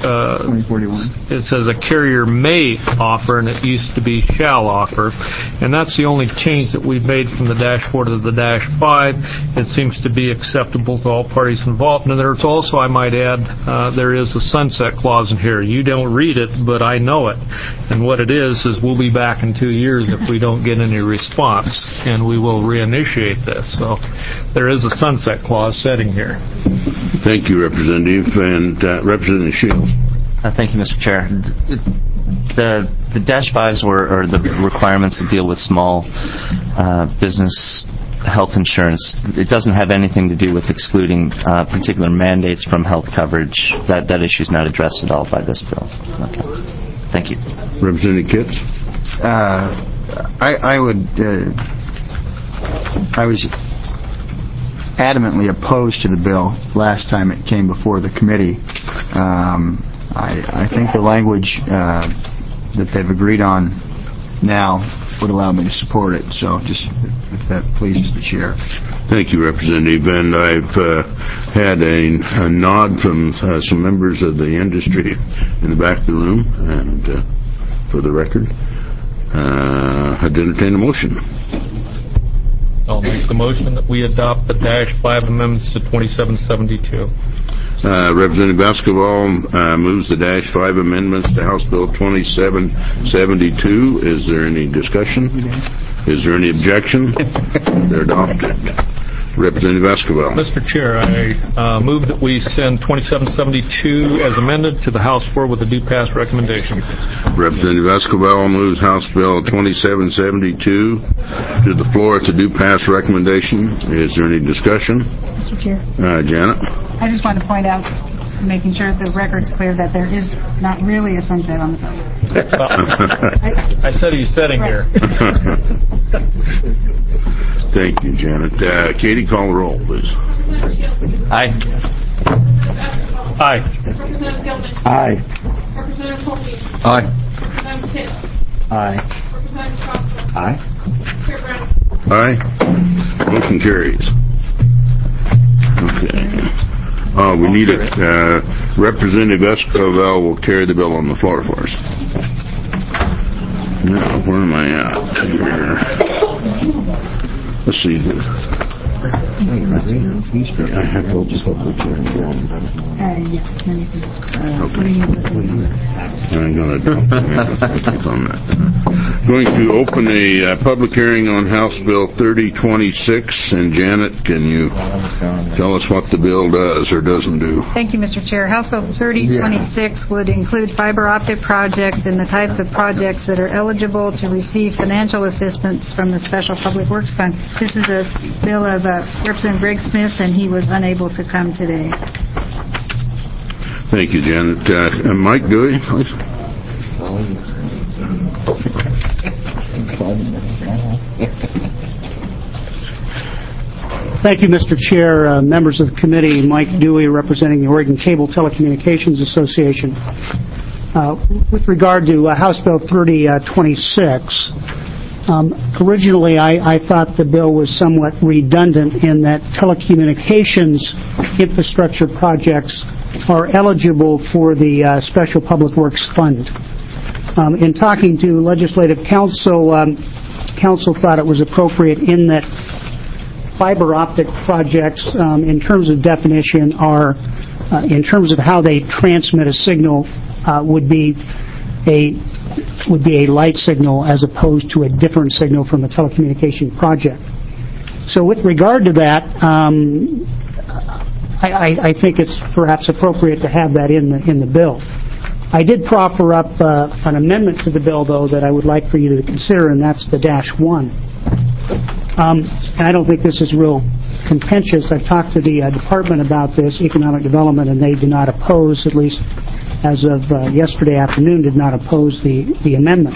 uh, it says a carrier may offer, and it used to be shall offer. And that's the only change that we've made from the Dash four to the Dash five. It seems to be acceptable to all parties involved. And there's also, I might add, uh, there is a sunset clause in here. You don't read it, but I know it. And what it is, is we'll be back in two years if we don't get any response, and we will reinitiate this. So there is a sunset clause setting here. Thank you, Representative. And uh, Representative Shields. Uh, thank you, Mister Chair. The the Dash fives were or the requirements that deal with small uh, business health insurance. It doesn't have anything to do with excluding uh, particular mandates from health coverage. That that issue is not addressed at all by this bill. Okay. Thank you. Representative Kitt. Uh, I, I would. Uh, I was adamantly opposed to the bill last time it came before the committee. Um, I, I think the language uh, that they've agreed on now would allow me to support it. So just if that pleases the chair. Thank you, Representative. And I've uh, had a, a nod from uh, some members of the industry in the back of the room. And uh, for the record, uh, I'd entertain a motion. I'll make the motion that we adopt the Dash five amendments to twenty-seven seventy-two. Uh, Representative Escobar uh, moves the Dash five amendments to House Bill twenty-seven seventy-two. Is there any discussion? Is there any objection? They're adopted. Representative Escobar. Mister Chair, I uh, move that we send twenty-seven seventy-two as amended to the House floor with a due pass recommendation. Representative Escobar moves House Bill twenty-seven seventy-two to the floor at the due pass recommendation. Is there any discussion? Mister Chair. Uh, Janet? I just want to point out, making sure the record's clear, that there is not really a sunset on the bill. I said he's sitting here. Thank you, Janet. Uh, Katie, call the roll, please. Aye. Aye. Representative Gilman. Aye. Representative Colby. Aye. Representative Pitts. Aye. Representative Costa. Aye. Chair Brown. Aye. Motion carries. Okay. Uh, we need a, uh, Representative Escobar will carry the bill on the floor for us. Now, where am I at here? Let's see. I have to just Uh, yeah. I'm going to on that. Going to open a uh, public hearing on House Bill thirty twenty-six. And Janet, can you tell us what the bill does or doesn't do? Thank you, Mister Chair. House Bill thirty twenty-six would include fiber optic projects and the types of projects that are eligible to receive financial assistance from the Special Public Works Fund. This is a bill of uh, Representative Greg Smith, and he was unable to come today. Thank you, Janet. Uh, Mike Dewey, please. Thank you, Mister Chair, uh, members of the committee. Mike Dewey, representing the Oregon Cable Telecommunications Association. Uh, with regard to uh, House Bill thirty twenty-six, um, originally I, I thought the bill was somewhat redundant in that telecommunications infrastructure projects are eligible for the uh, Special Public Works Fund. Um, in talking to Legislative Counsel, um, Counsel thought it was appropriate in that fiber optic projects, um, in terms of definition, are, uh, in terms of how they transmit a signal, uh, would be a would be a light signal as opposed to a different signal from a telecommunication project. So, with regard to that, um, I, I, I think it's perhaps appropriate to have that in the in the bill. I did proffer up uh, an amendment to the bill, though, that I would like for you to consider, and that's the dash one. Um, and I don't think this is real contentious. I've talked to the uh, department about this, economic development, and they do not oppose, at least as of uh, yesterday afternoon, did not oppose the, the amendment.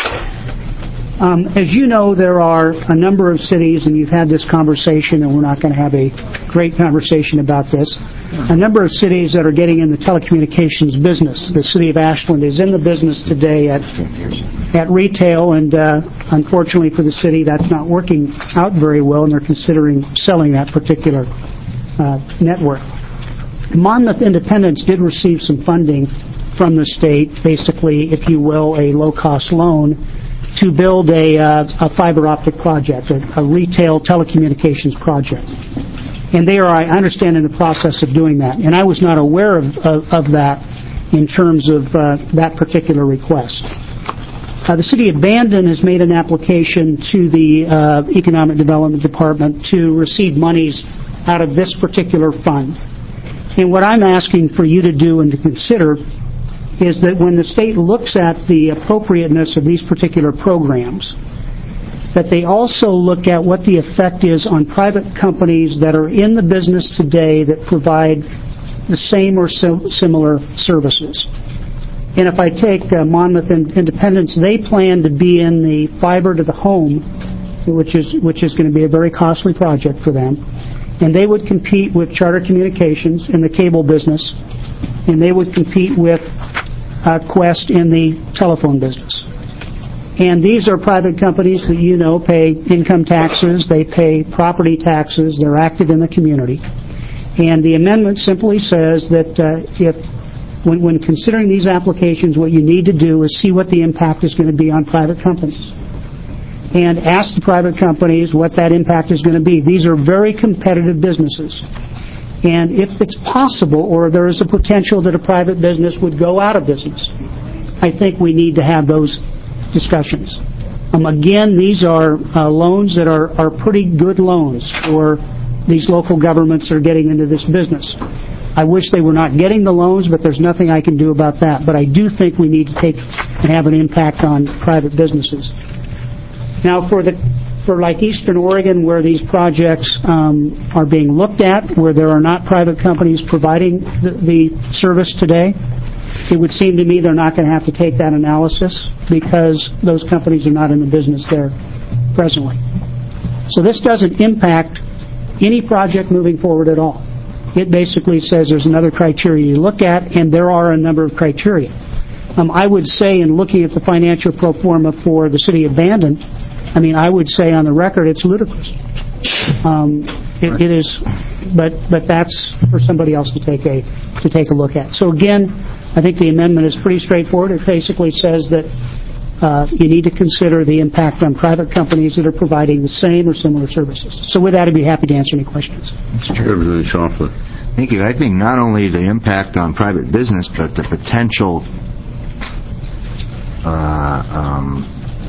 Um, as you know, there are a number of cities, and you've had this conversation, and we're not going to have a great conversation about this, a number of cities that are getting in the telecommunications business. The city of Ashland is in the business today at at retail, and uh, unfortunately for the city, that's not working out very well, and they're considering selling that particular uh, network. Monmouth Independence did receive some funding from the state, basically, if you will, a low-cost loan, to build a, uh, a fiber optic project, a, a retail telecommunications project. And they are, I understand, in the process of doing that. And I was not aware of, of, of that in terms of uh, that particular request. Uh, the city of Bandon has made an application to the uh, Economic Development Department to receive monies out of this particular fund. And what I'm asking for you to do and to consider is that when the state looks at the appropriateness of these particular programs, that they also look at what the effect is on private companies that are in the business today that provide the same or sim- similar services. And if I take uh, Monmouth Independence, they plan to be in the fiber to the home, which is which is going to be a very costly project for them. And they would compete with Charter Communications in the cable business, and they would compete with uh, Quest in the telephone business. And these are private companies that, you know, pay income taxes, they pay property taxes, they're active in the community. And the amendment simply says that uh, if, when, when considering these applications, what you need to do is see what the impact is going to be on private companies. and ask the private companies what that impact is going to be. These are very competitive businesses. And if it's possible, or there is a potential that a private business would go out of business, I think we need to have those discussions. Um, again, these are uh, loans that are, are pretty good loans for these local governments that are getting into this business. I wish they were not getting the loans, but there's nothing I can do about that. But I do think we need to take and have an impact on private businesses. Now, for the for like Eastern Oregon, where these projects um, are being looked at, where there are not private companies providing the, the service today, it would seem to me they're not going to have to take that analysis because those companies are not in the business there presently. So this doesn't impact any project moving forward at all. It basically says there's another criteria you look at, and there are a number of criteria. Um, I would say, in looking at the financial pro forma for the city of Bandon, I mean, I would say on the record it's ludicrous. Um, it, it is, but but that's for somebody else to take a to take a look at. So again, I think the amendment is pretty straightforward. It basically says that uh, you need to consider the impact on private companies that are providing the same or similar services. So with that, I'd be happy to answer any questions. Mister Representative Schauffele. Thank you. I think not only the impact on private business, but the potential uh, um,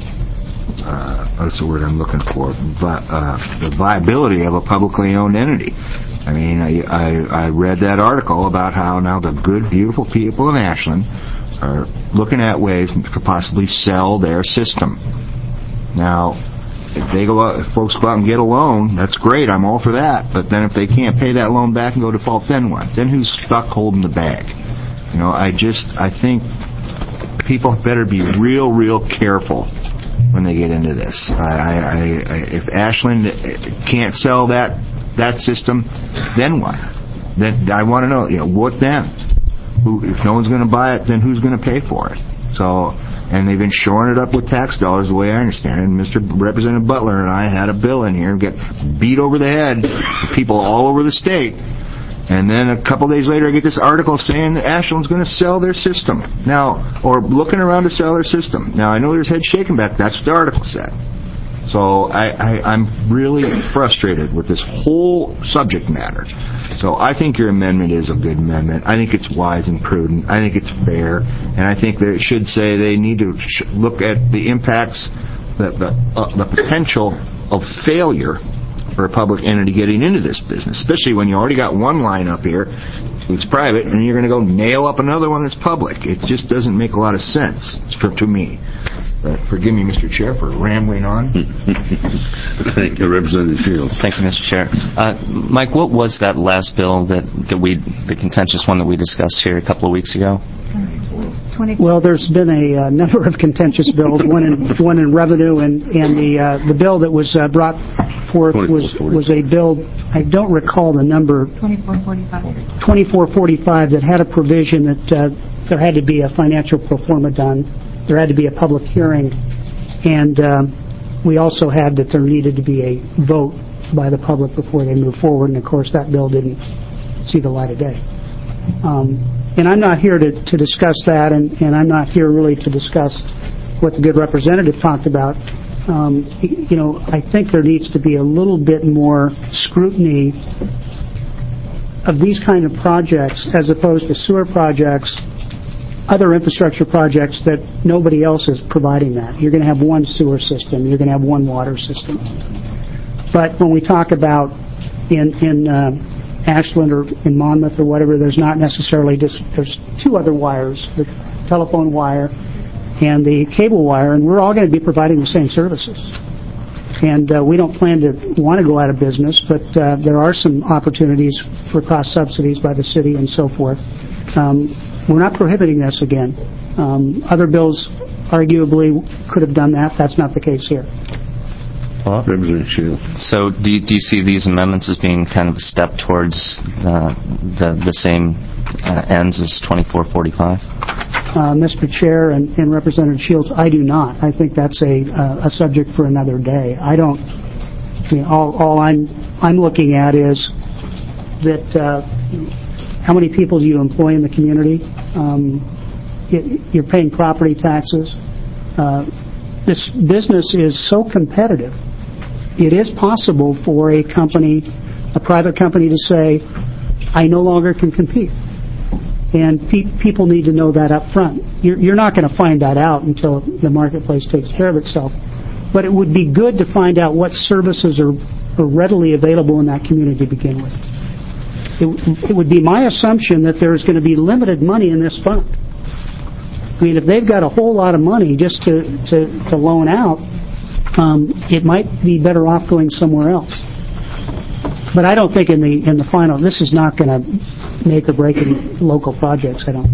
uh, what's the word I'm looking for? Vi- uh, the viability of a publicly owned entity. I mean, I, I, I read that article about how now the good, beautiful people in Ashland are looking at ways to possibly sell their system. Now, if they go out, if folks go out and get a loan, that's great. I'm all for that. But then if they can't pay that loan back and go default, then what? Then who's stuck holding the bag? You know, I just, I think people better be real, real careful when they get into this. I, I, I, if Ashland can't sell that that system, then what? Then I want to know, you know, what then? Who, if no one's going to buy it, then who's going to pay for it? So, and they've been shoring it up with tax dollars, the way I understand it. And Mister Representative Butler and I had a bill in here and get beat over the head with people all over the state. And then a couple days later, I get this article saying that Ashland's going to sell their system. Now, or looking around to sell their system. Now, I know there's head shaking back. That's what the article said. So I, I, I'm really frustrated with this whole subject matter. So I think your amendment is a good amendment. I think it's wise and prudent. I think it's fair. And I think that it should say they need to sh- look at the impacts, the, the, uh, the potential of failure for a public entity getting into this business, especially when you already got one line up here that's private and you're going to go nail up another one that's public. It just doesn't make a lot of sense for, to me. Uh, forgive me, Mister Chair, for rambling on. Thank you, Representative Shields. Thank you, Mister Chair. Uh, Mike, what was that last bill that, that we, the contentious one that we discussed here a couple of weeks ago? Well, there's been a uh, number of contentious bills, one in one in revenue, and and the uh, the bill that was uh, brought forth was was a bill. I don't recall the number. twenty-four forty-five twenty-four forty-five that had a provision that uh, there had to be a financial pro forma done. There had to be a public hearing, and um, we also had that there needed to be a vote by the public before they moved forward, and of course that bill didn't see the light of day. Um, and I'm not here to, to discuss that, and, and I'm not here really to discuss what the good representative talked about. Um, you know, I think there needs to be a little bit more scrutiny of these kind of projects as opposed to sewer projects, other infrastructure projects that nobody else is providing that. You're going to have one sewer system. You're going to have one water system. But when we talk about in, in uh, Ashland or in Monmouth or whatever, there's not necessarily just, there's two other wires, the telephone wire and the cable wire, and we're all going to be providing the same services. And uh, we don't plan to want to go out of business, but uh, there are some opportunities for cost subsidies by the city and so forth. Um, We're not prohibiting this again. Um, other bills arguably could have done that. That's not the case here. Well, so do you, do you see these amendments as being kind of a step towards uh, the the same uh, ends as twenty-four forty-five? Uh, Mister Chair and, and Representative Shields, I do not. I think that's a uh, a subject for another day. I don't. I mean, all all I'm I'm looking at is that. Uh, How many people do you employ in the community? Um, it, you're paying property taxes. Uh, this business is so competitive, it is possible for a company, a private company, to say, I no longer can compete. And pe- people need to know that up front. You're, you're not going to find that out until the marketplace takes care of itself. But it would be good to find out what services are, are readily available in that community to begin with. It, it would be my assumption that there's going to be limited money in this fund. I mean, if they've got a whole lot of money just to, to, to loan out, um, it might be better off going somewhere else. But I don't think in the in the final, this is not going to make or break any local projects, I don't.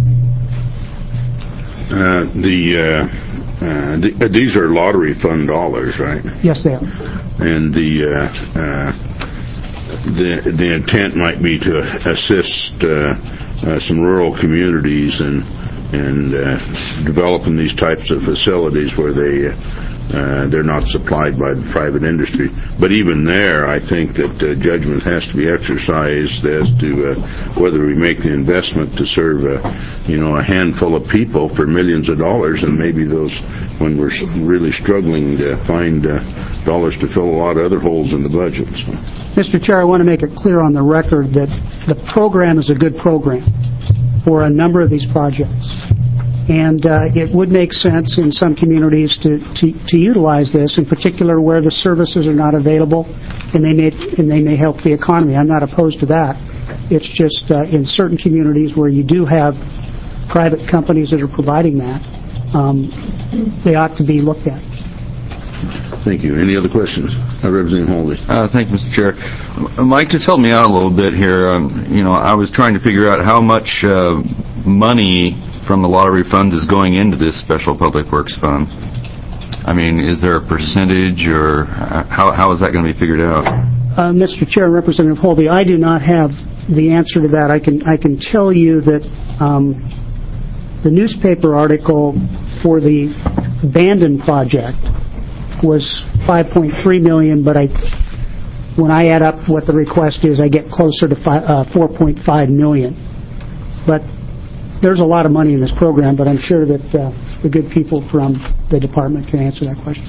Uh, the, uh, uh, the, these are lottery fund dollars, right? Yes, they are. And the, uh, uh, the, the intent might be to assist, uh, uh, some rural communities and, and, uh, developing these types of facilities where they, uh, Uh, they're not supplied by the private industry. But even there, I think that uh, judgment has to be exercised as to uh, whether we make the investment to serve, uh, you know, a handful of people for millions of dollars, and maybe those, when we're really struggling to find uh, dollars to fill a lot of other holes in the budget. So. Mister Chair, I want to make it clear on the record that the program is a good program for a number of these projects. And uh, it would make sense in some communities to, to, to utilize this, in particular where the services are not available, and they may and they may help the economy. I'm not opposed to that. It's just uh, in certain communities where you do have private companies that are providing that, um, they ought to be looked at. Thank you. Any other questions? Uh, Representative Holby. Uh, thank you, Mister Chair. Mike, just help me out a little bit here. Um, you know, I was trying to figure out how much uh, money from the lottery fund is going into this special public works fund. I mean, is there a percentage, or how how is that going to be figured out? Uh, Mister Chair, Representative Holby, I do not have the answer to that. I can I can tell you that um, the newspaper article for the Bandon project was five point three million dollars, but I when I add up what the request is, I get closer to five, uh, four point five million dollars. But there's a lot of money in this program, but I'm sure that uh, the good people from the department can answer that question.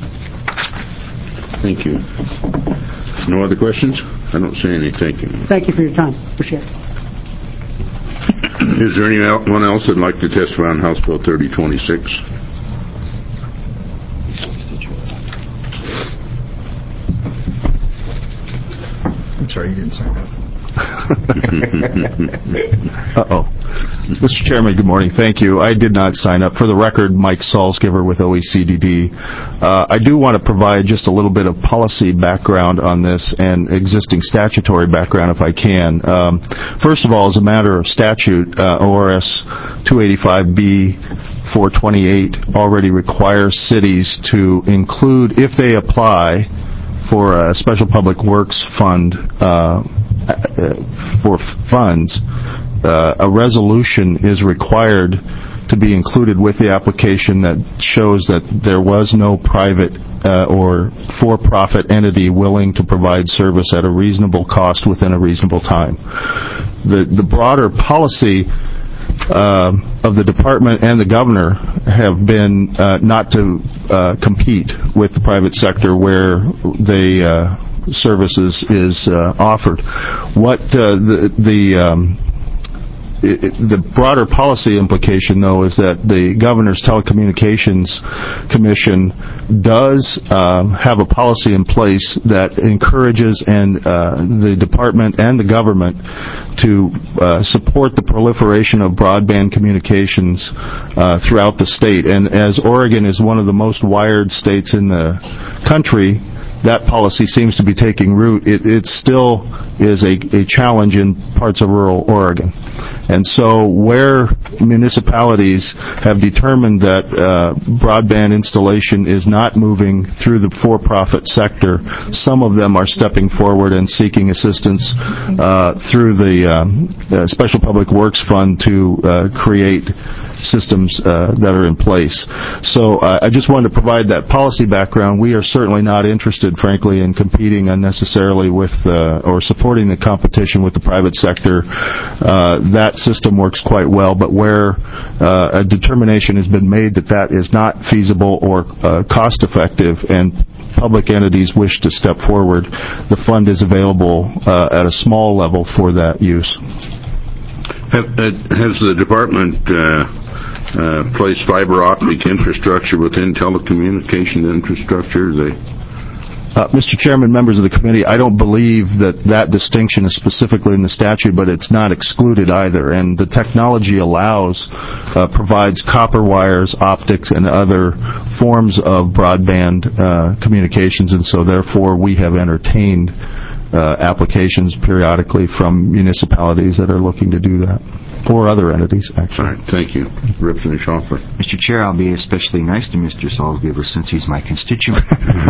Thank you. No other questions? I don't see any. Thank you. Thank you for your time. Appreciate it. Is there anyone else that'd like to testify on House Bill thirty twenty-six? I'm sorry, you didn't sign up. Uh-oh. Mister Chairman, good morning. Thank you. I did not sign up. For the record, Mike Salzgiver with O E C D D. Uh, I do want to provide just a little bit of policy background on this and existing statutory background if I can. Um, first of all, as a matter of statute, uh, O R S two eighty-five B four twenty-eight already requires cities to include, if they apply for a special public works fund, uh, for funds, uh, a resolution is required to be included with the application that shows that there was no private uh, or for-profit entity willing to provide service at a reasonable cost within a reasonable time. The, the broader policy uh, of the department and the governor have been uh, not to uh, compete with the private sector where they uh, services is uh, offered. What uh, the the um, it, it, the broader policy implication, though, is that the Governor's Telecommunications Commission does uh, have a policy in place that encourages and uh, the department and the government to uh, support the proliferation of broadband communications uh, throughout the state. And as Oregon is one of the most wired states in the country, that policy seems to be taking root. It, it still is a, a challenge in parts of rural Oregon. And so where municipalities have determined that uh, broadband installation is not moving through the for-profit sector, some of them are stepping forward and seeking assistance uh, through the um, uh, Special Public Works Fund to uh, create systems uh, that are in place. So uh, I just wanted to provide that policy background. We are certainly not interested, frankly, in competing unnecessarily with uh, or supporting the competition with the private sector. Uh, that that system works quite well, but where uh, a determination has been made that that is not feasible or uh, cost-effective and public entities wish to step forward, the fund is available uh, at a small level for that use. Have, uh, has the department uh, uh, placed fiber optic infrastructure within telecommunication infrastructure? They Uh, Mister Chairman, members of the committee, I don't believe that that distinction is specifically in the statute, but it's not excluded either. And the technology allows, uh, provides copper wires, optics, and other forms of broadband uh, communications, and so therefore we have entertained uh, applications periodically from municipalities that are looking to do that. Or other entities, actually. All right, thank you. Representative Schauffer. Mister Chair, I'll be especially nice to Mister Salzgiver since he's my constituent.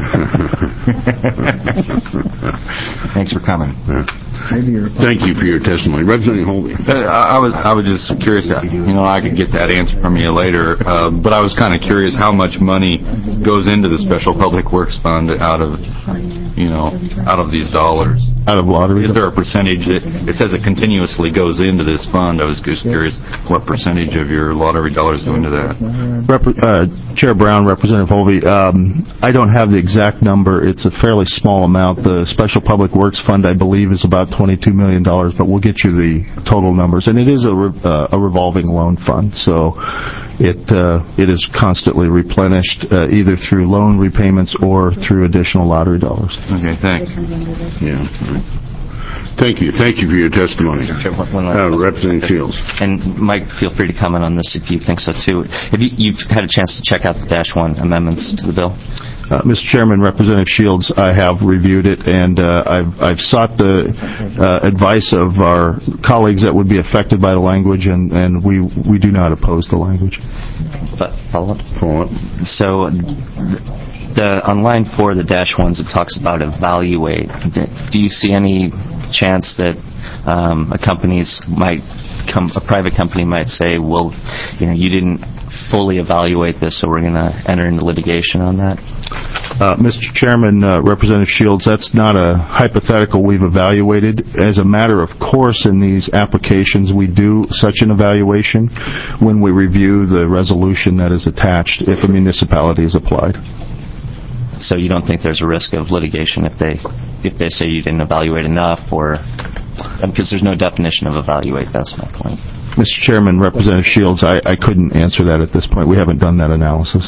Thanks for coming. Yeah. Thank you for your testimony. Representative Holby. Uh, I was I was just curious. You know, I could get that answer from you later, uh, but I was kind of curious how much money goes into the Special Public Works Fund out of, you know, out of these dollars. Out of lottery? Is there a percentage that it says it continuously goes into this fund? I was just curious what percentage of your lottery dollars go into that. Rep- uh, Chair Brown, Representative Holby, um, I don't have the exact number. It's a fairly small amount. The Special Public Works Fund, I believe, is about twenty-two million dollars, but we'll get you the total numbers. And it is a, re- uh, a revolving loan fund, so it uh, it is constantly replenished uh, either through loan repayments or through additional lottery dollars. Okay, thanks. Yeah. Thank you. Thank you for your testimony. One last uh, Representative Shields. And Mike, feel free to comment on this if you think so too. Have you, you've had a chance to check out the Dash One amendments to the bill? Uh, Mister Chairman, Representative Shields, I have reviewed it, and uh, I've, I've sought the uh, advice of our colleagues that would be affected by the language, and, and we we do not oppose the language. But follow up. Follow up. So, the on line four, the Dash Ones, it talks about evaluate. Do you see any chance that um, a companies might come, a private company might say, well, you know, you didn't fully evaluate this, so we're going to enter into litigation on that? Uh, Mister Chairman, uh, Representative Shields, that's not a hypothetical we've evaluated. As a matter of course, in these applications, we do such an evaluation when we review the resolution that is attached if a municipality is applied. So you don't think there's a risk of litigation if they if they say you didn't evaluate enough, or because there's no definition of evaluate? That's my point. Mister Chairman, Representative Shields, I, I couldn't answer that at this point. We haven't done that analysis.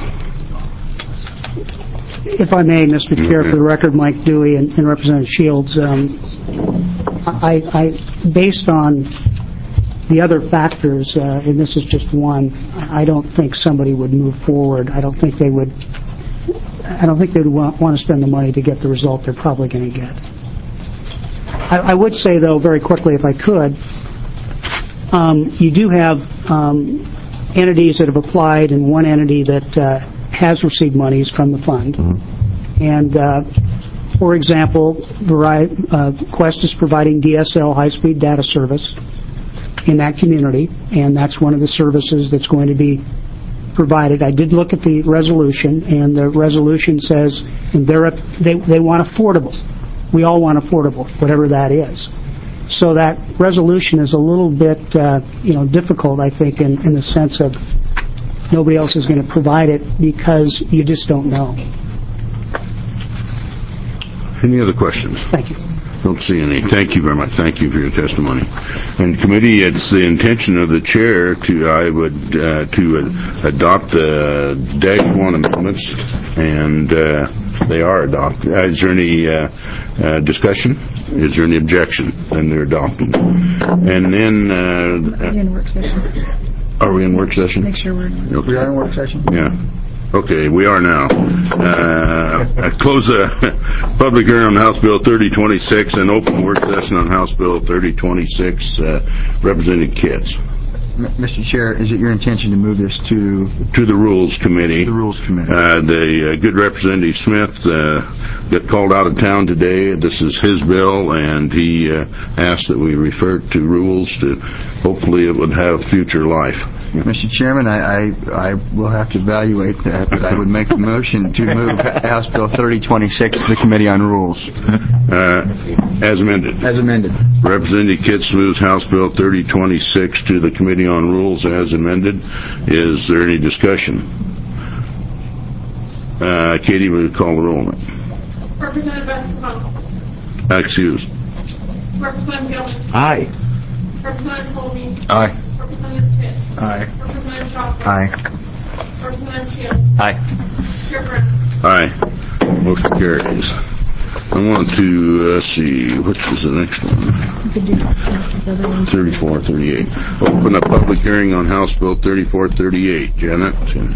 If I may, Mister Chair, for the record, Mike Dewey and, and Representative Shields, um, I, I, based on the other factors, uh, and this is just one, I don't think somebody would move forward. I don't think they would. I don't think they'd want, want to spend the money to get the result they're probably going to get. I, I would say, though, very quickly, if I could, um, you do have um, entities that have applied and one entity that uh, has received monies from the fund. Mm-hmm. And, uh, for example, Vari- uh, Quest is providing D S L high-speed data service in that community, and that's one of the services that's going to be provided. I did look at the resolution, and the resolution says and they're, they they want affordable. We all want affordable, whatever that is. So that resolution is a little bit, uh, you know, difficult, I think, in, in the sense of nobody else is going to provide it because you just don't know. Any other questions? Thank you. Don't see any. Thank you very much. Thank you for your testimony. And committee, it's the intention of the chair to I would uh, to uh, adopt the Dash One amendments, and uh, they are adopted. Uh, is there any uh, uh, discussion? Is there any objection? Then they're adopted. And then uh, Are we in work session? Are we in work session? Make sure we're in work. Okay. We are in work session? Yeah. Okay, we are now. Uh, I close the public hearing on House Bill thirty twenty-six and open work session on House Bill thirty twenty-six. Uh, Representative Kitts. Mister Chair, is it your intention to move this to... To the Rules Committee. The Rules Committee. Uh, the uh, good Representative Smith uh, got called out of town today. This is his bill, and he uh, asked that we refer it to Rules to hopefully it would have future life. Mister Chairman, I, I, I will have to evaluate that, but I would make a motion to move House Bill thirty twenty-six to the Committee on Rules. Uh, as amended. As amended. Representative Kitts moves House Bill thirty twenty-six to the Committee on Rules as amended. Is there any discussion? Uh, Katie, will you call the roll? Representative Westervelt. Excuse. Representative Gilman. Aye. Representative Colby. Aye. Representative Pitts. Aye. Representative Schopfer. Aye. Representative Shields. Aye. Chair Brown. Aye. Motion carries. I want to, uh, let's see, which is the next one? thirty-four thirty-eight. Open a public hearing on House Bill thirty-four thirty-eight. Janet?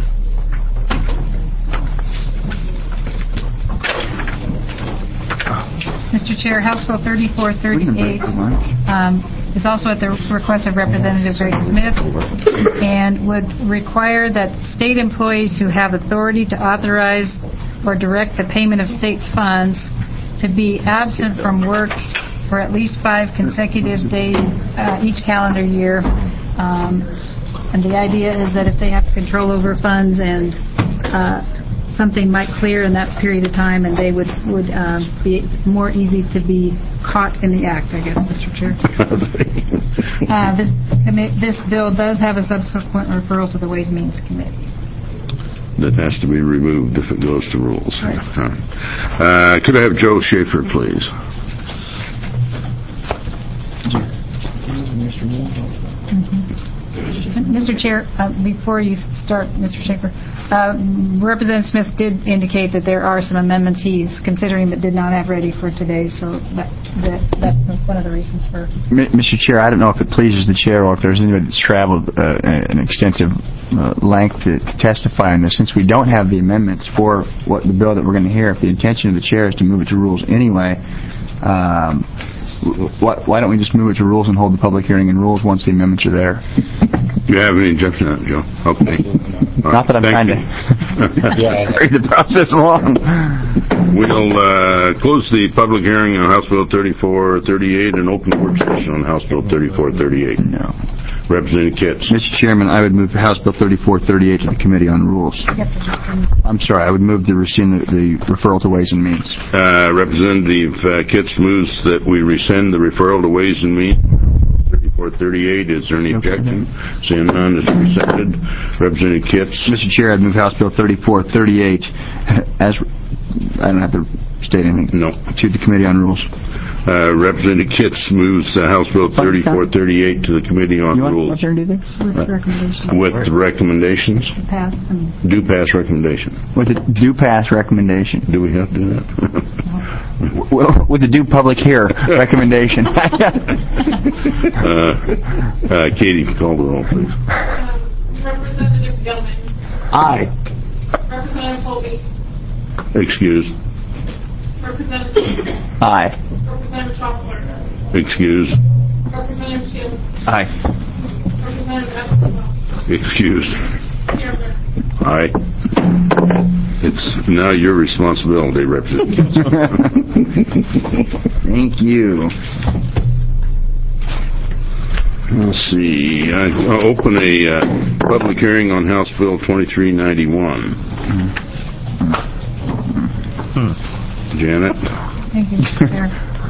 Mister Chair, House Bill thirty-four thirty-eight um, is also at the request of Representative Greg Smith and would require that state employees who have authority to authorize or direct the payment of state funds to be absent from work for at least five consecutive days uh, each calendar year. Um, and the idea is that if they have control over funds and uh, something might clear in that period of time, and they would would um, be more easy to be caught in the act, I guess, Mister Chair. uh, this commi- this bill does have a subsequent referral to the Ways and Means Committee. That has to be removed if it goes to rules. Right. Uh, could I have Joe Schaefer, please? Mm-hmm. Mister Chair, uh, before you start, Mister Schaefer, uh, Representative Smith did indicate that there are some amendments he's considering but did not have ready for today, so that, that that's one of the reasons for... Mister Chair, I don't know if it pleases the Chair or if there's anybody that's traveled uh, an extensive uh, length to, to testify on this. Since we don't have the amendments for what the bill that we're going to hear, if the intention of the Chair is to move it to rules anyway, um, why, why don't we just move it to rules and hold the public hearing in rules once the amendments are there? Do you have any objection to that, Joe? Okay. Not that I'm Thank trying you. to hurry the process along. We'll uh, close the public hearing on House Bill thirty-four thirty-eight and open the work session on House Bill thirty-four thirty-eight. No. Representative Kitts. Mister Chairman, I would move House Bill thirty-four thirty-eight to the Committee on Rules. I'm sorry, I would move to rescind the, the referral to Ways and Means. Uh, Representative uh, Kitts moves that we rescind the referral to Ways and Means. thirty-four thirty-eight. Is there any objection? Seeing none, it's rescinded. Representative Kitts. Mister Chair, I'd move House Bill thirty-four thirty-eight as... I don't have to state anything. No. To the Committee on Rules. Uh, Representative Kitts moves uh, House Bill thirty-four thirty-eight to the Committee on you want Rules. Up there and do this? With recommendations. With the recommendations? Pass. I mean, Do pass recommendation. With the due pass recommendation. Do we have to do that? Well, with the due public hear recommendation. uh, uh, Katie, call the roll, please. Um, Representative Gilman. Aye. Representative Colby. Excuse. Representative Pitts. Aye. Representative Schopfer. Excuse. Representative Shields. Aye. Representative Westervelt. Excuse. Chair Brown. Aye. It's now your responsibility, Representative Kitts. Thank you. Let's see. I I'll open a uh, public hearing on House Bill twenty-three ninety-one. Hmm. Janet? Thank you, Mister Chair.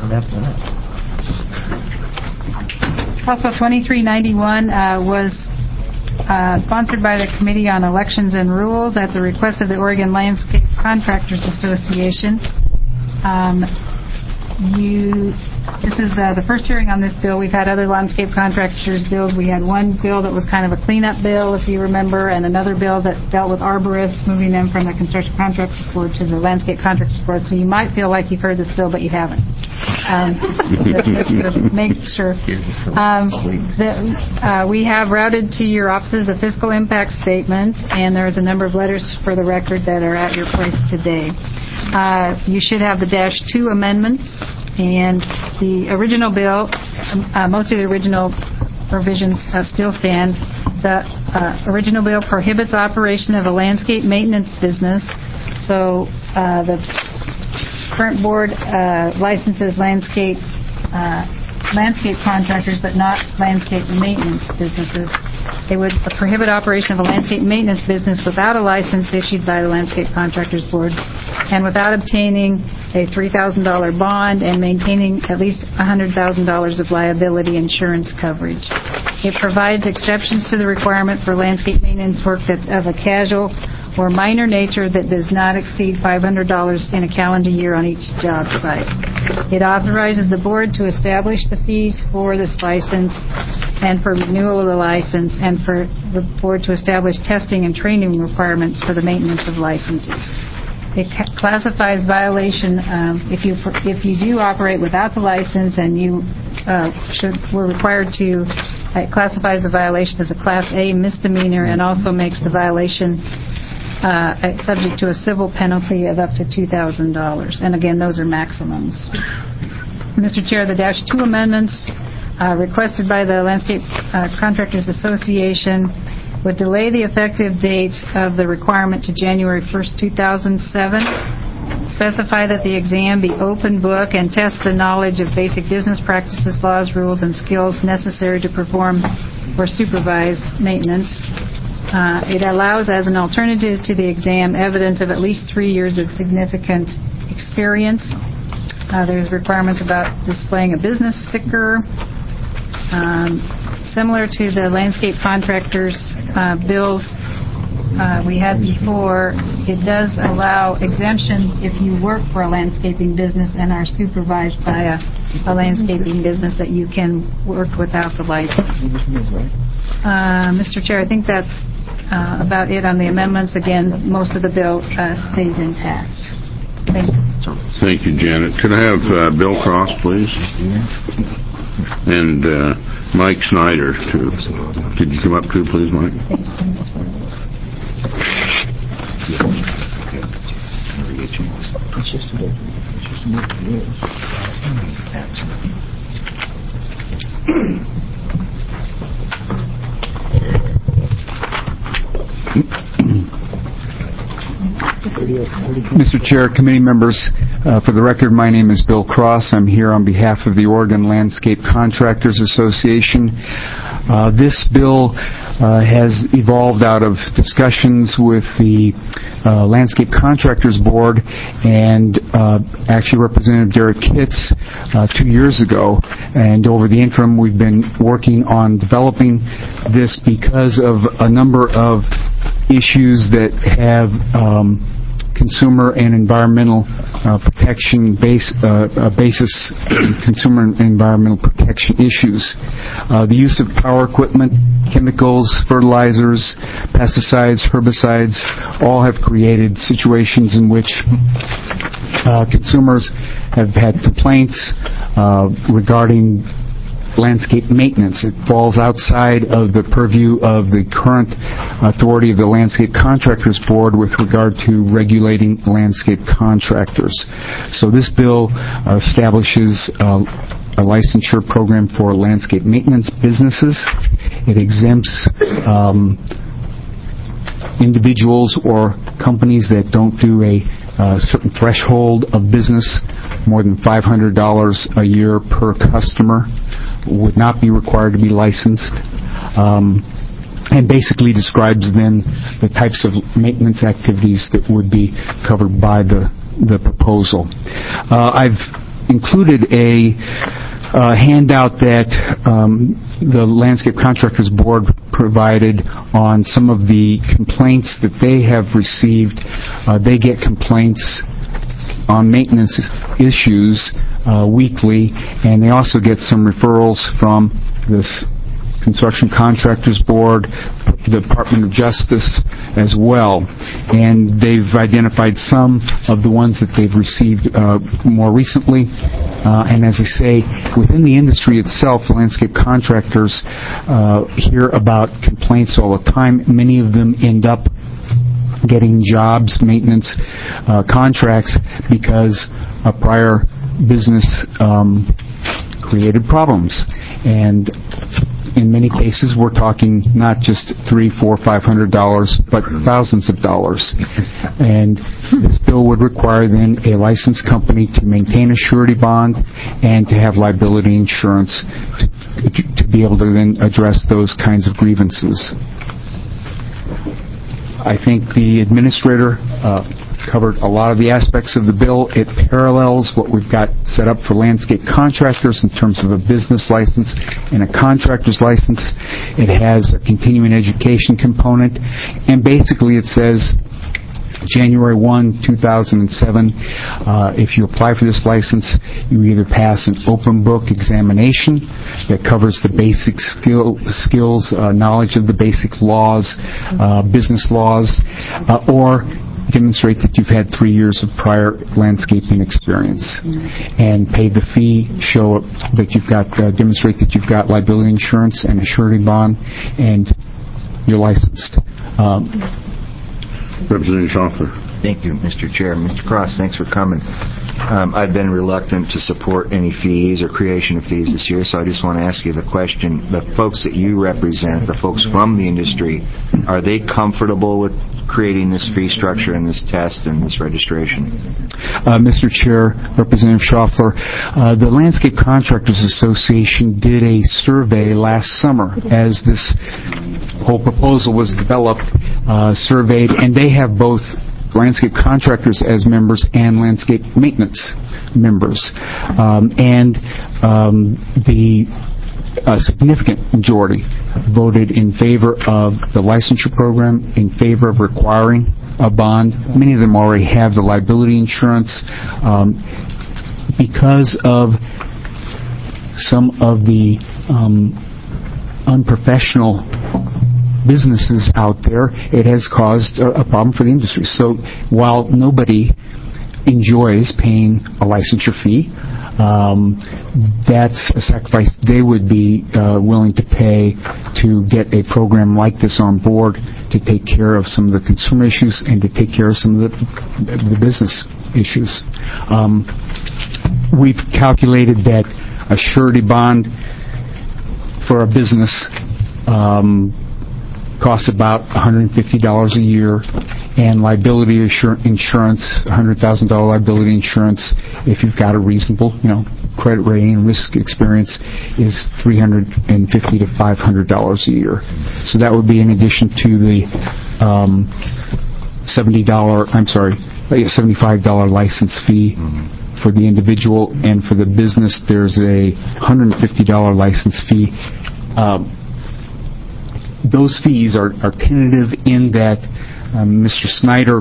House Bill twenty-three ninety-one uh, was uh, sponsored by the Committee on Elections and Rules at the request of the Oregon Landscape Contractors Association. Um, you, this is uh, the first hearing on this bill. We've had other landscape contractors bills. We had one bill that was kind of a cleanup bill, if you remember, and another bill that dealt with arborists, moving them from the Construction Contractors Board to the Landscape Contractors Board. So you might feel like you've heard this bill, but you haven't. Um, just to make sure. Um, the, uh, we have routed to your offices a fiscal impact statement, and there's a number of letters for the record that are at your place today. Uh, you should have the dash two amendments, and the original bill, uh, most of the original provisions uh, still stand. The uh, original bill prohibits operation of a landscape maintenance business, so uh, the current board uh, licenses landscape uh, landscape contractors, but not landscape maintenance businesses. They would prohibit operation of a landscape maintenance business without a license issued by the Landscape Contractors Board and without obtaining a three thousand dollars bond and maintaining at least one hundred thousand dollars of liability insurance coverage. It provides exceptions to the requirement for landscape maintenance work that's of a casual or minor nature that does not exceed five hundred dollars in a calendar year on each job site. It authorizes the board to establish the fees for this license and for renewal of the license, and for the board to establish testing and training requirements for the maintenance of licenses. It ca- classifies violation um, if you if you do operate without the license and you uh, should were required to. It classifies the violation as a Class A misdemeanor and also makes the violation uh, subject to a civil penalty of up to two thousand dollars. And again, those are maximums. Mister Chair, the Dash two amendments uh, requested by the Landscape uh, Contractors Association would delay the effective dates of the requirement to January first, two thousand seven. Specify that the exam be open book and test the knowledge of basic business practices, laws, rules, and skills necessary to perform or supervise maintenance. Uh, it allows, as an alternative to the exam, evidence of at least three years of significant experience. Uh, there's requirements about displaying a business sticker. Um, similar to the landscape contractors' uh, bills uh, we had before, it does allow exemption if you work for a landscaping business and are supervised by a, a landscaping business, that you can work without the license. Uh, Mister Chair, I think that's uh, about it on the amendments. Again, most of the bill uh, stays intact. Thank you. Thank you, Janet. Could I have uh, Bill Cross, please? And uh, Mike Snyder, too. Could you come up, too, please, Mike? Mister Chair, committee members, uh, for the record, my name is Bill Cross. I'm here on behalf of the Oregon Landscape Contractors Association. Uh, this bill uh, has evolved out of discussions with the uh, Landscape Contractors Board and uh, actually Representative Derek Kitts uh, two years ago. And over the interim, we've been working on developing this because of a number of issues that have um, consumer and environmental uh, protection base, uh, uh, basis, consumer and environmental protection issues. Uh, the use of power equipment, chemicals, fertilizers, pesticides, herbicides, all have created situations in which uh, consumers have had complaints uh, regarding landscape maintenance. It falls outside of the purview of the current authority of the Landscape Contractors Board with regard to regulating landscape contractors. So this bill uh, establishes uh, a licensure program for landscape maintenance businesses. It exempts um, individuals or companies that don't do a uh, certain threshold of business, more than five hundred dollars a year per customer, would not be required to be licensed, um, and basically describes then the types of maintenance activities that would be covered by the, the proposal. Uh, I've included a uh, handout that um, the Landscape Contractors Board provided on some of the complaints that they have received. Uh, they get complaints on maintenance issues uh, weekly, and they also get some referrals from this Construction Contractors Board, the Department of Justice as well. And they've identified some of the ones that they've received uh, more recently. Uh, and as I say, within the industry itself, landscape contractors uh, hear about complaints all the time. Many of them end up getting jobs, maintenance uh, contracts because a prior business um, created problems. And in many cases, we're talking not just three, four, five hundred dollars, but thousands of dollars. And this bill would require then a licensed company to maintain a surety bond and to have liability insurance to, to be able to then address those kinds of grievances. I think the administrator uh, covered a lot of the aspects of the bill. It parallels what we've got set up for landscape contractors in terms of a business license and a contractor's license. It has a continuing education component, and basically it says January first, two thousand seven, uh, if you apply for this license, you either pass an open book examination that covers the basic skill, skills, uh, knowledge of the basic laws, uh, business laws, uh, or demonstrate that you've had three years of prior landscaping experience, and pay the fee, show that you've got, uh, demonstrate that you've got liability insurance and a surety bond, and you're licensed. Um, Representative Schaffner. Thank you, Mister Chair. Mister Cross, thanks for coming. Um, I've been reluctant to support any fees or creation of fees this year, so I just want to ask you the question. The folks that you represent, the folks from the industry, are they comfortable with creating this fee structure and this test and this registration? Uh, Mister Chair, Representative Schaffler, uh, the Landscape Contractors Association did a survey last summer as this whole proposal was developed, uh, surveyed, and they have both landscape contractors as members and landscape maintenance members. Um, and um, the a significant majority voted in favor of the licensure program, in favor of requiring a bond. Many of them already have the liability insurance. Um, because of some of the um, unprofessional businesses out there, it has caused a, a problem for the industry. So while nobody enjoys paying a licensure fee, um, that's a sacrifice they would be uh, willing to pay to get a program like this on board, to take care of some of the consumer issues and to take care of some of the, the business issues. Um, we've calculated that a surety bond for a business um, costs about one hundred fifty dollars a year, and liability assur- insurance, one hundred thousand dollars liability insurance, if you've got a reasonable, you know, credit rating and risk experience, is three hundred fifty to five hundred dollars a year. So that would be in addition to the um, seventy dollars, I'm sorry, seventy-five dollars license fee mm-hmm. for the individual, and for the business there's a one hundred fifty dollars license fee. Um, Those fees are, are tentative in that um, Mister Snyder,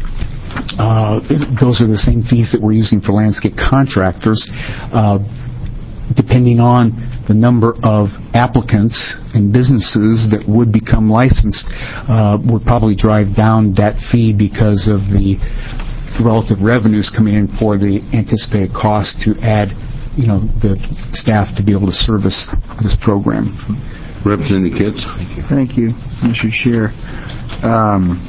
uh, those are the same fees that we're using for landscape contractors. Uh, depending on the number of applicants and businesses that would become licensed, uh, would probably drive down that fee because of the relative revenues coming in for the anticipated cost to add, you know, the staff to be able to service this program. Representative Kitts. Thank you. Thank you, Mister Chair. Um,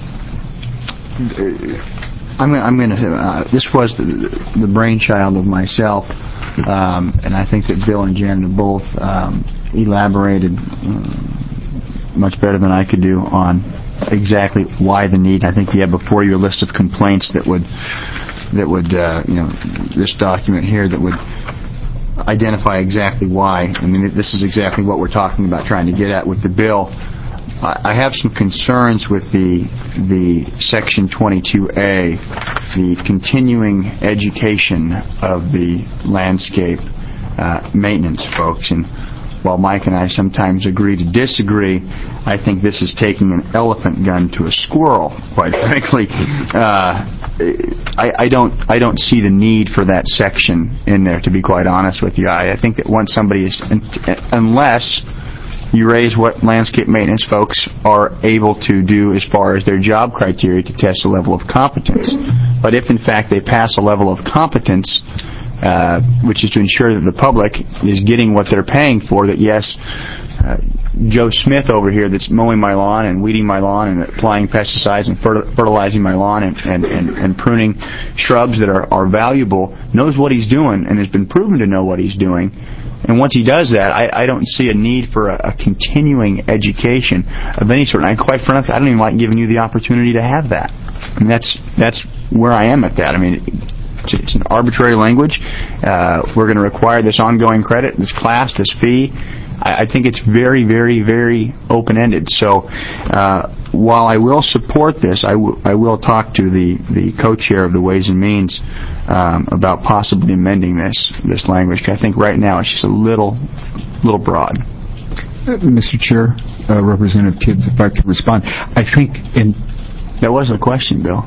I'm, I'm going to. Uh, this was the, the brainchild of myself, um, and I think that Bill and Jen have both um, elaborated uh, much better than I could do on exactly why the need. I think you have before you a list of complaints that would that would uh, you know this document here that would identify exactly why. I mean, this is exactly what we're talking about, trying to get at with the bill. I have some concerns with the the Section twenty-two A, the continuing education of the landscape uh, maintenance folks. And while Mike and I sometimes agree to disagree, I think this is taking an elephant gun to a squirrel, quite frankly. Uh, I, I don't I don't see the need for that section in there, to be quite honest with you. I, I think that once somebody is, unless you raise what landscape maintenance folks are able to do as far as their job criteria to test a level of competence. But if in fact they pass a level of competence, uh, which is to ensure that the public is getting what they're paying for, that yes, uh, Joe Smith over here that's mowing my lawn and weeding my lawn and applying pesticides and fer- fertilizing my lawn and, and, and, and pruning shrubs that are, are valuable, knows what he's doing and has been proven to know what he's doing. And once he does that, I, I don't see a need for a, a continuing education of any sort. And I, quite frankly, I don't even like giving you the opportunity to have that. I mean, that's that's where I am at that. I mean, it's, it's an arbitrary language. Uh, we're going to require this ongoing credit, this class, this fee. I, I think it's very, very, very open-ended. So uh, while I will support this, I, w- I will talk to the, the co-chair of the Ways and Means um, about possibly amending this this language. I think right now it's just a little little broad. Uh, Mister Chair, uh, Representative Kids, if I could respond. I think in... That wasn't a question, Bill.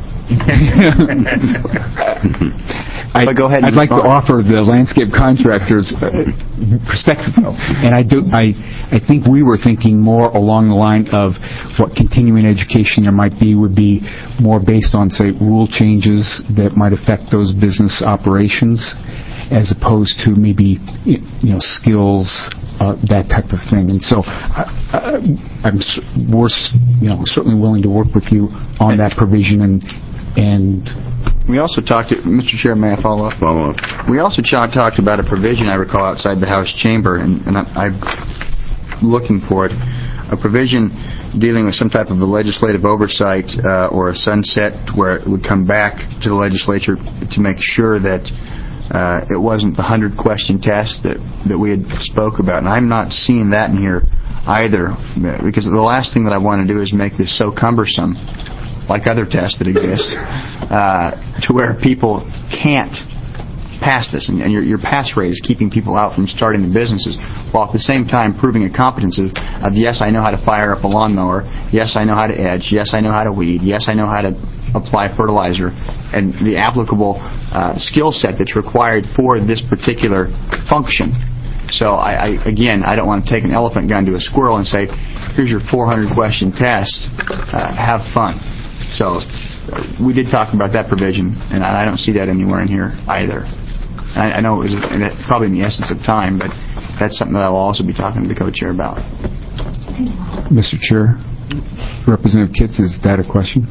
I, but go ahead. I'd like to offer the landscape contractors uh, perspective, though. And I do. I I think we were thinking more along the line of what continuing education there might be would be more based on, say, rule changes that might affect those business operations, as opposed to maybe you know skills, uh, that type of thing. And so uh, I'm we're you know certainly willing to work with you on that provision. And and we also talked, Mister Chair, may I follow up? Follow up. We also ch- talked about a provision, I recall, outside the House chamber, and, and I, I'm looking for it, a provision dealing with some type of a legislative oversight uh, or a sunset where it would come back to the legislature to make sure that uh, it wasn't the hundred-question test that, that we had spoke about. And I'm not seeing that in here either, because the last thing that I want to do is make this so cumbersome, like other tests that exist, uh, to where people can't pass this, and, and your, your pass rate is keeping people out from starting the businesses, while at the same time proving a competence of, of yes, I know how to fire up a lawnmower, yes, I know how to edge, yes, I know how to weed, yes, I know how to apply fertilizer, and the applicable uh, skill set that's required for this particular function. So, I, I again, I don't want to take an elephant gun to a squirrel and say, here's your four hundred question test, uh, have fun. So, we did talk about that provision, and I don't see that anywhere in here either. I, I know it was probably in the essence of time, but that's something that I'll also be talking to the co-chair about. Mister Chair, Representative Kitts, is that a question?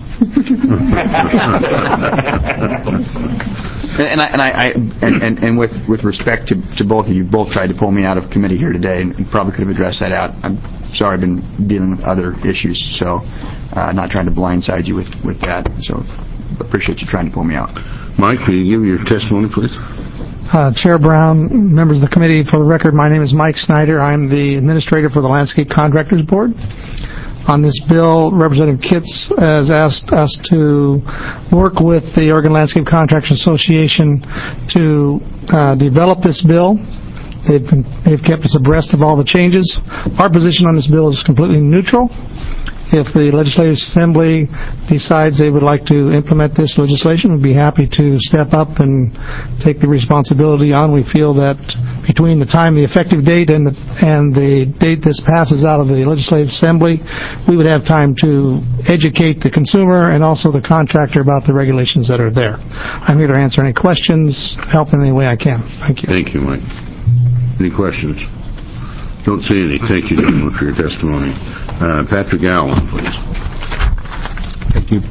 and I, and, I, I and, and, and with, with respect to, to both of you, both tried to pull me out of committee here today, and, and probably could have addressed that out. I'm sorry, I've been dealing with other issues, so uh, not trying to blindside you with, with that. So appreciate you trying to pull me out. Mike, will you give your testimony, please? Uh, Chair Brown, members of the committee, for the record, my name is Mike Snyder. I'm the administrator for the Landscape Contractors Board. On this bill, Representative Kitts has asked us to work with the Oregon Landscape Contractors Association to uh, develop this bill. They've, been, they've kept us abreast of all the changes. Our position on this bill is completely neutral. If the Legislative Assembly decides they would like to implement this legislation, we'd be happy to step up and take the responsibility on. We feel that between the time the effective date and the, and the date this passes out of the Legislative Assembly, we would have time to educate the consumer and also the contractor about the regulations that are there. I'm here to answer any questions, help in any way I can. Thank you. Thank you, Mike. Any questions? Don't see any. Thank you, gentlemen, for your testimony. Uh, Patrick Allen, please. Thank you.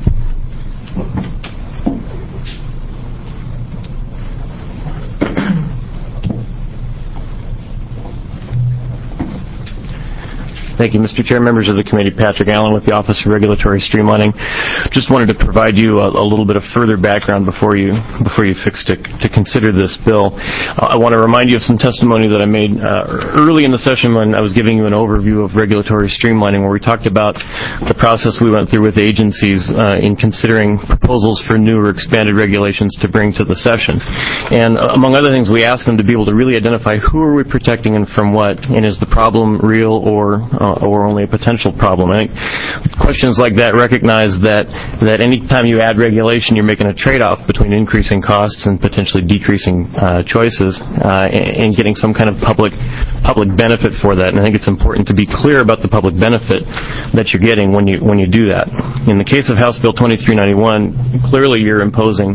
Thank you, Mister Chair, members of the committee. Patrick Allen with the Office of Regulatory Streamlining. Just wanted to provide you a, a little bit of further background before you before you fix to, to consider this bill. Uh, I want to remind you of some testimony that I made uh, early in the session when I was giving you an overview of regulatory streamlining, where we talked about the process we went through with agencies uh, in considering proposals for new or expanded regulations to bring to the session. And uh, among other things, we asked them to be able to really identify who are we protecting and from what, and is the problem real or uh, or only a potential problem. I think questions like that recognize that that any time you add regulation, you're making a trade-off between increasing costs and potentially decreasing uh, choices uh, and, and getting some kind of public public benefit for that. And I think it's important to be clear about the public benefit that you're getting when you when you do that. In the case of House Bill twenty-three ninety-one, clearly you're imposing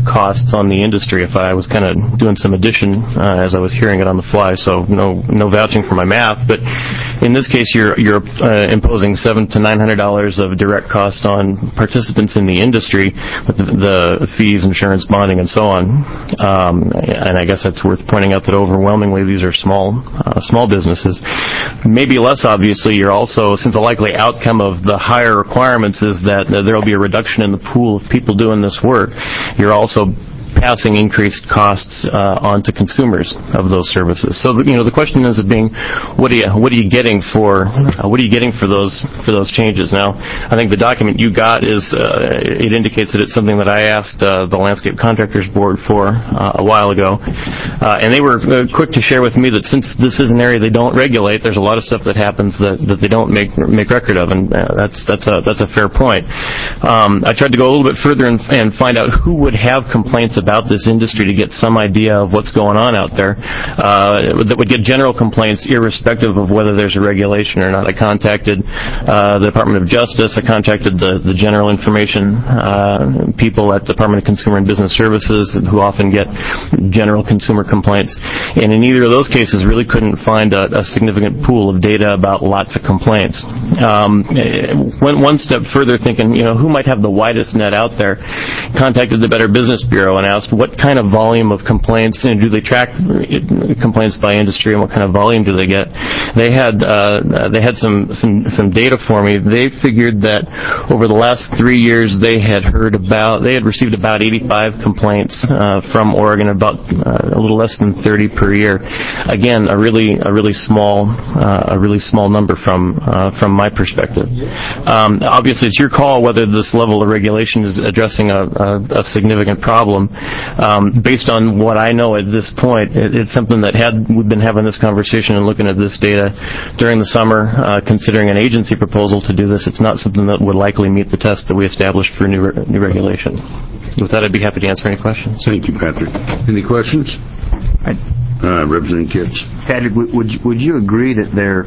costs on the industry. If I was kind of doing some addition uh, as I was hearing it on the fly, so no no vouching for my math. But in this case, you're you're uh, imposing seven to nine hundred dollars of direct cost on participants in the industry with the, the fees, insurance, bonding, and so on. Um, and I guess that's worth pointing out that overwhelmingly these are small uh, small businesses. Maybe less obviously, you're also, since a likely outcome of the higher requirements is that there will be a reduction in the pool of people doing this work, you're also passing increased costs uh, onto consumers of those services. So, the, you know, the question is being, what are you what are you getting for uh, what are you getting for those for those changes? Now, I think the document you got is uh, it indicates that it's something that I asked uh, the Landscape Contractors Board for uh, a while ago, uh, and they were uh, quick to share with me that since this is an area they don't regulate, there's a lot of stuff that happens that, that they don't make make record of, and uh, that's that's a that's a fair point. Um, I tried to go a little bit further and, and find out who would have complaints about about this industry to get some idea of what's going on out there uh, that would get general complaints irrespective of whether there's a regulation or not. I contacted uh, the Department of Justice. I contacted the, the general information uh, people at the Department of Consumer and Business Services who often get general consumer complaints. And in either of those cases really couldn't find a, a significant pool of data about lots of complaints. Um, went one step further thinking, you know, who might have the widest net out there? Contacted the Better Business Bureau and asked what kind of volume of complaints, and do they track complaints by industry, and what kind of volume do they get? They had uh, they had some, some some data for me. They figured that over the last three years they had heard about they had received about eighty-five complaints uh, from Oregon, about uh, a little less than thirty per year. Again, a really a really small uh, a really small number from uh, from my perspective. Um, obviously, it's your call whether this level of regulation is addressing a, a, a significant problem. Um, based on what I know at this point, it, it's something that had we've been having this conversation and looking at this data during the summer, uh, considering an agency proposal to do this. It's not something that would likely meet the test that we established for new re- new regulation. With that, I'd be happy to answer any questions. Thank you, Patrick. Any questions? I, uh, Representative Kitts. Patrick, would, would would you agree that there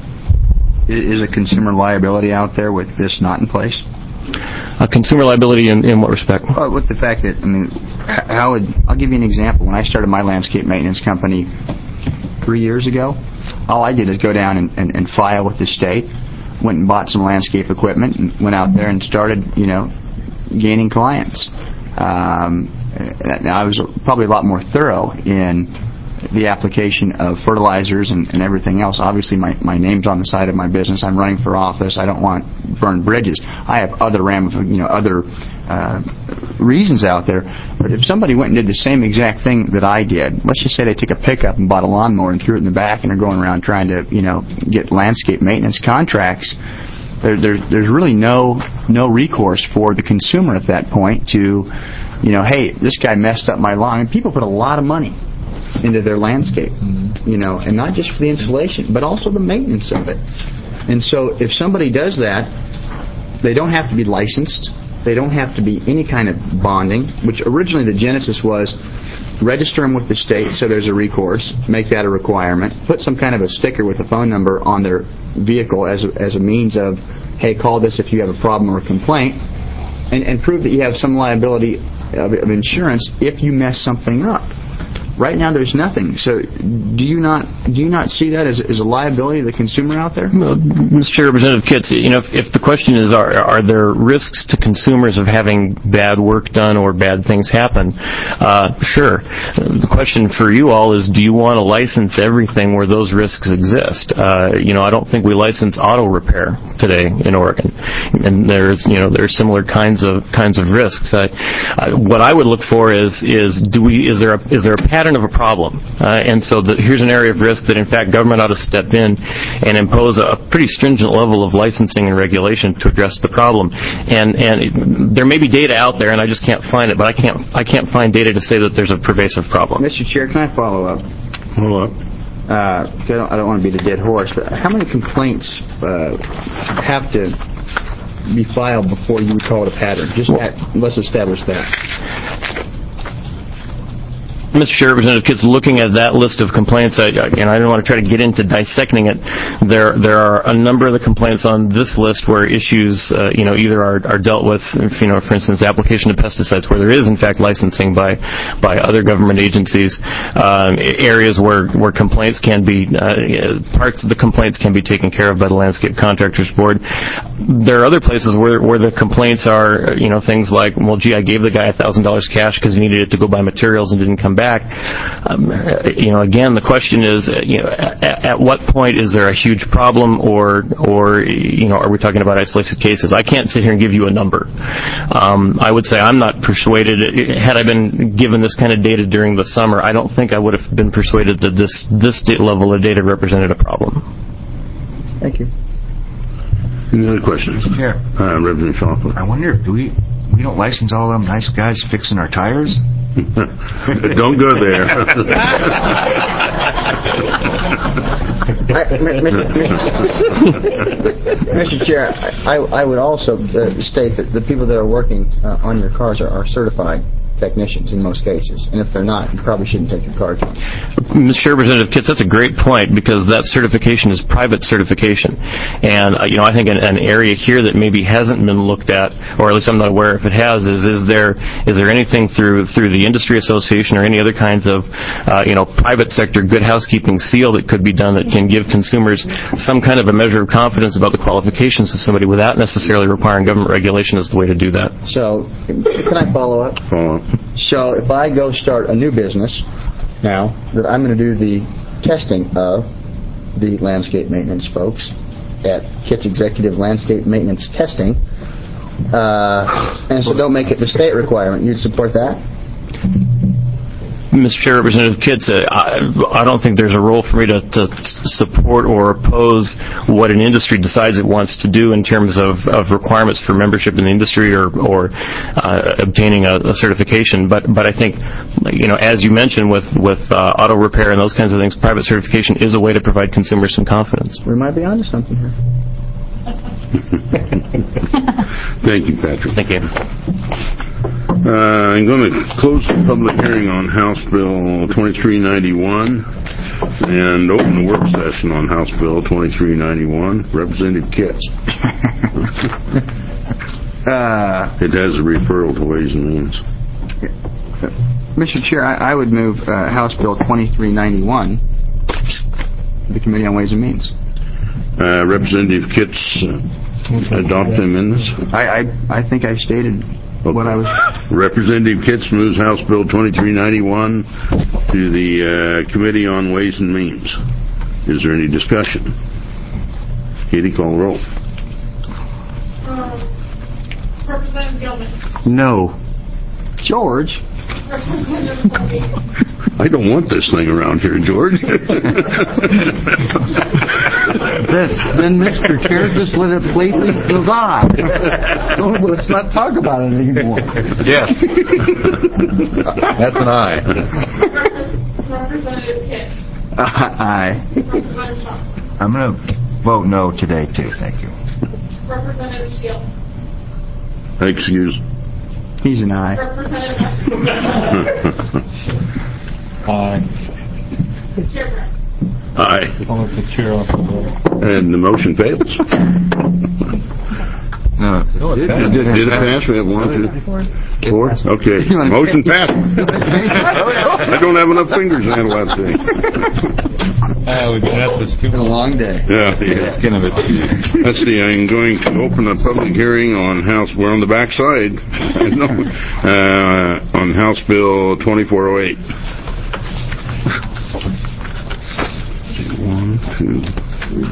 is a consumer liability out there with this not in place? Uh, consumer liability in, in what respect? Well, with the fact that, I mean, how would, I'll give you an example. When I started my landscape maintenance company three years ago, all I did is go down and, and, and file with the state, went and bought some landscape equipment, and went out there and started, you know, gaining clients. Um, I was probably a lot more thorough in the application of fertilizers and, and everything else. Obviously, my, my name's on the side of my business. I'm running for office. I don't want burned bridges. I have other ram, you know, other uh, reasons out there. But if somebody went and did the same exact thing that I did, let's just say they took a pickup and bought a lawnmower and threw it in the back, and are going around trying to, you know, get landscape maintenance contracts, there, there, there's really no no recourse for the consumer at that point to, you know, hey, this guy messed up my lawn. And people put a lot of money into their landscape, you know, and not just for the installation, but also the maintenance of it. And so if somebody does that, they don't have to be licensed. They don't have to be any kind of bonding, which originally the genesis was register them with the state so there's a recourse, make that a requirement, put some kind of a sticker with a phone number on their vehicle as a, as a means of, hey, call this if you have a problem or a complaint, and, and prove that you have some liability of, of insurance if you mess something up. Right now, there's nothing. So, do you not do you not see that as, as a liability of the consumer out there? Well, Mister Representative Kitts, you know, if, if the question is, are are there risks to consumers of having bad work done or bad things happen? Uh, sure. The question for you all is, do you want to license everything where those risks exist? Uh, you know, I don't think we license auto repair today in Oregon, and there's you know there's similar kinds of kinds of risks. I, I, what I would look for is is do we is there a, is there a pattern of a problem, uh, and so the, here's an area of risk that in fact government ought to step in and impose a, a pretty stringent level of licensing and regulation to address the problem. And and it, there may be data out there, and I just can't find it, but I can't I can't find data to say that there's a pervasive problem. Mister Chair, can I follow up? Hold up. Uh, I don't, I don't want to be the dead horse, but how many complaints uh, have to be filed before you would call it a pattern? Just that, let's establish that. Mister Chair, Representative Kitts, looking at that list of complaints, I, I- and I don't want to try to get into dissecting it, there there are a number of the complaints on this list where issues, uh, you know, either are, are dealt with, you know, for instance, application of pesticides, where there is, in fact, licensing by by other government agencies, um, areas where, where complaints can be, uh, parts of the complaints can be taken care of by the Landscape Contractors Board. There are other places where, where the complaints are, you know, things like, well, gee, I gave the guy one thousand dollars cash because he needed it to go buy materials and didn't come back. Um, you know, again, the question is, uh, you know, at, at what point is there a huge problem, or, or, you know, are we talking about isolated cases? I can't sit here and give you a number. Um, I would say I'm not persuaded. Had I been given this kind of data during the summer, I don't think I would have been persuaded that this, this level of data represented a problem. Thank you. Any other questions? Chair. Uh, Representative Schauffele. I wonder if we we don't license all them nice guys fixing our tires? Don't go there. Mister Chair, I, I would also uh, state that the people that are working uh, on your cars are, are certified technicians in most cases, and if they're not, you probably shouldn't take your car to them. Mister Chair, Representative Kitts, that's a great point, because that certification is private certification. And, uh, you know, I think an, an area here that maybe hasn't been looked at, or at least I'm not aware if it has, is is there is there anything through through the industry association or any other kinds of, uh, you know, private sector good housekeeping seal that could be done that can give consumers some kind of a measure of confidence about the qualifications of somebody without necessarily requiring government regulation as the way to do that? So, can I follow up? Follow up. So if I go start a new business now, that I'm going to do the testing of the landscape maintenance folks at Kitts Executive Landscape Maintenance Testing, uh, and so don't make it the state requirement, you'd support that? Mister Chair, Representative Kitts, uh, I, I don't think there's a role for me to, to support or oppose what an industry decides it wants to do in terms of, of requirements for membership in the industry or, or uh, obtaining a, a certification. But but I think, you know, as you mentioned with, with uh, auto repair and those kinds of things, private certification is a way to provide consumers some confidence. We might be onto something here. Thank you, Patrick. Thank you. Uh, I'm going to close the public hearing on House Bill twenty-three ninety-one and open the work session on House Bill twenty-three ninety-one. Representative Kitts. Uh, it has a referral to Ways and Means. Mister Chair, I, I would move uh, House Bill twenty-three ninety-one to the Committee on Ways and Means. Uh, Representative Kitts uh, adopt them in this? I, I, I think I stated okay. what I was... Representative Kitts moves House Bill twenty-three ninety-one to the uh, Committee on Ways and Means. Is there any discussion? Katie, call the roll. Uh, Representative Gilman. No. George? Representative Murphy. I don't want this thing around here, George. then, then, Mister Chair, just let it blatantly survive. Don't, let's not talk about it anymore. Yes. That's an aye. Representative Kitts. Uh, aye. Representative Schauffele. I'm going to vote no today, too. Thank you. Representative Shields. Excuse. He's an aye. Representative Escobar. Aye. Chair Brown. Aye. I'll let the chair off the vote. And the motion fails. No. Did, did, did it pass? We have one, two, four? Okay. Motion passed. I don't have enough fingers to handle that thing. Oh, that was too a long day. Yeah, yeah. It's kind of a... Let's see, I'm going to open a public hearing on House, we're on the back side, uh, on House Bill twenty-four oh eight. One, two, three.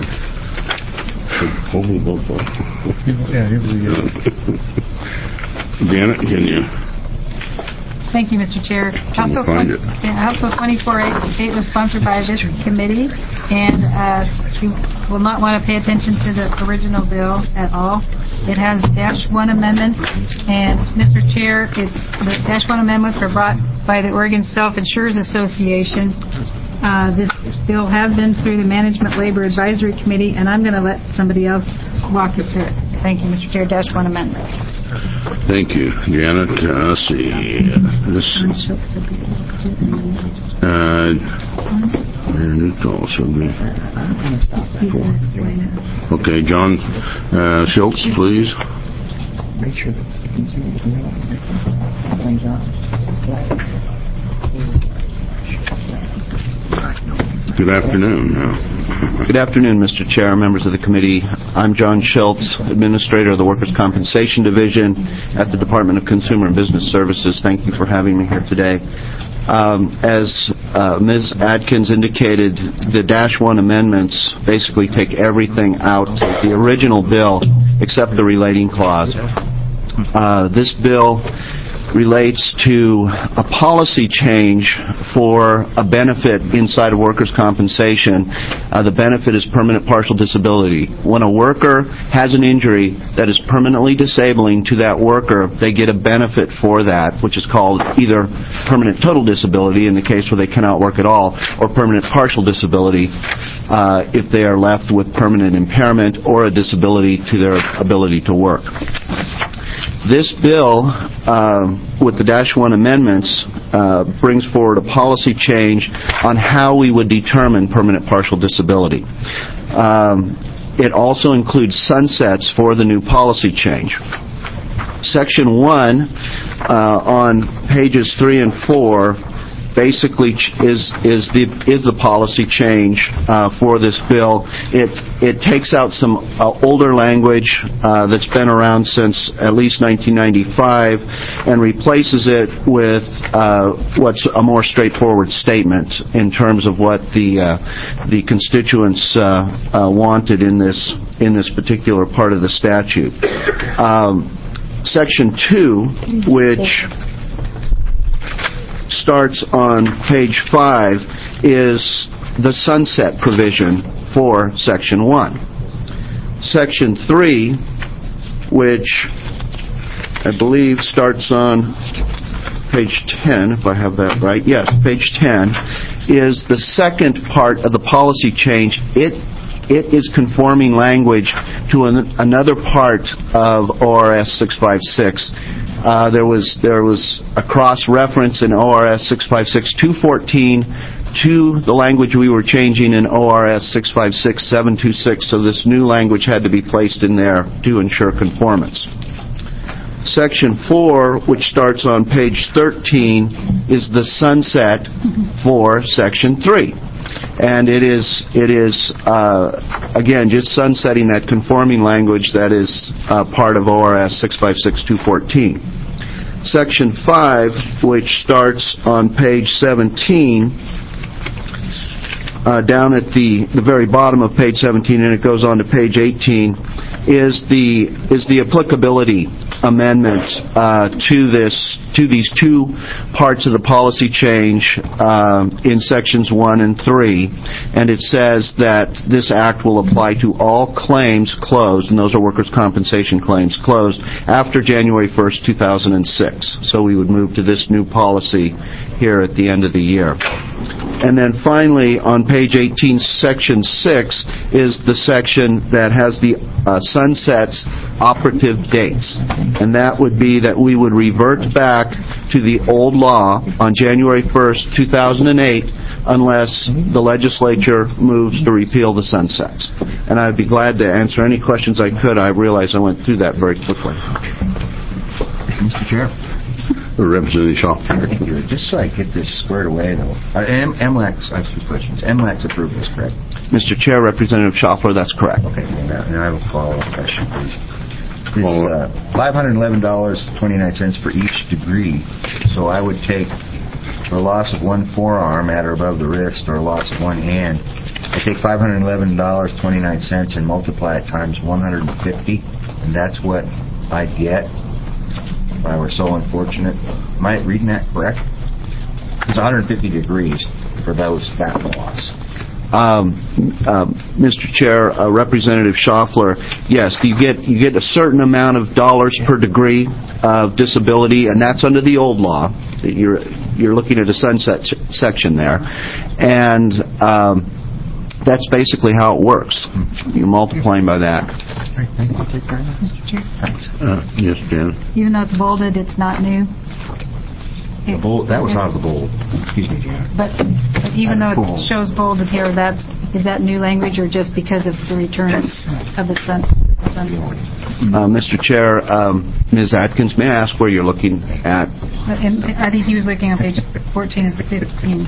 Yeah, here we go. Janet, can you? Thank you, Mister Chair. House Bill twenty-four oh eight was sponsored by this committee, and uh, you will not want to pay attention to the original bill at all. It has dash one amendments, and Mister Chair, it's the dash one amendments are brought by the Oregon Self-Insurers Association. Uh, this bill has been through the Management Labor Advisory Committee, and I'm going to let somebody else walk you through it. Thank you, Mister Chair. Dash one amendments. Thank you, Janet. Uh, let's see. Uh, this Uh, and it's also good. Okay, John uh, Schultz, please. Make sure that Good afternoon. Now. Good afternoon, Mister Chair, members of the committee. I'm John Schultz, Administrator of the Workers' Compensation Division at the Department of Consumer and Business Services. Thank you for having me here today. Um, as uh, Miz Adkins indicated, the Dash one amendments basically take everything out of the original bill except the relating clause. Uh, this bill relates to a policy change for a benefit inside of workers' compensation. Uh, the benefit is permanent partial disability. When a worker has an injury that is permanently disabling to that worker, they get a benefit for that, which is called either permanent total disability in the case where they cannot work at all, or permanent partial disability uh, if they are left with permanent impairment or a disability to their ability to work. This bill, uh, with the Dash one amendments, uh, brings forward a policy change on how we would determine permanent partial disability. Um, it also includes sunsets for the new policy change. Section one uh, on pages three and four basically is is the is the policy change uh, for this bill. It it takes out some uh, older language uh, that's been around since at least nineteen ninety-five and replaces it with uh, what's a more straightforward statement in terms of what the uh, the constituents uh, uh, wanted in this in this particular part of the statute. Um, section two, which starts on page five, is the sunset provision for Section one. Section three, which I believe starts on page ten, if I have that right. Yes, page ten, is the second part of the policy change. It It is conforming language to an, another part of O R S six fifty-six. Uh, there was there was a cross-reference in O R S six fifty-six two fourteen to the language we were changing in O R S six fifty-six seven twenty-six, so this new language had to be placed in there to ensure conformance. Section four, which starts on page thirteen, is the sunset for Section three. And it is, it is uh, again, just sunsetting that conforming language that is uh, part of O R S six fifty-six two fourteen. Section five, which starts on page seventeen, uh, down at the, the very bottom of page seventeen, and it goes on to page eighteen, is the is the applicability amendment uh, to this to these two parts of the policy change uh, in sections one and three, and it says that this act will apply to all claims closed, and those are workers' compensation claims closed after January first two thousand six. So we would move to this new policy here at the end of the year. And then finally, on page eighteen, section six is the section that has the uh, sunsets operative dates. And that would be that we would revert back to the old law on January first two thousand eight unless the legislature moves to repeal the sunsets. And I'd be glad to answer any questions I could. I realize I went through that very quickly. Mister Chair? Representative Shaw. Thank you. Just so I get this squared away, though. Uh, M- MLAC's, I have two questions. MLAC's approved this, correct? Mister Chair, Representative Schaffler, that's correct. Okay, and I have a follow-up question, please. This uh, five hundred eleven dollars and twenty-nine cents for each degree, so I would take for a loss of one forearm at or above the wrist or a loss of one hand, I take five hundred eleven dollars and twenty-nine cents and multiply it times one hundred fifty, and that's what I'd get if I were so unfortunate. Am I reading that correct? It's one hundred fifty degrees for those that loss. Um, uh, Mister Chair, uh, Representative Schaffler, yes, you get you get a certain amount of dollars per degree of disability, and that's under the old law. You're you're looking at a sunset section there, and um, that's basically how it works. You're multiplying by that. Uh, yes, Jan. Even though it's bolded, it's not new? The bold, that was out of the bold. Excuse me, Janet. But but even though it shows bolded here, that's, is that new language or just because of the returns of the sun? Uh, Mister Chair, um, Miz Atkins, may I ask where you're looking at? And I think he was looking on page fourteen and fifteen.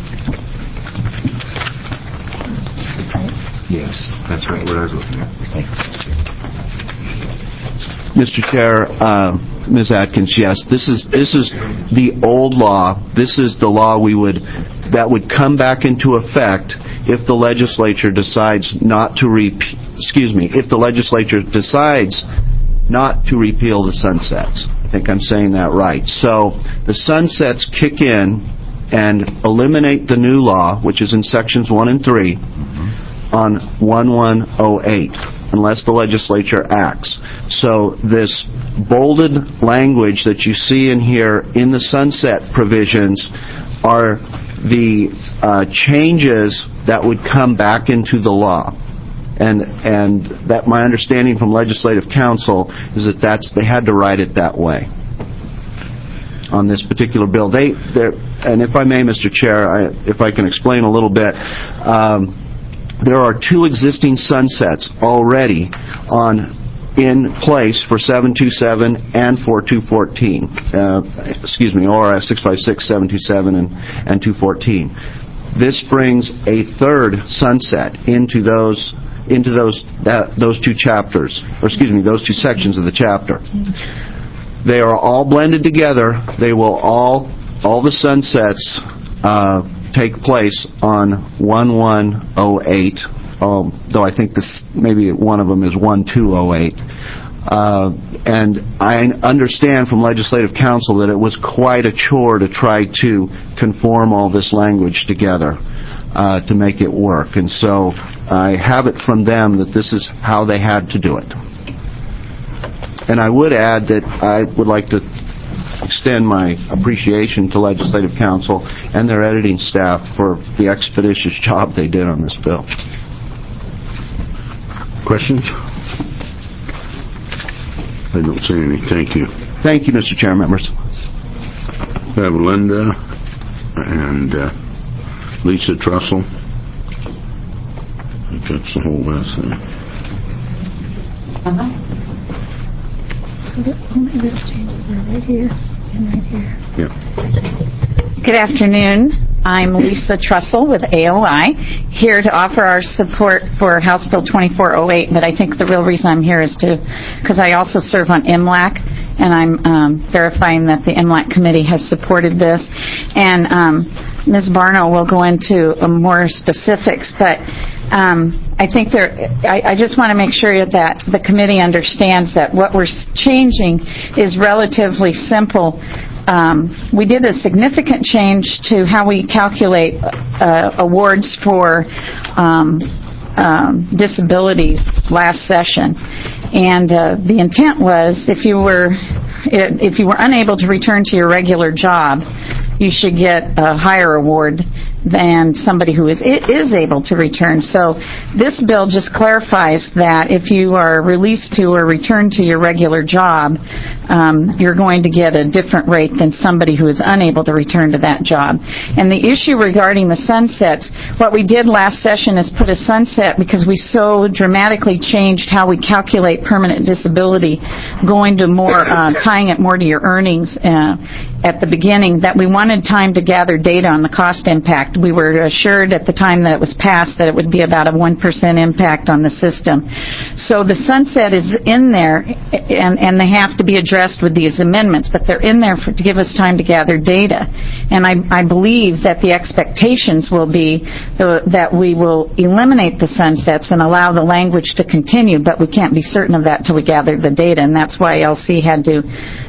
Yes, that's right, what I was looking at. Thanks. Mister Chair, uh, Miz Atkins, yes, this is this is the old law. This is the law we would that would come back into effect if the legislature decides not to repeal. Excuse me, if the legislature decides not to repeal the sunsets. I think I'm saying that right. So the sunsets kick in and eliminate the new law, which is in sections one and three, mm-hmm. on one one oh eight. Unless the legislature acts. So this bolded language that you see in here in the sunset provisions are the uh, changes that would come back into the law. And and that my understanding from Legislative Council is that that's they had to write it that way on this particular bill. They and if I may, Mister Chair, I, if I can explain a little bit. Um, There are two existing sunsets already on in place for seven twenty-seven and for two fourteen. Uh, excuse me, O R S six fifty-six, seven twenty-seven, and, and two fourteen. This brings a third sunset into those into those that, those two chapters, or excuse me, those two sections of the chapter. They are all blended together. They will all all the sunsets. Uh, take place on one one oh eight, um, though I think this maybe one of them is one two oh eight. Uh, and I understand from Legislative Council that it was quite a chore to try to conform all this language together uh, to make it work. And so I have it from them that this is how they had to do it. And I would add that I would like to extend my appreciation to Legislative Council and their editing staff for the expeditious job they did on this bill. Questions? I don't see any. Thank you. Thank you, Mister Chair, members. We have Linda and uh, Lisa Trussell. I think that's the whole list there. Uh-huh. So the only little changes are right here and right here. Yeah. Good afternoon. I'm Lisa Trussell with A O I, here to offer our support for House Bill twenty-four oh eight, but I think the real reason I'm here is to, because I also serve on M L A C, and I'm um, verifying that the M L A C committee has supported this. And um, Miz Barno will go into uh, more specifics, but um, I think there, I, I just want to make sure that the committee understands that what we're changing is relatively simple. Um, we did a significant change to how we calculate uh, awards for um, um, disabilities last session, and uh, the intent was if you were if you were unable to return to your regular job, you should get a higher award than somebody who is is able to return. So this bill just clarifies that if you are released to or returned to your regular job, um, you're going to get a different rate than somebody who is unable to return to that job. And the issue regarding the sunsets, what we did last session is put a sunset because we so dramatically changed how we calculate permanent disability, going to more, uh, tying it more to your earnings uh, at the beginning, that we wanted time to gather data on the cost impact. We were assured at the time that it was passed that it would be about a one percent impact on the system. So the sunset is in there, and, and they have to be addressed with these amendments, but they're in there for, to give us time to gather data. And I, I believe that the expectations will be uh, that we will eliminate the sunsets and allow the language to continue, but we can't be certain of that until we gather the data, and that's why L C had to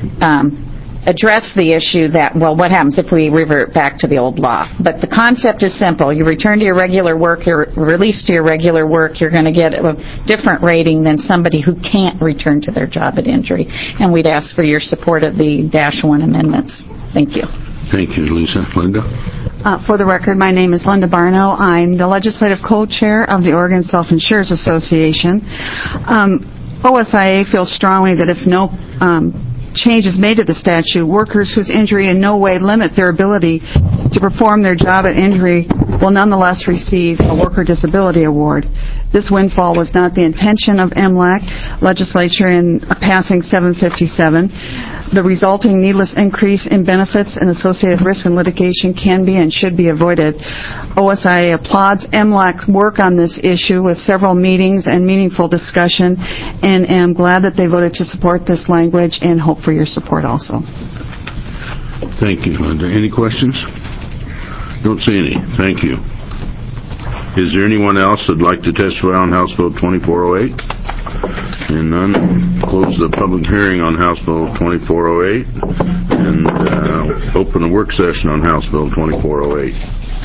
um, address the issue that, well, what happens if we revert back to the old law? But the concept is simple. You return to your regular work, you're released to your regular work, you're going to get a different rating than somebody who can't return to their job at injury. And we'd ask for your support of the dash one amendments. Thank you. Thank you, Lisa. Linda? Uh, for the record, my name is Linda Barno. I'm the legislative co-chair of the Oregon Self-Insurers Association. Um, O S I A feels strongly that if no um, changes made to the statute, workers whose injury in no way limit their ability to perform their job at injury will nonetheless receive a worker disability award. This windfall was not the intention of M L A C legislature in passing seven fifty-seven. The resulting needless increase in benefits and associated risk and litigation can be and should be avoided. O S I A applauds M L A C's work on this issue with several meetings and meaningful discussion, and am glad that they voted to support this language and hope for your support also. Thank you, Linda. Any questions? Don't see any. Thank you. Is there anyone else that'd like to testify on House Bill twenty-four oh eight? And none. Close the public hearing on House Bill twenty-four oh eight and uh, open a work session on House Bill twenty-four oh eight.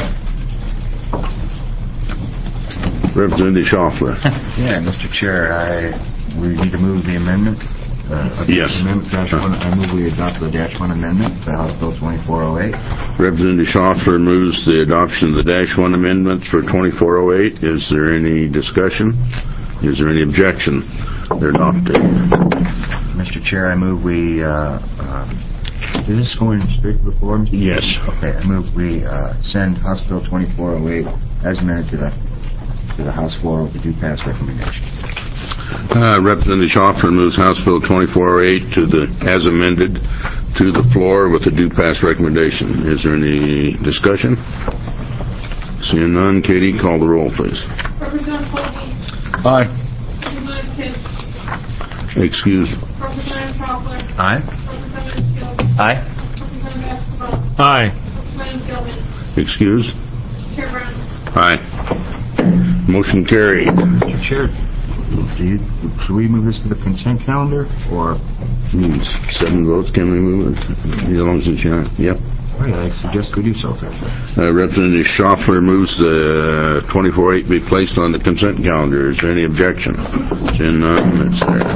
Representative Schaffler. Yeah, Mister Chair, I we need to move the amendment. Uh, yes. Amendment dash one, I move we adopt the dash one amendment to House Bill twenty-four oh eight. Representative Schaffler moves the adoption of the dash one amendments for twenty-four oh eight. Is there any discussion? Is there any objection? They're adopted. Mister Chair, I move we, uh, uh, is this going straight to the floor? Yes. Okay, I move we uh, send House Bill twenty-four oh eight as amended to the to the House floor with the due pass recommendation. Uh, Representative Schaffler moves House Bill twenty-four oh eight to the, as amended, to the floor with a due pass recommendation. Is there any discussion? Seeing none, Katie, call the roll, please. Representative Colby. Aye. Representative Kidd. Excuse. Representative Schaffler. Aye. Representative Skills. Aye. Representative Escobar. Aye. Representative Gilman. Excuse. Chair Brown. Aye. Motion carried. Mister Chair, do you, should we move this to the consent calendar, or? Hmm, Seven votes, can we move it? As long as it's, yeah. Yep. All right, I suggest we do so, sir. Uh, Representative Schaffler moves the twenty-four oh eight be placed on the consent calendar. Is there any objection? Seeing none, it's there.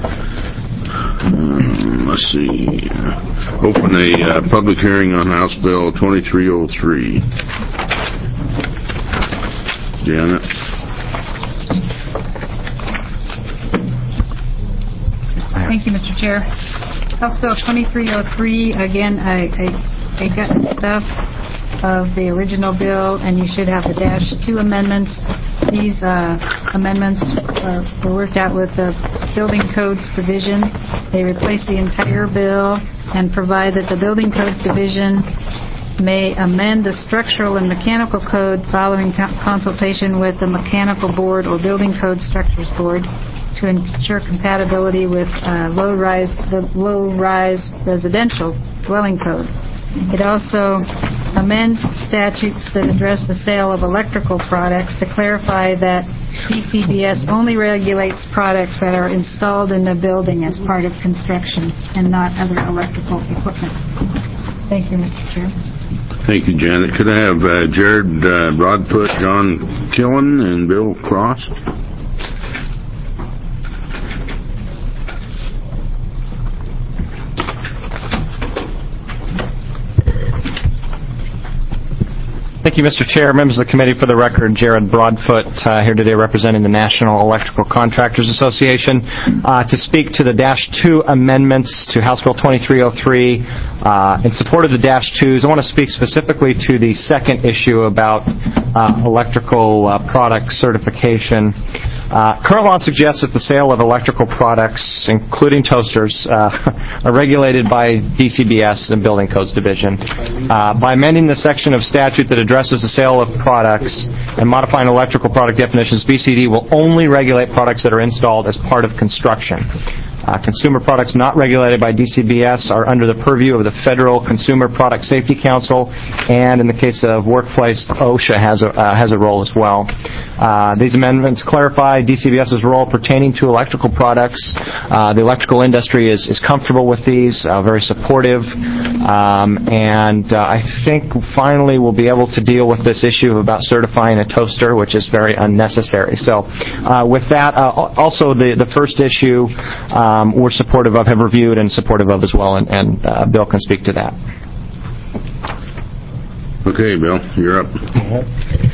Um, let's see. Open a uh, public hearing on House Bill twenty-three oh three. Janet? Thank you, Mister Chair. House Bill twenty-three oh three, again, I, I, I got the stuff of the original bill, and you should have the dash two amendments. These uh, amendments uh, were worked out with the Building Codes Division. They replace the entire bill and provide that the Building Codes Division may amend the structural and mechanical code following co- consultation with the Mechanical Board or Building Code Structures Board to ensure compatibility with uh, low-rise the low-rise residential dwelling code. It also amends statutes that address the sale of electrical products to clarify that D C B S only regulates products that are installed in the building as part of construction and not other electrical equipment. Thank you, Mister Chair. Thank you, Janet. Could I have uh, Jared uh, Broadfoot, John Killen, and Bill Cross? Thank you, Mister Chair. Members of the committee, for the record, Jared Broadfoot, uh, here today representing the National Electrical Contractors Association, uh, to speak to the Dash two amendments to House Bill twenty-three oh three. Uh, in support of the Dash twos, I want to speak specifically to the second issue about uh, electrical uh, product certification. Uh, current law suggests that the sale of electrical products, including toasters, uh, are regulated by D C B S and Building Codes Division. Uh, by amending the section of statute that addresses the sale of products and modifying electrical product definitions, B C D will only regulate products that are installed as part of construction. Uh, consumer products not regulated by D C B S are under the purview of the Federal Consumer Product Safety Council, and in the case of workplace, OSHA has a, uh, has a role as well. Uh, these amendments clarify DCBS's role pertaining to electrical products. Uh, the electrical industry is, is comfortable with these, uh, very supportive, um, and uh, I think finally we'll be able to deal with this issue about certifying a toaster, which is very unnecessary. So uh, with that, uh, also the, the first issue um, we're supportive of, have reviewed and supportive of as well, and, and uh, Bill can speak to that. Okay, Bill, you're up.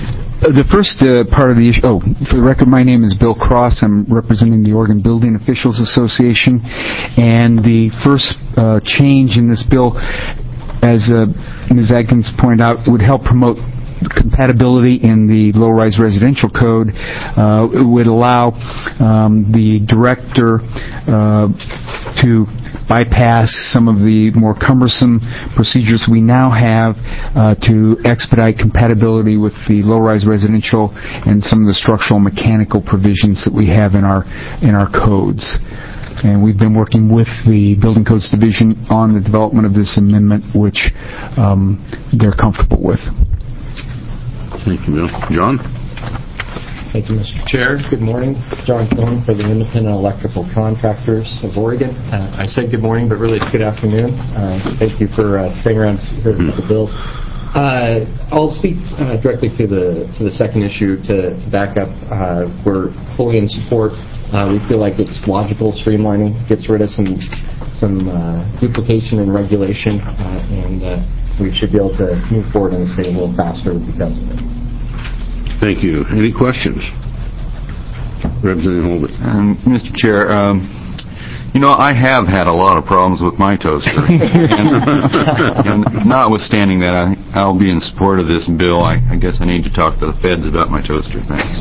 The first uh, part of the issue, oh, for the record, my name is Bill Cross. I'm representing the Oregon Building Officials Association. And the first uh, change in this bill, as uh, Miz Adkins pointed out, would help promote compatibility in the low-rise residential code. Uh, it would allow um, the director uh, to bypass some of the more cumbersome procedures we now have uh, to expedite compatibility with the low-rise residential and some of the structural and mechanical provisions that we have in our in our codes. And we've been working with the Building Codes Division on the development of this amendment, which um, they're comfortable with. Thank you, Bill. John? Thank you, Mister Chair. Good morning. John Cohen for the Independent Electrical Contractors of Oregon. Uh, I said good morning, but really it's good afternoon. Uh, thank you for uh, staying around to hear about the bills. Uh, I'll speak uh, directly to the to the second issue to, to back up. Uh, we're fully in support. Uh, we feel like it's logical streamlining, gets rid of some some uh, duplication and regulation, uh, and uh, we should be able to move forward in the state a little faster because of it. Thank you. Any questions? Representative Holden. Um, Mister Chair, um, you know, I have had a lot of problems with my toaster. and, and notwithstanding that, I, I'll be in support of this bill. I, I guess I need to talk to the feds about my toaster. Thanks.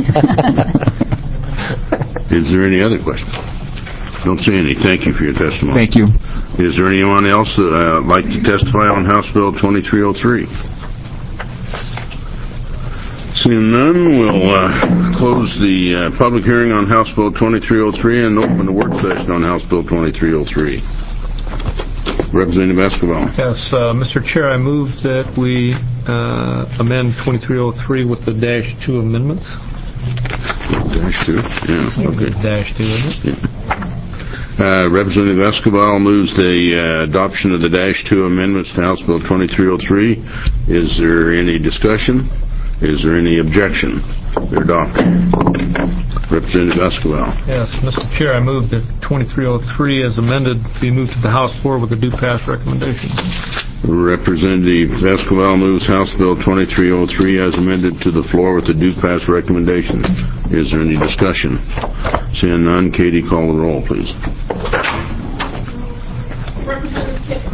Is there any other questions? Don't see any. Thank you for your testimony. Thank you. Is there anyone else that uh, would like to testify on House Bill twenty-three oh three? Seeing none, we'll uh, close the uh, public hearing on House Bill twenty-three oh three and open the work session on House Bill twenty-three oh three. Representative Escobar. Yes, uh, Mister Chair, I move that we uh, amend twenty-three oh three with the dash two amendments. Dash two? Yeah, okay. Dash two, isn't it? Yeah. Uh, Representative Escobar moves the uh, adoption of the dash two amendments to House Bill twenty-three oh three. Is there any discussion? Is there any objection? They're adopted. Representative Escobar. Yes, Mister Chair, I move that twenty-three oh three as amended be moved to the House floor with a due pass recommendation. Representative Escobar moves House Bill twenty-three oh three as amended to the floor with a due pass recommendation. Is there any discussion? Seeing none, Katie, call the roll, please. Representative Kitts.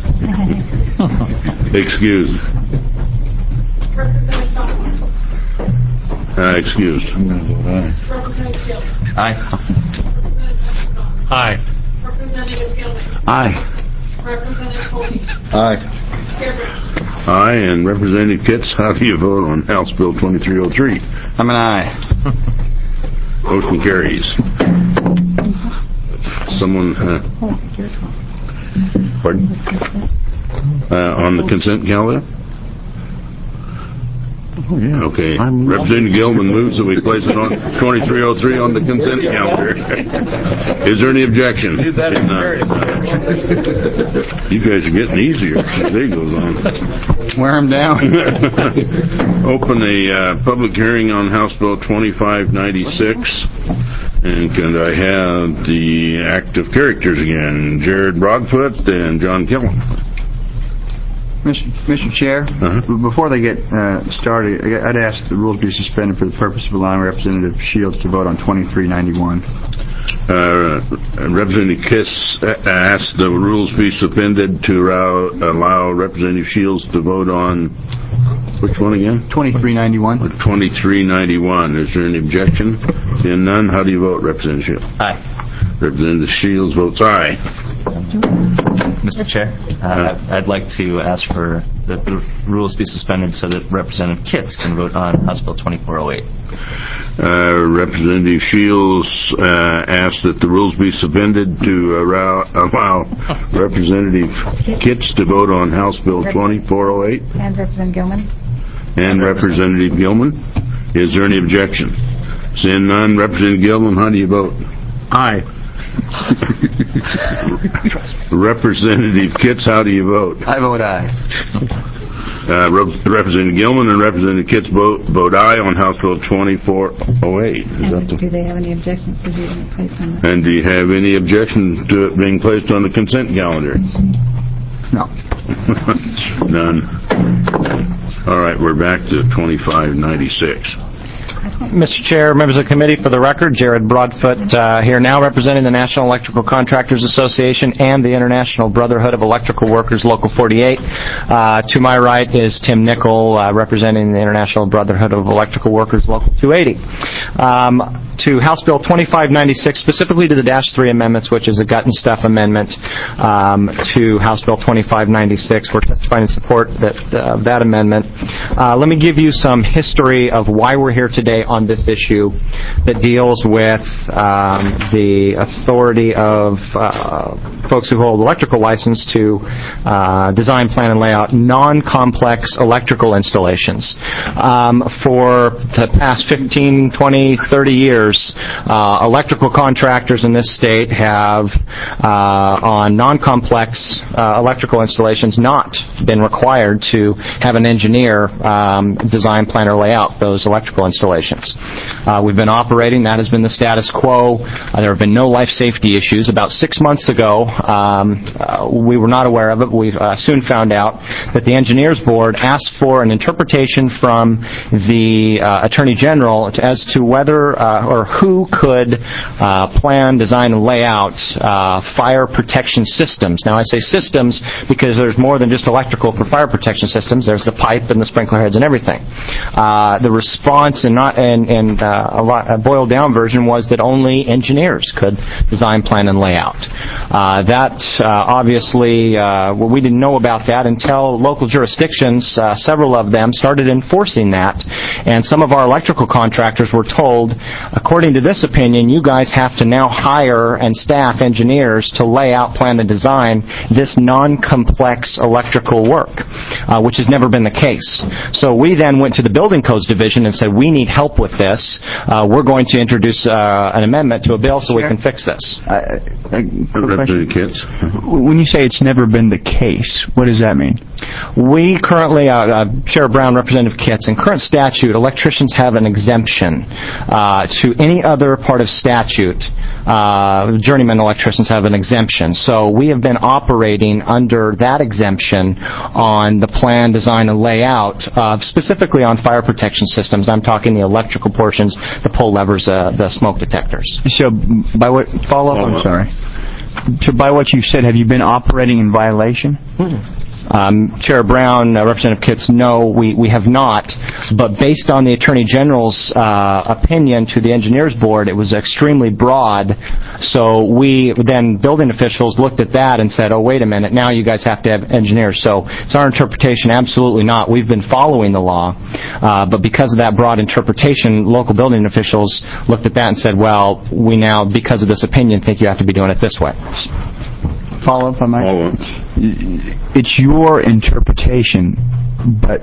Excused. Representative Thomas. Uh, excused. I'm going to vote aye. Representative Gill. Aye. Representative Escobar. Aye. Representative Gilman. Aye. Representative Cody. Aye. Chair Brown. Aye, and Representative Kitts, how do you vote on House Bill twenty-three oh three? I'm an aye. Motion carries. Someone, uh, pardon? Uh, on the consent calendar? Oh, yeah. Okay. I'm Representative Gilman moves that we place it on twenty-three oh three on the consent calendar. Is there any objection? Dude, that is very You guys are getting easier as the day goes on. Wear them down. Open a uh, public hearing on House Bill twenty-five ninety-six. And can I have the active characters again? Jared Broadfoot and John Killen. Mister Mister Chair, uh-huh. Before they get uh, started, I'd ask the rules be suspended for the purpose of allowing Representative Shields to vote on twenty-three ninety-one. Uh, Representative Kiss asked the rules be suspended to allow, allow Representative Shields to vote on which one again? twenty-three ninety-one. twenty-three ninety-one. Is there any objection? Seeing none, how do you vote, Representative Shields? Aye. Representative Shields votes aye. Mister Chair, uh, I'd like to ask for that the rules be suspended so that Representative Kitts can vote on House Bill twenty-four oh eight. Uh, Representative Shields uh, asked that the rules be suspended to allow, allow Representative Kitts to vote on House Bill twenty-four oh eight. And Representative Gilman. And Representative Gilman. Is there any objection? Seeing none, Representative Gilman, how do you vote? Aye. Representative Kitts, how do you vote? I vote aye. Uh, Rep- Representative Gilman and Representative Kitts vote, vote aye on House Bill twenty-four oh eight. And do they have any objection to being placed on the... And do you have any objection to it being placed on the consent calendar? No. None. All right, we're back to twenty-five ninety-six. Mister Chair, members of the committee, for the record, Jared Broadfoot uh, here now representing the National Electrical Contractors Association and the International Brotherhood of Electrical Workers, Local forty-eight. Uh, to my right is Tim Nickel, uh, representing the International Brotherhood of Electrical Workers, Local two eighty. Um, to House Bill twenty-five ninety-six, specifically to the Dash three amendments, which is a gut and stuff amendment um, to House Bill twenty-five ninety-six. We're testifying in support that, uh, of that amendment. Uh, let me give you some history of why we're here today on this issue that deals with um, the authority of uh, folks who hold electrical license to uh, design, plan, and lay out non-complex electrical installations. Um, for the past fifteen, twenty, thirty years, uh, electrical contractors in this state have, uh, on non-complex uh, electrical installations, not been required to have an engineer um, design, plan, or lay out those electrical installations. Uh, we've been operating. That has been the status quo. Uh, there have been no life safety issues. About six months ago, um, uh, we were not aware of it. We uh, soon found out that the Engineers Board asked for an interpretation from the uh, Attorney General as to whether uh, or who could uh, plan, design, and lay out uh, fire protection systems. Now, I say systems because there's more than just electrical for fire protection systems. There's the pipe and the sprinkler heads and everything. Uh, the response and not and, and uh, a, lot, a boiled down version was that only engineers could design, plan, and lay out. Uh, that uh, obviously, uh, well, we didn't know about that until local jurisdictions, uh, several of them, started enforcing that. And some of our electrical contractors were told, according to this opinion, you guys have to now hire and staff engineers to lay out, plan, and design this non-complex electrical work, uh, which has never been the case. So we then went to the Building Codes Division and said, we need help with this. Uh, we're going to introduce uh, an amendment to a bill so we can fix this. Uh, Representative Kitts. When you say it's never been the case, what does that mean? We currently, uh, uh, Chair Brown, Representative Kitts, in current statute, electricians have an exemption uh, to any other part of statute. Uh, journeyman electricians have an exemption. So we have been operating under that exemption on the plan, design, and layout, uh, specifically on fire protection systems. I'm talking the electrical portions, the pull levers, uh, the smoke detectors. So, by what follow up? I'm sorry. So, by what you said, have you been operating in violation? Mm-hmm. Um, Chair Brown, uh, Representative Kitts, no, we, we have not. But based on the Attorney General's uh, opinion to the Engineers Board, it was extremely broad. So we then, building officials, looked at that and said, oh, wait a minute, now you guys have to have engineers. So it's our interpretation, absolutely not. We've been following the law. Uh, but because of that broad interpretation, local building officials looked at that and said, well, we now, because of this opinion, think you have to be doing it this way. Follow up on my... Follow up. It's your interpretation, but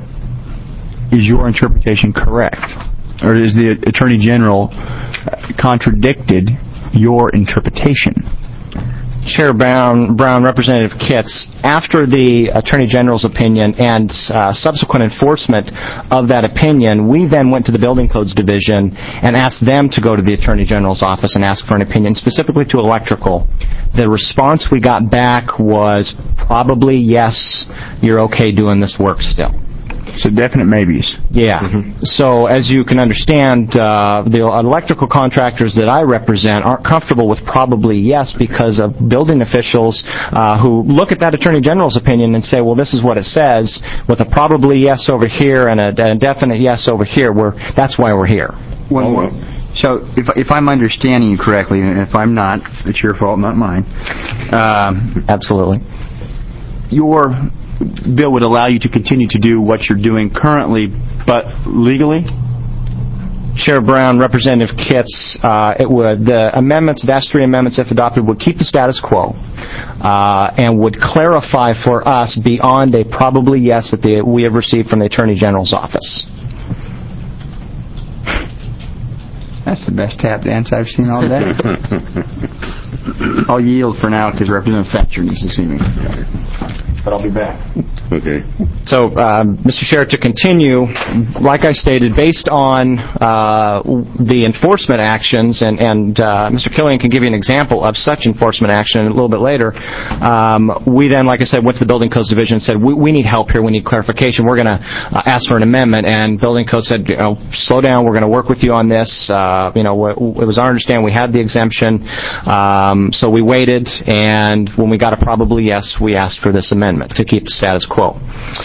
is your interpretation correct? Or is the Attorney General contradicted your interpretation? Chair Brown, Brown, Representative Kitts, after the Attorney General's opinion and uh, subsequent enforcement of that opinion, we then went to the Building Codes Division and asked them to go to the Attorney General's office and ask for an opinion, specifically to electrical. The response we got back was probably, yes, you're okay doing this work still. So definite maybes. Yeah. Mm-hmm. So as you can understand, uh, the electrical contractors that I represent aren't comfortable with probably yes because of building officials uh, who look at that Attorney General's opinion and say, well, this is what it says, with a probably yes over here and a, a definite yes over here. We're, that's why we're here. One more. So if, if I'm understanding you correctly, and if I'm not, it's your fault, not mine. Um, Absolutely. Your bill would allow you to continue to do what you're doing currently, but legally? Chair Brown, Representative Kitts, uh, it would, the amendments, Dash three amendments, if adopted, would keep the status quo uh, and would clarify for us beyond a probably yes that the, we have received from the Attorney General's office. That's the best tap dance I've seen all day. I'll yield for now because Representative Thatcher needs to see me. But I'll be back. Okay. So, um, Mister Chair, to continue, like I stated, based on uh, the enforcement actions, and, and uh, Mister Killian can give you an example of such enforcement action a little bit later, um, we then, like I said, went to the Building Codes Division and said, we, we need help here, we need clarification, we're going to uh, ask for an amendment, and Building Code said, you know, slow down, we're going to work with you on this. Uh, you know, it was our understanding we had the exemption, um, so we waited, and when we got a probably yes, we asked for this amendment to keep the status quo. Quote.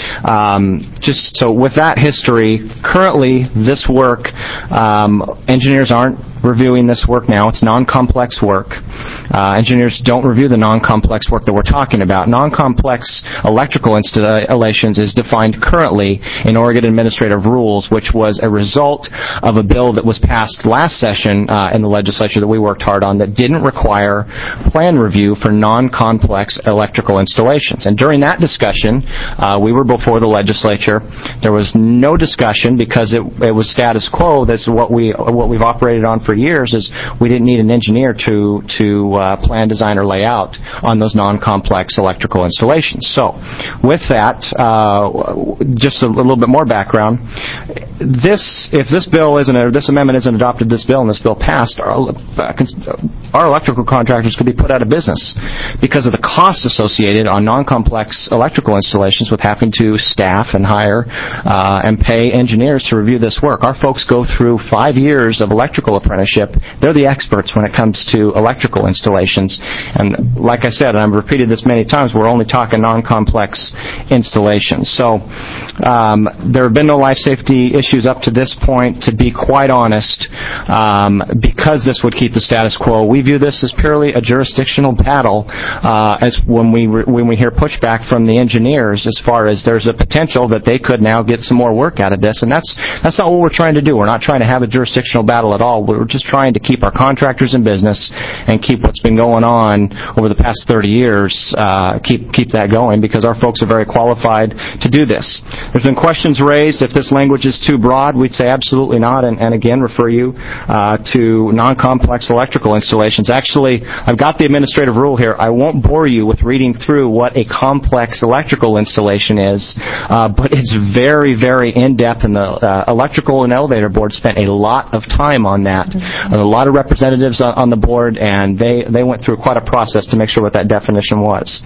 Um, just so with that history, currently this work, um, engineers aren't reviewing this work now. It's non-complex work. Uh, engineers don't review the non-complex work that we're talking about. Non-complex electrical installations is defined currently in Oregon Administrative Rules, which was a result of a bill that was passed last session uh, in the legislature that we worked hard on that didn't require plan review for non-complex electrical installations. And during that discussion, uh, we were before the legislature. There was no discussion because it, it was status quo. That's what we what we've operated on for years. Is we didn't need an engineer to to uh, plan, design, or lay out on those non-complex electrical installations. So, with that, uh, just a little bit more background. This, if this bill isn't, or this amendment isn't adopted, this bill and this bill passed, our, our electrical contractors could be put out of business because of the cost associated on non-complex electrical installations with having to staff and hire uh, and pay engineers to review this work. Our folks go through five years of electrical apprenticeship. They're the experts when it comes to electrical installations. And like I said, and I've repeated this many times, we're only talking non-complex installations. So um, there have been no life safety issues up to this point. To be quite honest, um, because this would keep the status quo, we view this as purely a jurisdictional battle uh, as when we re- when we hear pushback from the engineers as far as there's a potential that they could now get some more work out of this. And that's that's not what we're trying to do. We're not trying to have a jurisdictional battle at all. We're just trying to keep our contractors in business and keep what's been going on over the past thirty years, uh, keep keep that going, because our folks are very qualified to do this. There's been questions raised if this language is too broad. We'd say absolutely not, and, and again refer you uh, to non-complex electrical installations. Actually, I've got the administrative rule here. I won't bore you with reading through what a complex electrical installation is, uh, but it's very, very in-depth, and the uh, electrical and elevator board spent a lot of time on that. Mm-hmm. A lot of representatives on, on the board, and they, they went through quite a process to make sure what that definition was.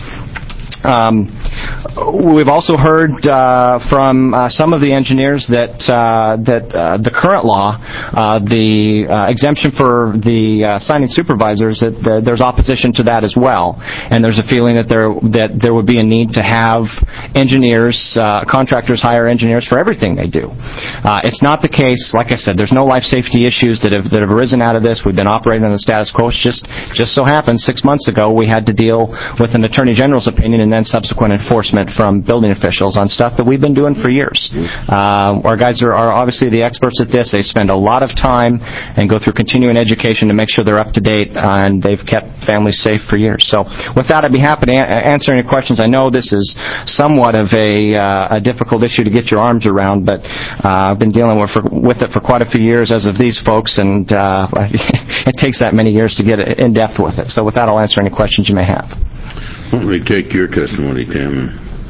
Um, we've also heard uh, from uh, some of the engineers that uh, that uh, the current law, uh, the uh, exemption for the uh, signing supervisors, that the, there's opposition to that as well, and there's a feeling that there that there would be a need to have engineers, uh, contractors hire engineers for everything they do. Uh, it's not the case. Like I said, there's no life safety issues that have that have arisen out of this. We've been operating on the status quo. It's just just so happened six months ago we had to deal with an attorney general's opinion and then subsequent enforcement from building officials on stuff that we've been doing for years. Uh, our guys are, are obviously the experts at this. They spend a lot of time and go through continuing education to make sure they're up to date, uh, and they've kept families safe for years. So with that, I'd be happy to a- answer any questions. I know this is somewhat of a, uh, a difficult issue to get your arms around, but uh, I've been dealing with, for, with it for quite a few years, as of these folks, and uh, it takes that many years to get in depth with it. So with that, I'll answer any questions you may have. Why don't we take your testimony, Tim?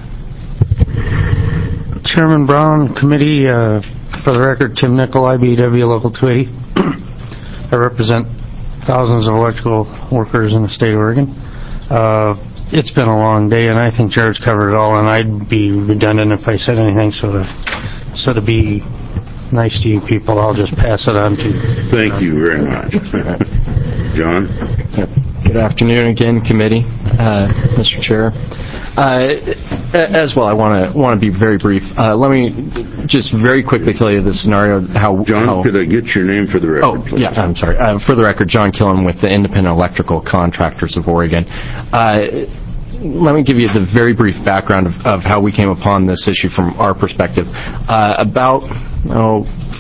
Chairman Brown, committee, uh, for the record, Tim Nickel, I B W Local two eighty. I represent thousands of electrical workers in the state of Oregon. Uh, it's been a long day, and I think Jared's covered it all, and I'd be redundant if I said anything, so to, so to be nice to you people, I'll just pass it on to you. Thank you very much. John? Yep. Good afternoon again, committee, uh, Mister Chair. Uh, as well, I want to want to be very brief. Uh, let me just very quickly tell you the scenario. How John, how, could I get your name for the record, oh, please? yeah, I'm sorry. Uh, for the record, John Killen with the Independent Electrical Contractors of Oregon. Uh, let me give you the very brief background of, of how we came upon this issue from our perspective. Uh, about oh,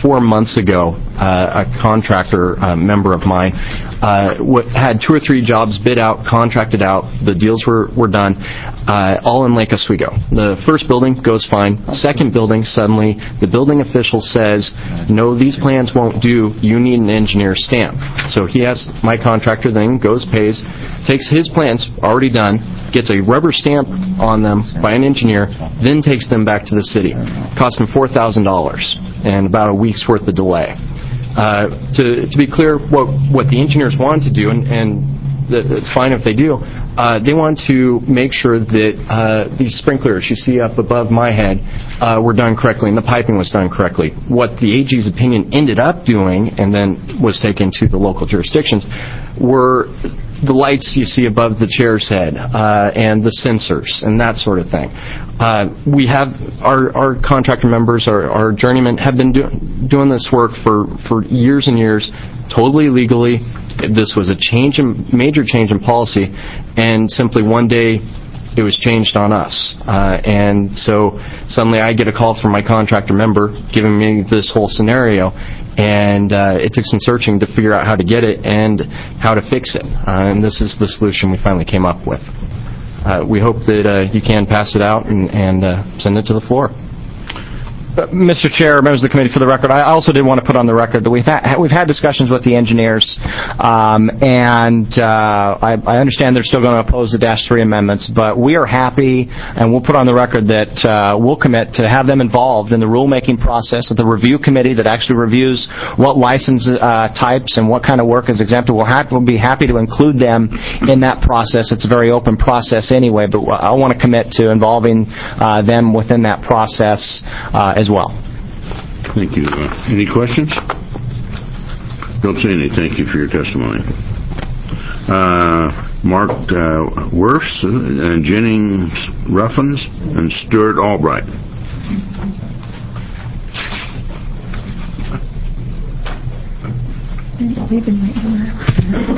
four months ago, uh, a contractor uh, member of mine uh, w- had two or three jobs bid out, contracted out. The deals were, were done, uh, all in Lake Oswego. The first building goes fine. Second building, suddenly, the building official says, no, these plans won't do. You need an engineer stamp. So he has, my contractor then goes, pays, takes his plans, already done, gets a rubber stamp on them by an engineer, then takes them back to the city. Cost him four thousand dollars and about a week's worth of delay. Uh, to, to be clear, what, what the engineers want to do, and, and it's fine if they do, uh, they want to make sure that uh, these sprinklers you see up above my head uh, were done correctly and the piping was done correctly. What the A G's opinion ended up doing, and then was taken to the local jurisdictions, were the lights you see above the chair's head uh, and the sensors and that sort of thing. Uh, we have our, our contractor members, our, our journeymen, have been do, doing this work for, for years and years, totally legally. This was a change, in, major change in policy, and simply one day it was changed on us. Uh, and so suddenly I get a call from my contractor member giving me this whole scenario, and uh, it took some searching to figure out how to get it and how to fix it. Uh, and this is the solution we finally came up with. Uh, we hope that uh, you can pass it out and, and uh, send it to the floor. Uh, Mister Chair, members of the committee, for the record, I also did want to put on the record that we've had, we've had discussions with the engineers, um, and uh, I, I understand they're still going to oppose the Dash three amendments, but we are happy, and we'll put on the record that uh, we'll commit to have them involved in the rulemaking process of the review committee that actually reviews what license uh, types and what kind of work is exempted. We'll, ha- we'll be happy to include them in that process. It's a very open process anyway, but I want to commit to involving uh, them within that process uh, as well. Thank you. Uh, any questions? Don't say any. Thank you for your testimony. Uh, Mark uh, Wirfs, uh, Jennings Ruffins, and Stuart Albright. We've been waiting.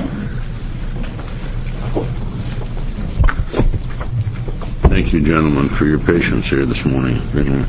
Thank you, gentlemen, for your patience here this morning.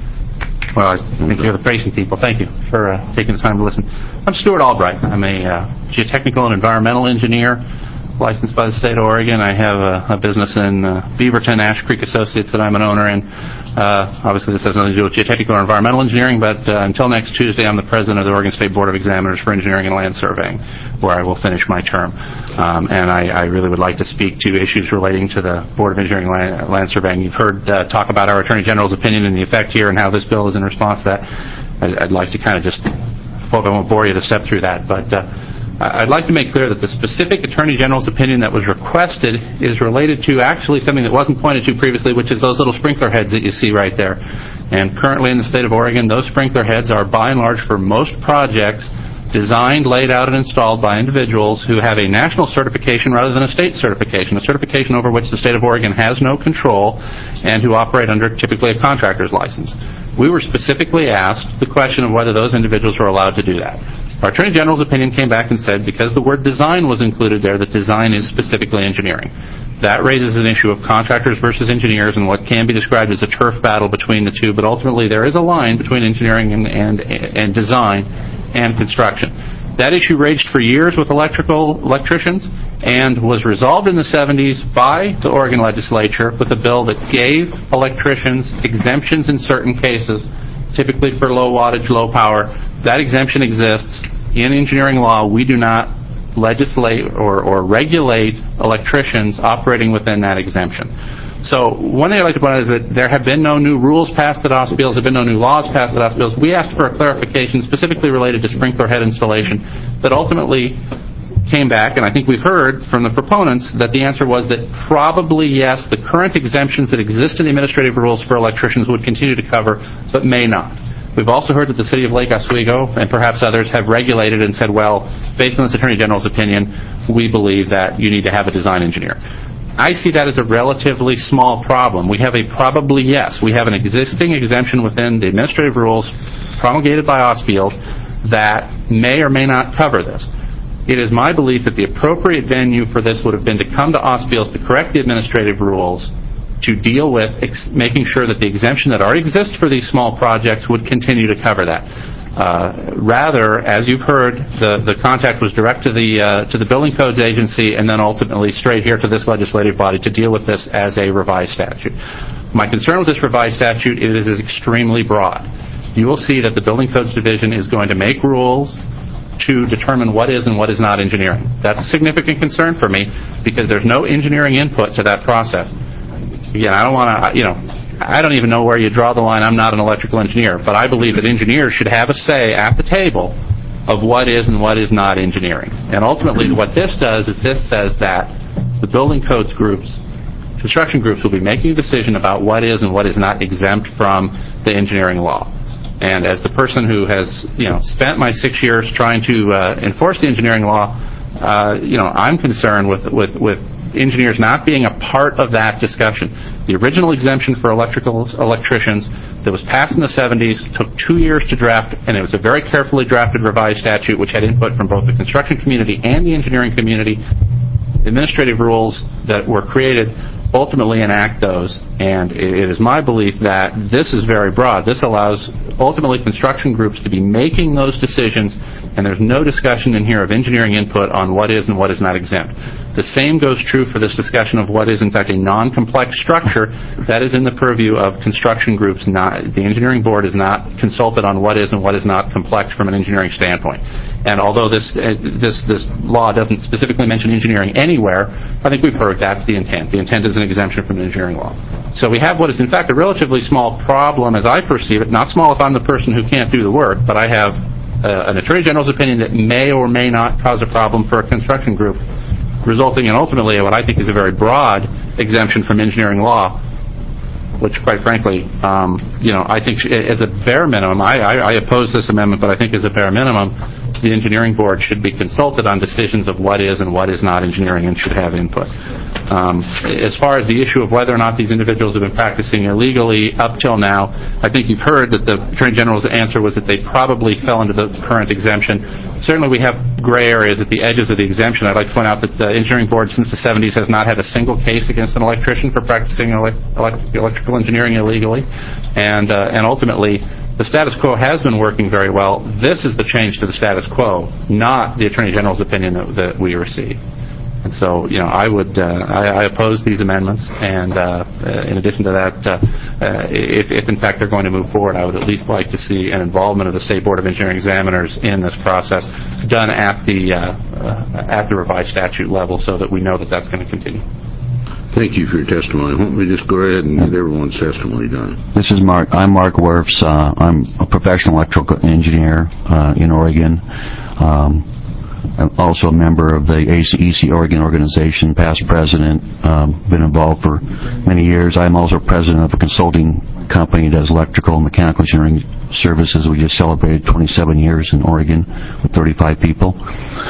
Well, thank you for the patient people. Thank you for uh, taking the time to listen. I'm Stuart Albright. I'm a uh, geotechnical and environmental engineer licensed by the state of Oregon. I have a, a business in uh, Beaverton, Ash Creek Associates that I'm an owner in. Uh, obviously, this has nothing to do with geotechnical or environmental engineering, but uh, until next Tuesday, I'm the president of the Oregon State Board of Examiners for Engineering and Land Surveying, where I will finish my term. Um, and I, I really would like to speak to issues relating to the Board of Engineering and Land, Land Surveying. You've heard uh, talk about our Attorney General's opinion and the effect here and how this bill is in response to that. I'd, I'd like to kind of just, hope I won't bore you to step through that, but uh, I'd like to make clear that the specific Attorney General's opinion that was requested is related to actually something that wasn't pointed to previously, which is those little sprinkler heads that you see right there. And currently in the state of Oregon, those sprinkler heads are by and large for most projects designed, laid out, and installed by individuals who have a national certification rather than a state certification, a certification over which the state of Oregon has no control and who operate under typically a contractor's license. We were specifically asked the question of whether those individuals were allowed to do that. Our Attorney General's opinion came back and said because the word design was included there, that design is specifically engineering. That raises an issue of contractors versus engineers and what can be described as a turf battle between the two, but ultimately there is a line between engineering and, and, and design and construction. That issue raged for years with electrical electricians and was resolved in the seventies by the Oregon legislature with a bill that gave electricians exemptions in certain cases, typically for low wattage, low power. That exemption exists. In engineering law, we do not legislate or, or regulate electricians operating within that exemption. So one thing I'd like to point out is that there have been no new rules passed at OSPILS, there have been no new laws passed at OSPILS. We asked for a clarification specifically related to sprinkler head installation that ultimately came back, and I think we've heard from the proponents that the answer was that probably yes, the current exemptions that exist in the administrative rules for electricians would continue to cover, but may not. We've also heard that the city of Lake Oswego and perhaps others have regulated and said, well, based on this Attorney General's opinion, we believe that you need to have a design engineer. I see that as a relatively small problem. We have a probably yes. We have an existing exemption within the administrative rules promulgated by OSPILS that may or may not cover this. It is my belief that the appropriate venue for this would have been to come to OSPILS to correct the administrative rules to deal with ex- making sure that the exemption that already exists for these small projects would continue to cover that. Uh, rather, as you've heard, the, the contact was direct to the uh, to the building codes agency and then ultimately straight here to this legislative body to deal with this as a revised statute. My concern with this revised statute is it is extremely broad. You will see that the Building Codes Division is going to make rules to determine what is and what is not engineering. That's a significant concern for me because there's no engineering input to that process. Again, I don't want to, you know, I don't even know where you draw the line. I'm not an electrical engineer, but I believe that engineers should have a say at the table of what is and what is not engineering. And ultimately what this does is this says that the building codes groups, construction groups will be making a decision about what is and what is not exempt from the engineering law. And as the person who has, you know, spent my six years trying to uh, enforce the engineering law, uh, you know, I'm concerned with, with, with engineers not being a part of that discussion. The original exemption for electrical electricians that was passed in the seventies took two years to draft, and it was a very carefully drafted revised statute which had input from both the construction community and the engineering community. Administrative rules that were created ultimately enact those, and it is my belief that this is very broad. This allows ultimately construction groups to be making those decisions, and there's no discussion in here of engineering input on what is and what is not exempt. The same goes true for this discussion of what is in fact a non-complex structure. That is in the purview of construction groups. Not the engineering board is not consulted on what is and what is not complex from an engineering standpoint. And although this uh, this this law doesn't specifically mention engineering anywhere, I think we've heard that's the intent. The intent is an exemption from an engineering law. So we have what is in fact a relatively small problem as I perceive it. Not small if I'm the person who can't do the work, but I have uh, an Attorney General's opinion that may or may not cause a problem for a construction group, resulting in ultimately what I think is a very broad exemption from engineering law, which quite frankly, um, you know, I think as a bare minimum, I, I, I oppose this amendment, but I think as a bare minimum, the engineering board should be consulted on decisions of what is and what is not engineering and should have input. Um, as far as the issue of whether or not these individuals have been practicing illegally up till now, I think you've heard that the Attorney General's answer was that they probably fell into the current exemption. Certainly we have gray areas at the edges of the exemption. I'd like to point out that the engineering board since the seventies has not had a single case against an electrician for practicing ele- elect- electrical engineering illegally, and uh, and ultimately the status quo has been working very well. This is the change to the status quo, not the Attorney General's opinion that, that we receive. And so, you know, I would, uh, I, I oppose these amendments, and uh, uh, in addition to that, uh, uh, if, if in fact they're going to move forward, I would at least like to see an involvement of the State Board of Engineering Examiners in this process done at the, uh, uh, at the revised statute level so that we know that that's going to continue. Thank you for your testimony. Why don't we just go ahead and get everyone's testimony done? This is Mark. I'm Mark Werfs. Uh, I'm a professional electrical engineer uh, in Oregon. Um, I'm also a member of the A C E C Oregon organization, past president, um, been involved for many years. I'm also president of a consulting company that does electrical and mechanical engineering services. We just celebrated twenty-seven years in Oregon with thirty-five people.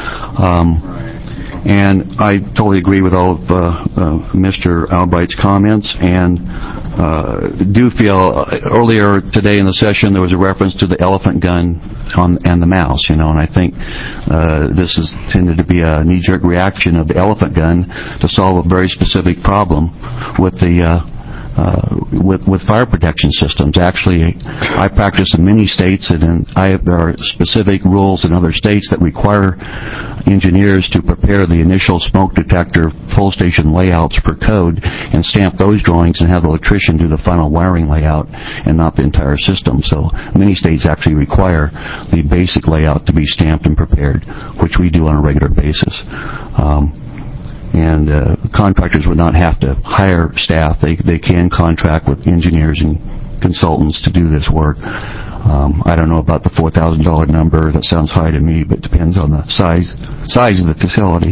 Um, And I totally agree with all of uh, uh, Mister Albright's comments, and uh, do feel uh, earlier today in the session there was a reference to the elephant gun on, and the mouse, you know, and I think uh, this is tended to be a knee-jerk reaction of the elephant gun to solve a very specific problem with the uh, Uh, with, with fire protection systems. Actually, I practice in many states, and in, I, there are specific rules in other states that require engineers to prepare the initial smoke detector full station layouts per code and stamp those drawings and have the electrician do the final wiring layout and not the entire system. So many states actually require the basic layout to be stamped and prepared, which we do on a regular basis. Um, And uh, contractors would not have to hire staff. They they can contract with engineers and consultants to do this work. Um, I don't know about the four thousand dollars number. That sounds high to me, but it depends on the size size of the facility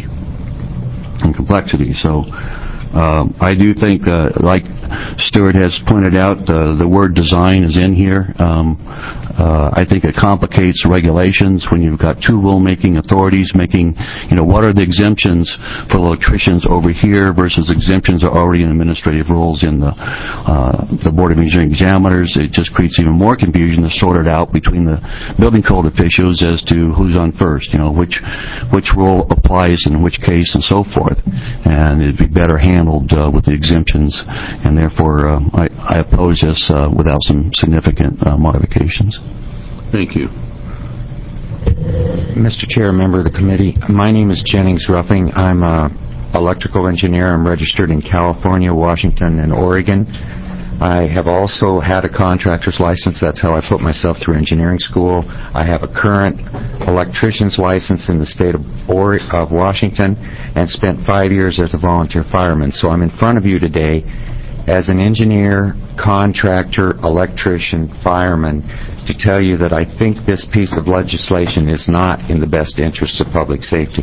and complexity. So um, I do think, uh, like Stuart has pointed out, uh, the word design is in here. Um, Uh, I think it complicates regulations when you've got two rulemaking authorities making, you know, what are the exemptions for electricians over here versus exemptions are already in administrative rules in the uh, the Board of Engineering Examiners. It just creates even more confusion to sort it out between the building code officials as to who's on first, you know, which which rule applies in which case and so forth. And it'd be better handled uh, with the exemptions, and therefore uh, I, I oppose this uh, without some significant uh, modifications. Thank you. Mister Chair, member of the committee, my name is Jennings Ruffing. I'm a electrical engineer. I'm registered in California, Washington, and Oregon. I have also had a contractor's license. That's how I put myself through engineering school. I have a current electrician's license in the state of, or- of Washington and spent five years as a volunteer fireman. So I'm in front of you today as an engineer, contractor, electrician, fireman to tell you that I think this piece of legislation is not in the best interest of public safety.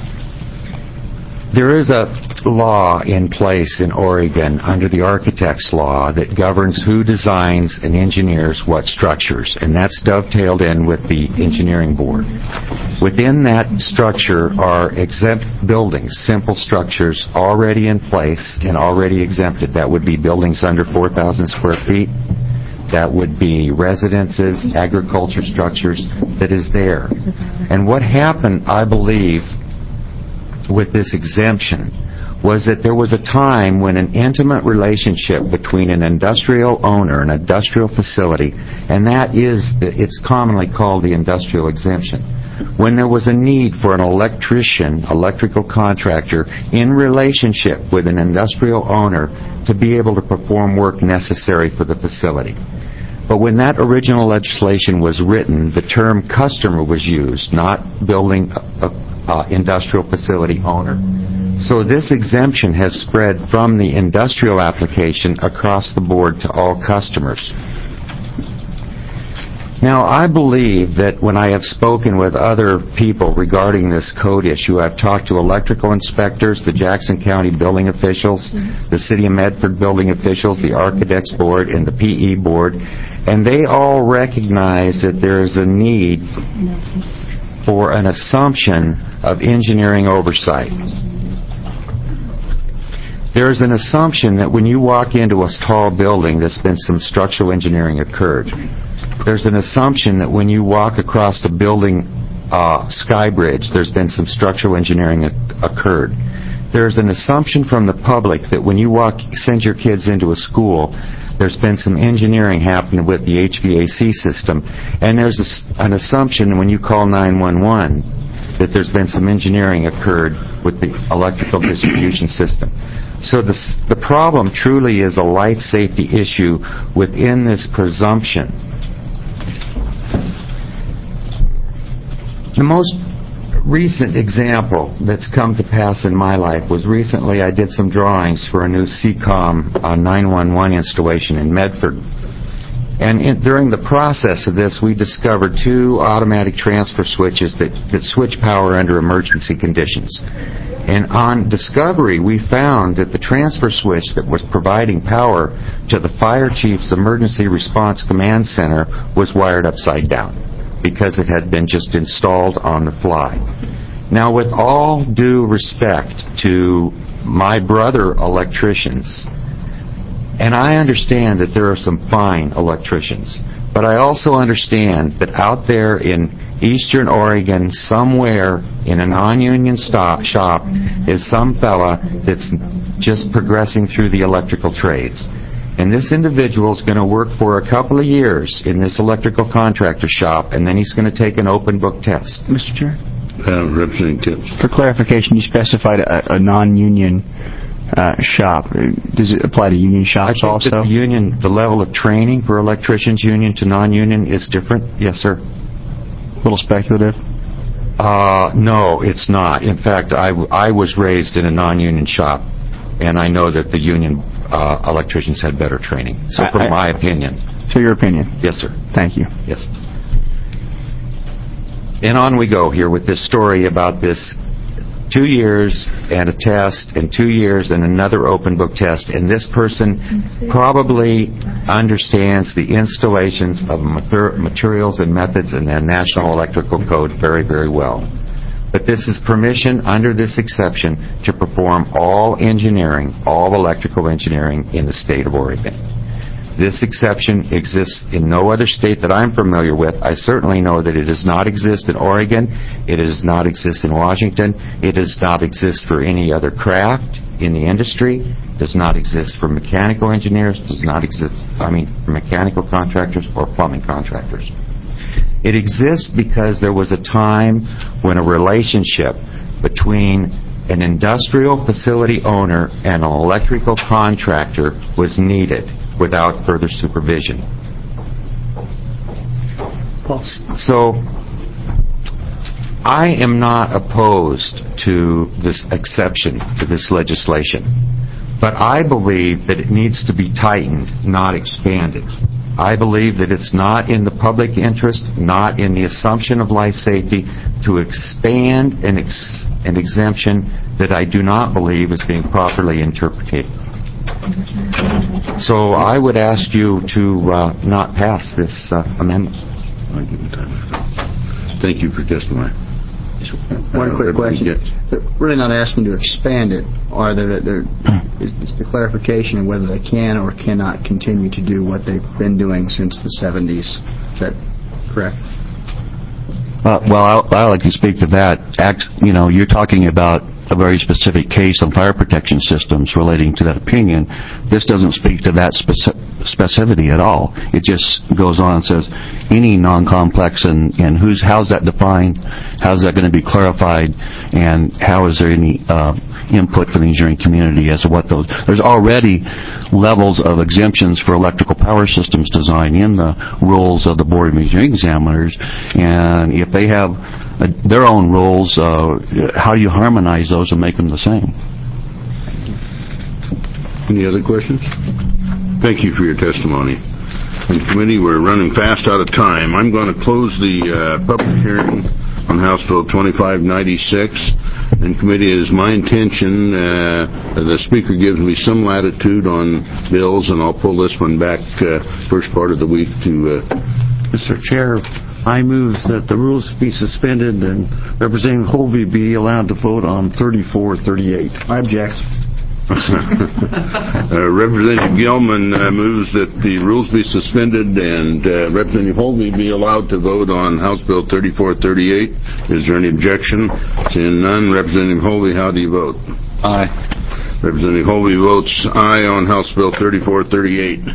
There is a law in place in Oregon under the architect's law that governs who designs and engineers what structures, and that's dovetailed in with the engineering board. Within that structure are exempt buildings, simple structures already in place and already exempted. That would be buildings under four thousand square feet. That would be residences, agriculture structures that is there. And what happened, I believe, with this exemption was that there was a time when an intimate relationship between an industrial owner, an industrial facility, and that is, it's commonly called the industrial exemption, when there was a need for an electrician, electrical contractor, in relationship with an industrial owner to be able to perform work necessary for the facility. But when that original legislation was written, the term customer was used, not building a, a Uh, industrial facility owner. So this exemption has spread from the industrial application across the board to all customers. Now, I believe that when I have spoken with other people regarding this code issue, I've talked to electrical inspectors, the Jackson County building officials, the City of Medford building officials, the Architects Board, and the P E Board, and they all recognize that there is a need for an assumption of engineering oversight. There's an assumption that when you walk into a tall building that's been some structural engineering occurred. There's an assumption that when you walk across the building uh, sky bridge, there's been some structural engineering occurred. There's an assumption from the public that when you walk, send your kids into a school, there's been some engineering happening with the H V A C system. And there's a, an assumption when you call nine one one that there's been some engineering occurred with the electrical distribution system. So this, the problem truly is a life safety issue within this presumption. The most recent example that's come to pass in my life was recently I did some drawings for a new C COM uh, nine one one installation in Medford. And in, during the process of this, we discovered two automatic transfer switches that, that switch power under emergency conditions. And on discovery, we found that the transfer switch that was providing power to the fire chief's emergency response command center was wired upside down, because it had been just installed on the fly. Now, with all due respect to my brother electricians, and I understand that there are some fine electricians, but I also understand that out there in eastern Oregon, somewhere in a non-union stop shop, is some fella that's just progressing through the electrical trades. And this individual is going to work for a couple of years in this electrical contractor shop, and then he's going to take an open book test. Mister Chair? Uh, Representative Tips. For clarification, you specified a, a non-union uh, shop. Does it apply to union shops I think also? That the union, the level of training for electricians, union to non-union, is different. Yes, sir. A little speculative? Uh, no, it's not. In fact, I, I was raised in a non-union shop, and I know that the union uh, electricians had better training. So, from I, my opinion. So, your opinion? Yes, sir. Thank you. Yes. And on we go here with this story about this two years and a test, and two years and another open book test, and this person probably understands the installations of mater- materials and methods in the National Electrical Code very, very well. But this is permission under this exception to perform all engineering, all electrical engineering in the state of Oregon. This exception exists in no other state that I'm familiar with. I certainly know that it does not exist in Oregon. It does not exist in Washington. It does not exist for any other craft in the industry. It does not exist for mechanical engineers. It does not exist, I mean, for mechanical contractors or plumbing contractors. It exists because there was a time when a relationship between an industrial facility owner and an electrical contractor was needed without further supervision. So, I am not opposed to this exception to this legislation, but I believe that it needs to be tightened, not expanded. I believe that it's not in the public interest, not in the assumption of life safety, to expand an, ex- an exemption that I do not believe is being properly interpreted. So I would ask you to uh, not pass this uh, amendment. Thank you for testifying. One quick question. They're really not asking to expand it, or they're, they're, it's the clarification of whether they can or cannot continue to do what they've been doing since the seventies. Is that correct? Uh, well, I'll, I'd like to speak to that. Act, you know, you're talking about a very specific case on fire protection systems relating to that opinion. This doesn't speak to that speci- specificity at all. It just goes on and says any non-complex, and, and who's how's that defined? How's that going to be clarified? And how is there any uh, input from the engineering community as to what those... There's already levels of exemptions for electrical power systems design in the rules of the Board of Engineering Examiners, and if they have uh, their own rules, uh, how do you harmonize those and make them the same? Any other questions? Thank you for your testimony. In committee, we're running fast out of time. I'm going to close the uh, public hearing on House Bill twenty-five ninety-six. In committee, it is my intention, uh, the Speaker gives me some latitude on bills, and I'll pull this one back uh, first part of the week to... Uh, Mister Chair, I move that the rules be suspended and Representative Holvey be allowed to vote on thirty-four thirty-eight. I object. uh, Representative Gilman uh, moves that the rules be suspended and uh, Representative Holvey be allowed to vote on House Bill thirty-four thirty-eight. Is there any objection? Seeing none, Representative Holvey, how do you vote? Aye. Representative Holvey votes aye on House Bill thirty-four thirty-eight.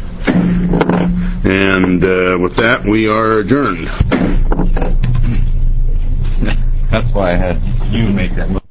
And uh, with that, we are adjourned. That's why I had you make that move.